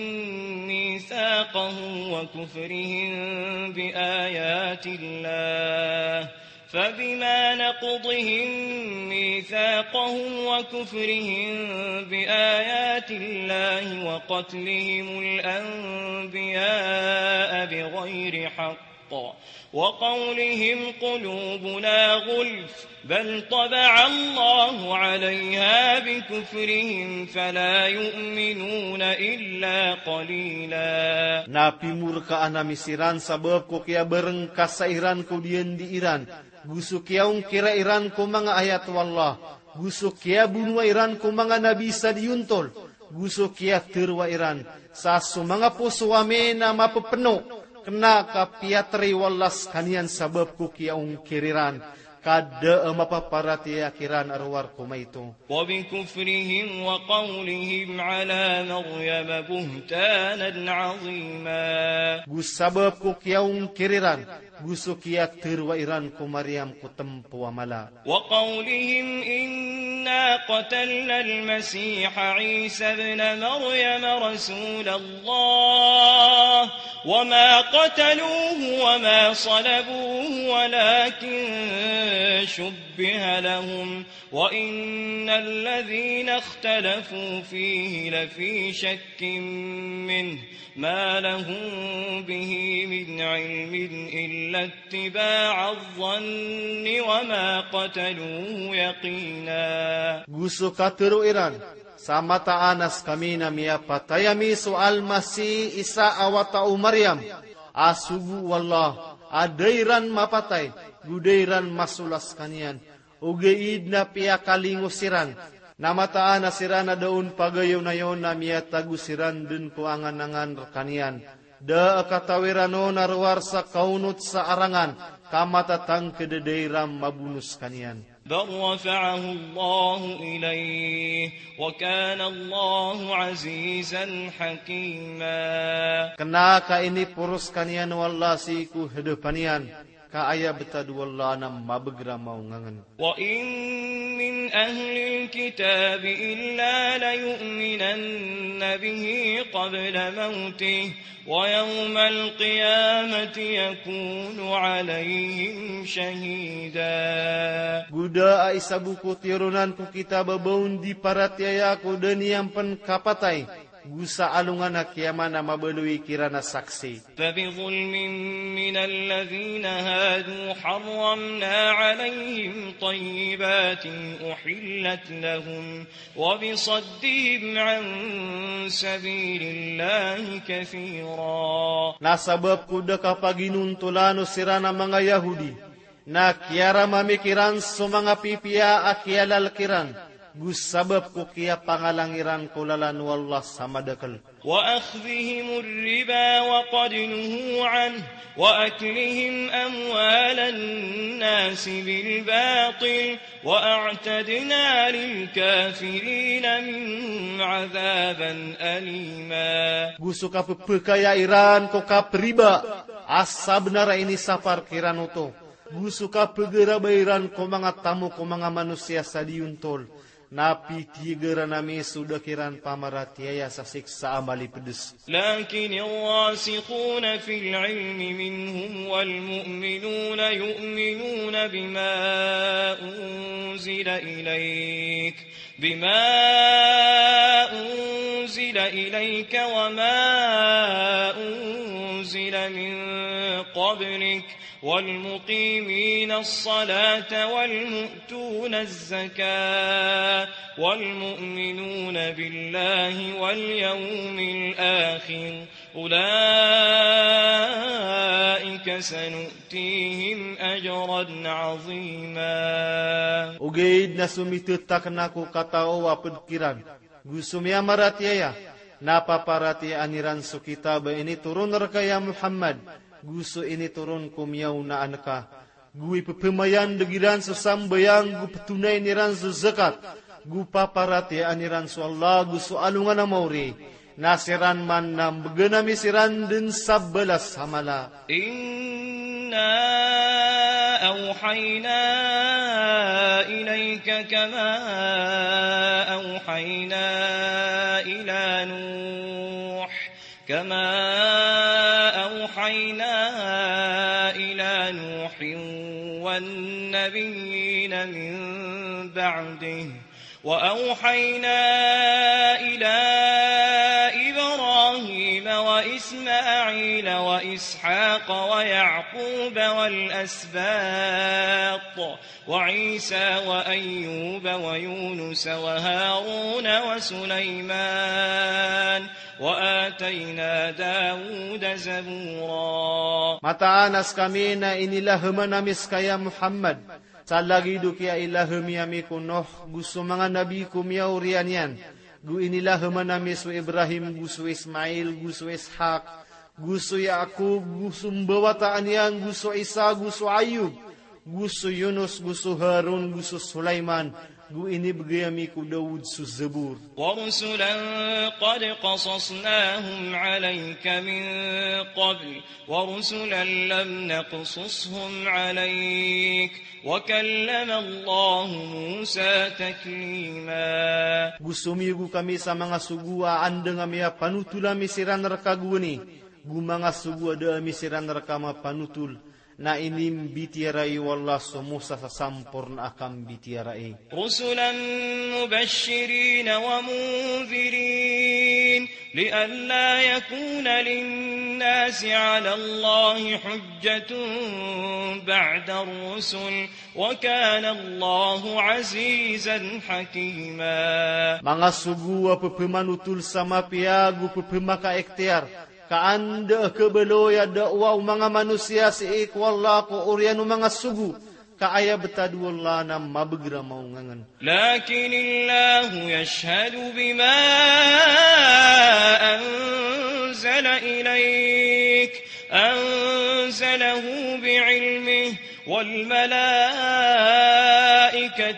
ميثاقهم وكفرهم بآيات الله فبما نقضهم ميثاقهم وكفرهم بآيات الله وقتلهم الأنبياء بغير حق وقولهم قلوبنا غلف بل طبع الله عليها بكفرهم فلا يؤمنون إلا قليلا. Napi murkaan na misiran sabab ko kaya bereng kasairan ko diyan di Iran. Gusto kiyaong kira Iran ko mga ayat wallah. Gusto kaya bunwa Iran ko mga nabi sa diyuntol. Gusto kaya terwa Iran. Sa sumanga pusuwame na mapapeno. Kena kapiatri wallas kanian sabab ko kiyaong kiriran. Kada mapaparati akiran arwar kumaito. وبكفرهم وقولهم على مريم بهتانا عظيما. Gusabab ko kiyaong kiriran. Gusto kiya terwa Iran ko Maryam ko tempo amala. وقولهم إنا قتلنا المسيح عيسى ابن مريم رسول الله وما قتلوه وما صلبوه ولكن شبه لهم وإن الذين اختلفوا فيه لفي شك منه ما لهم به من علم إلا اتباع الظن وما قتلوه يقينا. Gusto katero Iran. Sama taanas kami na miya patayami soal Masih Isa awatao Maryam. Asubu wallah. Adairan mapatay. Gudairan masulas kanian. Ugeid na piya kalingusiran. Namataan na sirana daun pagayaw na yon na miya tagusiran dun ko angan-angan kanian. Da katawirano narwar sa kaunot sa arangan. Kamatatang kededairam mabunus kanian. بل رفعه الله إليه وكان الله عزيزا حكيما. Kenaka ini purus kanian wallah siku hedepanian. Kaaya betad wallah na mabegra maungangan. وإن من أهل الكتاب إلا ليؤمنن به قبل موته ويوم القيامة يكون عليهم شهيدا. Guda ay sa buku tirunan ko kita babaun di paratiaya ko daniyang pankapatay. Gusa alungan na kiyaman na mabalui kirana saksi. فبظلم من الذين هادوا حرمنا عليهم طيبات أحلت لهم وبصدهم عن سبيل الله كثيرا. Nasabab kuda kapaginuntulano sirana mga Yahudi. Na kiara mamikiran sa mga pipiya akialal kiran. Gusabab ko kiya pangalangiran ko lalan wallah sama dakal. وأخذهم الربا وقد نهوا عنه وأكلهم أموال الناس بالباطل وأعتدنا للكافرين منهم عذابا أليما. Gusto ka pagkayairan ko kapriba. Asab na ra ini sa parkiran uto. Gusto ka pagarabayran ko mga tamu ko mga manusia sa diyuntol. Napi tigara nami sudah kiran pamaratiaya sa siksa amali pedes. لكن الراسخون في العلم منهم والمؤمنون يؤمنون بما أنزل إليك بما أنزل إليك وما أنزل من قبلك والمقيمين الصلاة والمؤتون الزكاة والمؤمنون بالله واليوم الآخر أولئك سنؤتيهم أجرا عظيما. Ugaid na sumitutak na ko katao wapudkiran. Gusumya maratiaya. Napaparati aniran so kitab ini turun rakaya Muhammad. Gusto ini turun kumiyaw na anaka. Gui pepemayan degiran sa sambayang gu petunay niran sa zakat. Gu paparati aniran so Allah gusto alungan na mauri. Nasiran man na beganami siran din sabalas hamala. Inna awhayna ilayka kama awhayna ila كما أوحينا إلى نوح والنبيين من بعده وأوحينا إلى إبراهيم وإسماعيل وإسحاق ويعقوب والأسباط وعيسى وأيوب ويونس وهارون وسليمان وآتينا داود زبورا. Mataanas kami na inilahaman namis kaya Muhammad. Sa lagido kaya ilahami ami kunoh gusto mga nabi kumya urian yan. Gu inilahaman namis wa Ibrahim, gusto Ismail, gusto Ishaq, gusto Yaqub, gusto mbawataan yan, gusto Isa, gusto Ayub, gusto Yunus, gusto Harun, gusto Sulaiman. Gu inibigay ami ku Daud su Zabur. ورسلا قد قصصناهم عليك من قبل ورسلا لم نقصصهم عليك وكلم الله موسى تكليما. Gusto migu kami sa mga suguaan dengan miya panutula misiran rakaguni. Gu mga sugu ada misiran rakama panutul. Na inim bitiarai wallah sumusa sa sampurna akam bitiarai. رسلا مبشرين ومنذرين لئلا يكون للناس على الله حجة بعد الرسل وكان الله عزيزا حكيما. Mga sugu pepemanutul sama piagu pepemaka ektiar. Kaanda kebeloya dakwaw mga manusia si ikwallah ko urianu mga sugu. Kaaya betadu Allah na mabegra maungangan. لكن الله يشهد بما أنزل إليك أنزله بعلمه والملائكة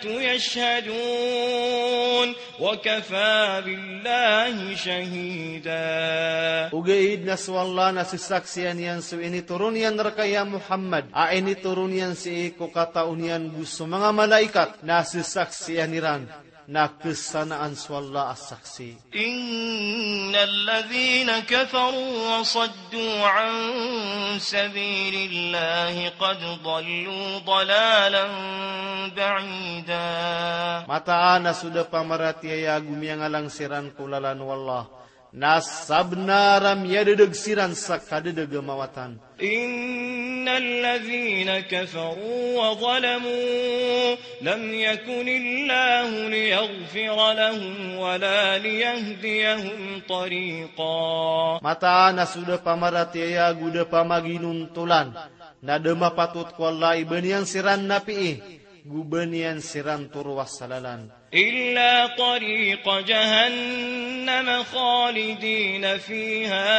يشهدون وكفى بالله شهيدا. Ugaid na swalla na sisaksiyan yan so ini turun yan rakaya Muhammad. A ini turun yan si iko kataon yan gusto mga malaikat na sisaksiyan niran. Na kesanaan swalla as-saksi. إن الذين كفروا وصدوا عن سبيل الله قد ضلوا ضلالا بعيدا. Mataan na sudah pamaratiaya gumiangalang siran kulalan wallah. Nasabnaram yadedeg siran sakadedeg mawatan. إن الذين كفروا وظلموا لم يكن الله ليغفر لهم ولا ليهديهم طريقا. Mata na sudah pamaratiaya guda pamaginuntulan. Na dema patut kuallai benian siran napi gubenian siran turwas salalan. إلا طريق جهنم خالدين فيها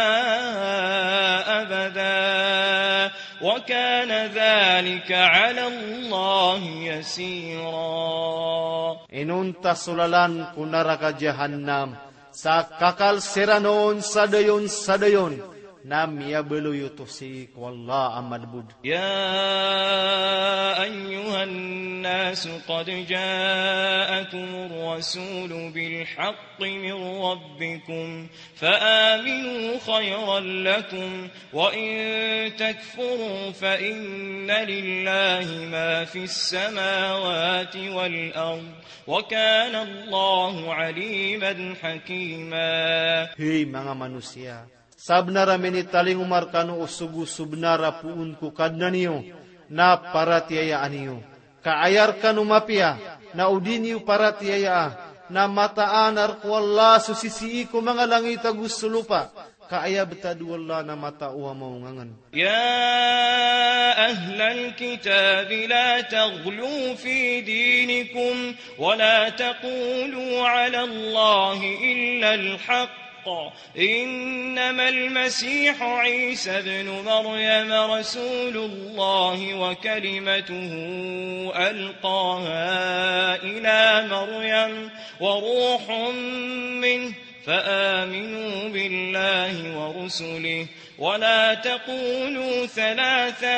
أبدا وكان ذلك على الله يسيرا. Inunta sulalan kunaraka jahannam sa kakal siranon sadayon sadayon nam ya beluyutu si wallah amadbud. يا أيها الناس قد جاءكم الرسول بالحق من ربكم فآمنوا خيرا لكم وإن تكفروا فإن لله ما في السماوات والأرض وكان الله عليما حكيما. Hei mga manusia, sabnara menitaling umarkano usugu subnara puun ku kadna niyo na paratiyayaan niyo. Kaayar kanu mapia na udiniyo paratiyaya na mataan arkwalla susisi ko mga langit agus sulupa. Kaaya betadu Allah na matauha maungangan. يا أهل الكتاب لا تغلوا في دينكم ولا تقولوا على الله إلا الحق إنما المسيح عيسى ابن مريم رسول الله وكلمته ألقاها إلى مريم وروح منه فآمنوا بالله ورسله ولا تقولوا ثلاثة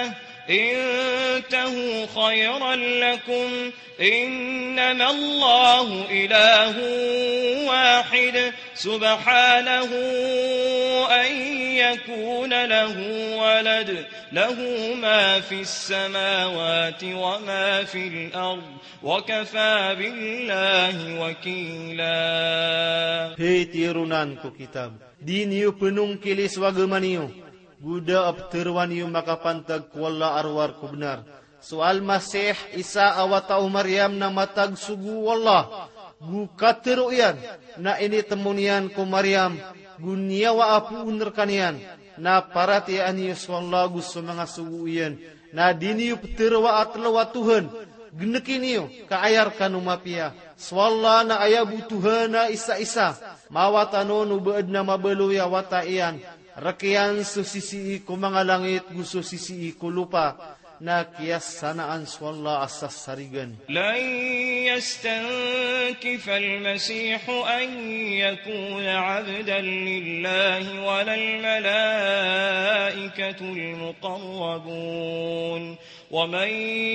انتهوا خيرا لكم إنما الله إله واحد سبحانه أن يكون له ولد له ما في السماوات وما في الأرض وكفى بالله وكيلا. Hei tirunanku kitab, di niyo penungkilis wagamaniyo, guda abterwan niyo makapantag kuwala arwar ko benar. Soal Masih Isa awatau Maryam na matag sugu Allah, gu katero yan, na ini temunian ko Maryam, gu niyawa apu uner kanian, na paratian niyo swallah gu sa mga sugu yan, na di niyo pterwa at lawa Tuhan, geneki niyo kaayar kanumapia, swallah na ayabu Tuhan na isa-isa, mawatano no baad na mabaluya wata iyan, rakian susisi ko mga langit gu susisi ko lupa, na kiyas sanaan swalla asas sarigan. لن يستنكف المسيح أن يكون عبدا لله ولا الملائكة المقربون ومن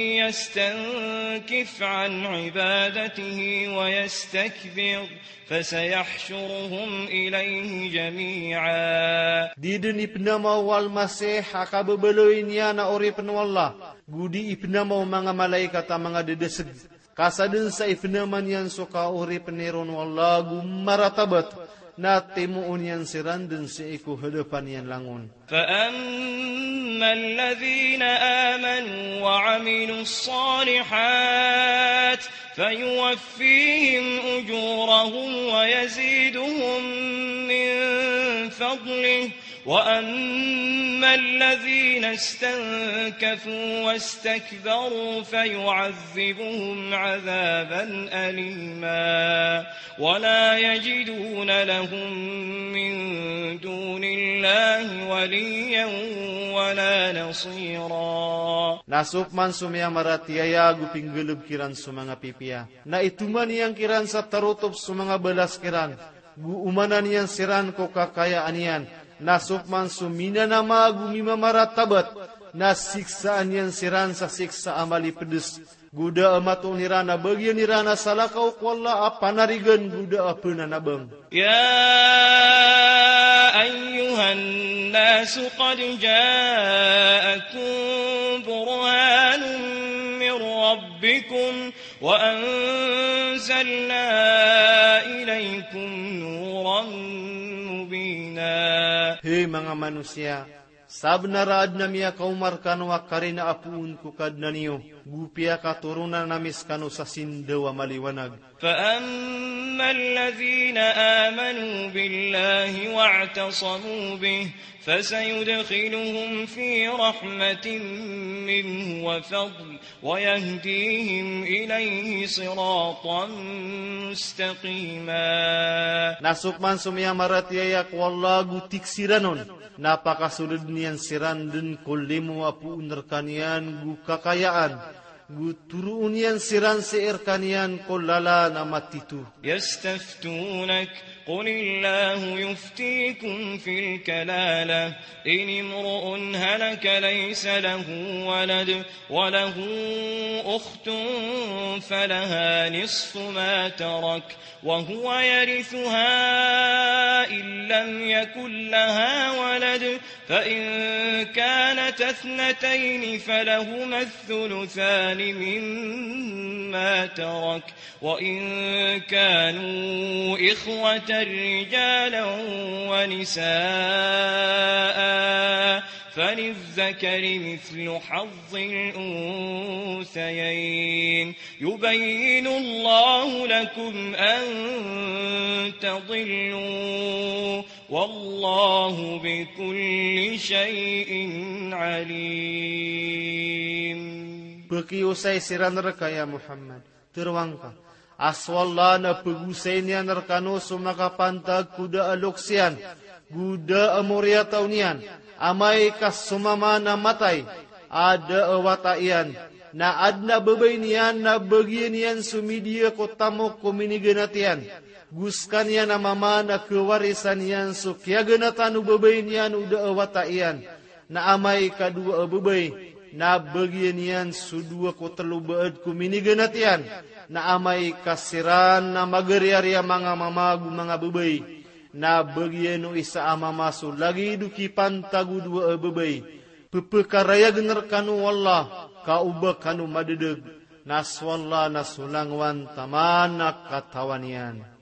يستنكف عن عبادته ويستكبر فسيحشرهم إليه جميعا. Didin ipnama wal Masih akababeloy niya na ori penwallah. Gudi ipnama mga malaikat mga dedeseg. Kasadun sa ipnaman yan suka ori peniron wallah gumaratabat. Na timuun yan siran dun sa iku hadapan yan langon. فأما الذين آمنوا وعملوا الصالحات فيوفيهم أجورهم ويزيدهم من فضله وأما الذين استنكفوا واستكبروا فيعذبهم عذابا أليما ولا يجدون لهم من دون الله وليا ولا نصيرا. Nasuk man sumya maratiaya guping gelub kiran sumanga pipia. Na ituman yang kiran sa tarutup sumanga belas kiran. Gu umanan yang siran ko kakayaan yan. Nasuk man sumina nama gumima maratabat. Na siksaan yang siran sa siksa amali pedes. Guda amatu nirana bagian nirana salakau kuala apa narigan guda apa nanabang. يا أيها الناس قد جاءكم برهان من ربكم وأنزلنا إليكم نورا مبينا. Hei mga manusia, sabnaraad na miya kaumar kanu akarina apuun ko kad na niyo, gupia katurunan namis kanu sa sindawa maliwanag. فأما الذين آمنوا بالله واعتصموا به فسيدخلهم في رحمة منه وفضل ويهديهم إليه صراطا مستقيما. Nasuk man sumya maratiayak wala gutik siranon, napakasulod niyan siran din kulimu apuun rekanian gu kakayaan. Guturuun yan siran si erkanian ko lala na matitu. يستفتونك قل الله يفتيكم في الكلالة إن امرؤ هلك ليس له ولد وله أخت فلها نصف ما ترك وهو يرثها إن لم يكن لها ولد فإن كانت اثنتين فلهما الثلثان مما ترك وإن كانوا إخوة رجالا ونساء فللذكر مثل حظ الأنثيين يبين الله لكم أن تضلوا والله بكل شيء عليم. Bekiusay siran rekaya Muhammad, terwangka. Aswalla na pagusay niya narkano sumakapantag kuda aluksian, guda amorya taunian, amay kas sumama na matay, ada awataian, na adna babay niyan na bagian niyan sumidia ko tamok kuminiganatian, guskan niya na mama na kewarisan niyan sukyaganatanu babay niyan uda awataian, na amay kadua babay, na bagianian sudua ko telu beed ku minigenatian na amai kasiran na magariaria mga mamagu mga bebay na bagianu isa ama masu lagi duki pantagu dua bebay pepekaraya gener kanu wallah kauba kanu madedeg naswallah nasulangwan tamana katawanian.